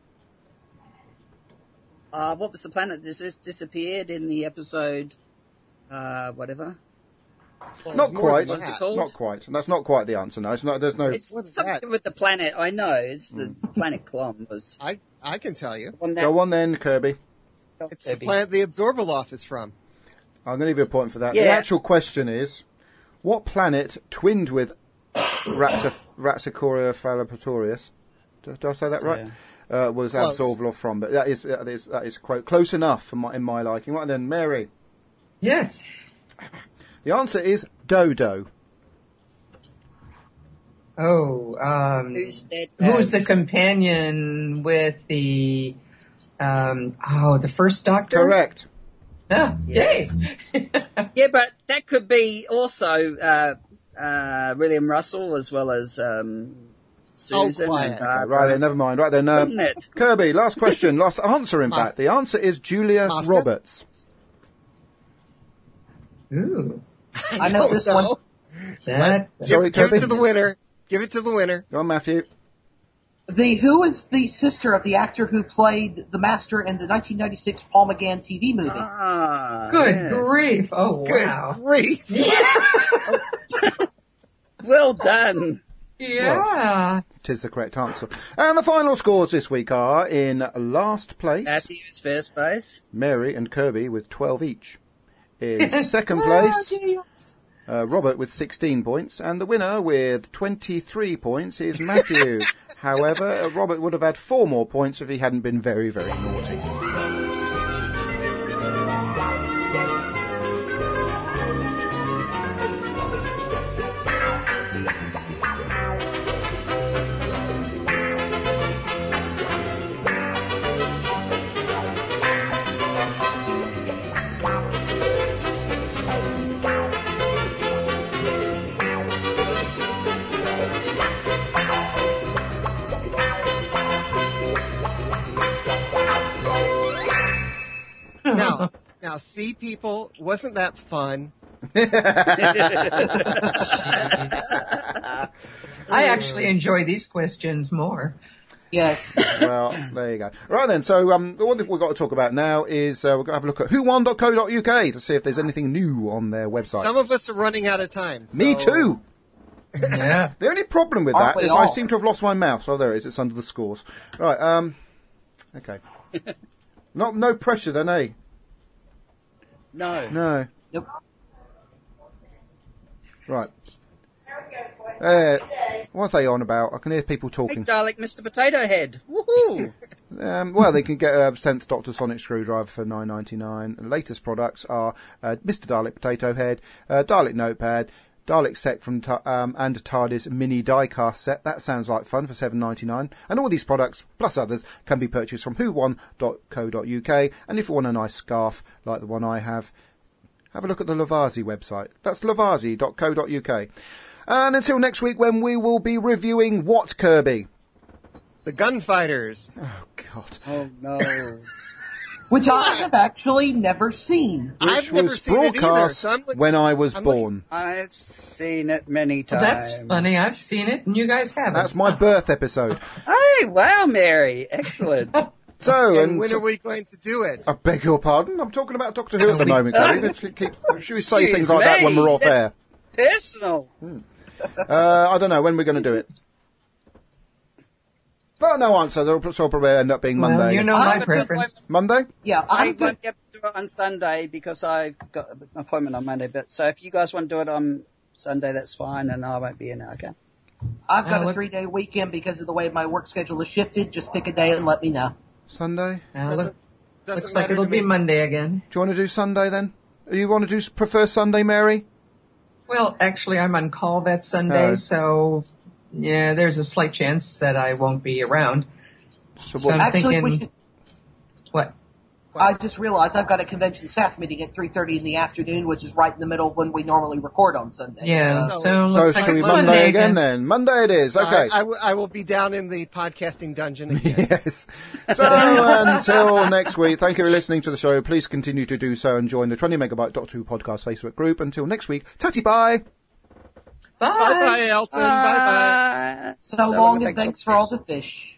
Uh, what was the planet? This this disappeared in the episode, uh, whatever. Well, Not it's more quite. than What's it that. called? Not quite. That's not quite the answer. No, it's not. There's no. It's What is something that? with the planet. I know. It's the planet Clom was I I can tell you. on that. Go on then, Kirby. It's the planet the Absorbaloff is from. I'm going to give you a point for that. The Yeah. actual question is, what planet twinned with Raxif- Raxicoria Phalapatorius? Did, did I say that right? Uh, was Close. Absorbaloff from? But that is that is that is quote close enough for my, in my liking. Right then, Mary. Yes. The answer is Dodo. Oh, um, Who's dead? who's the as- companion with the, um, oh, the first Doctor? Correct. Oh, Yes. yay. Yeah, but that could be also uh, uh, William Russell as well as um, Susan. quiet. and Okay, Barbara. right then, never mind. Right then, uh, Wouldn't it? Kirby. Last question. Last answer. In Master. fact, the answer is Julia Master? Roberts. Ooh. I know don't this one. That, Give, Sorry, give Kirby? it to the winner. Give it to the winner. Go on, Matthew. The who is the sister of the actor who played the Master in the nineteen ninety-six Paul McGann T V movie? Ah, good yes. grief. Oh, Good wow. grief. Well done. Yeah. Tis the correct answer. And the final scores this week are in last place, Matthew's first base. Mary and Kirby with twelve each. In second place, Oh, yes. uh, Robert with sixteen points. And the winner with twenty-three points is Matthew. However, uh, Robert would have had four more points if he hadn't been very, very naughty. Now, now, see, people, wasn't that fun? I actually enjoy these questions more. Yes. Well, there you go. Right then, so um, the one that we've got to talk about now is uh, we're going to have a look at who won dot co dot uk to see if there's anything new on their website. Some of us are running out of time. Me so- too. Yeah. The only problem with Aren't that we is I all? seem to have lost my mouse. Oh, there it is. It's under the scores. Right. Um. Okay. Not no pressure then, eh? No. No. Nope. Right. Uh, what are they on about? I can hear people Big talking. Dalek Mister Potato Head. Woohoo! Um, well, they can get a tenth Doctor Sonic screwdriver for nine ninety-nine. The latest products are uh, Mister Dalek Potato Head, uh, Dalek Notepad, Dalek set from ta- um, and a TARDIS mini diecast set. That sounds like fun for seven ninety-nine. And all these products, plus others, can be purchased from who one dot co dot uk. And if you want a nice scarf like the one I have, have a look at the Lavazi website. That's lavazi dot co dot uk. And until next week, when we will be reviewing what, Kirby? The Gunfighters. Oh, God. Oh, no. Which I have actually never seen. Which I've never was seen it either, broadcast so I'm look- when I was I'm born. I've seen it many Well, times. that's funny. I've seen it, and you guys haven't. That's my birth episode. Oh, wow, Mary. Excellent. So, And and when are we going to do it? I beg your pardon. I'm talking about Doctor Who at the Nobody- moment, Gary. Let's keep, keep, should we say Excuse things like that when me, we're off air? that's Personal. Uh, I don't know when we're going to do it. But no answer. They'll so probably end up being Monday. Well, you know I'm my a good preference. Monday? Yeah, I I'm won't good. be able to do it on Sunday because I've got an appointment on Monday. But so if you guys want to do it on Sunday, that's fine, and I won't be in it. Okay. I've got Uh, a look- three-day weekend because of the way my work schedule is shifted. Just pick a day and let me know. Sunday? Now, Doesn't, look, doesn't looks like matter it'll to be me. Monday again. Do you want to do Sunday then? You want to do prefer Sunday, Mary? Well, actually, I'm on call that Sunday, Oh. so yeah, there's a slight chance that I won't be around. So So what- I'm Actually, we thinking, should, what? I just realized I've got a convention staff meeting at three thirty in the afternoon, which is right in the middle of when we normally record on Sunday. Yeah, So- so, so looks shall like we it's Monday, Monday again then? Monday it is. So Okay. I, I, w- I will be down in the podcasting dungeon again. Yes. So until next week, thank you for listening to the show. Please continue to do so and join the twenty megabyte Doctor Who podcast Facebook group. Until next week, tatty bye. Bye. Bye bye, Elton. Bye bye. Uh, So, long and thanks for all the fish.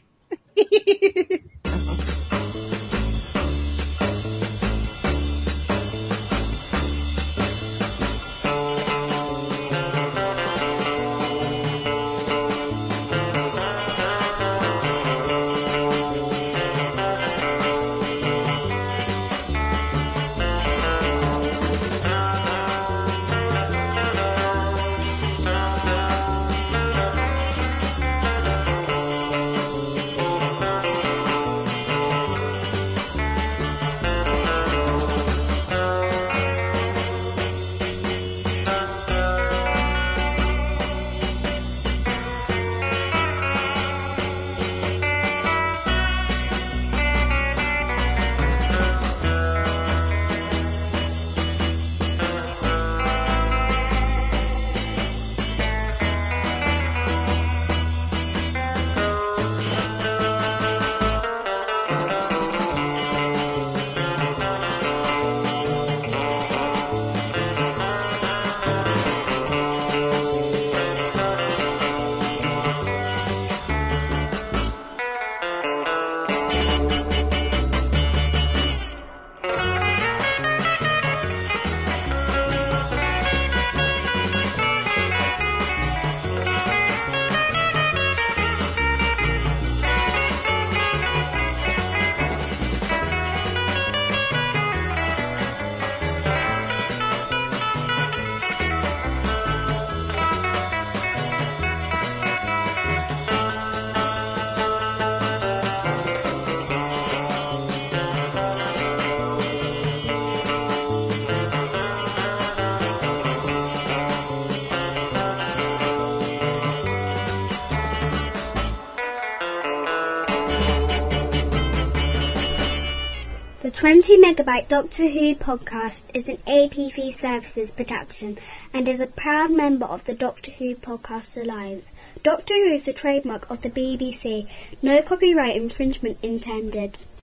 The twenty megabyte Doctor Who podcast is an A P V Services production and is a proud member of the Doctor Who Podcast Alliance. Doctor Who is the trademark of the B B C. No copyright infringement intended.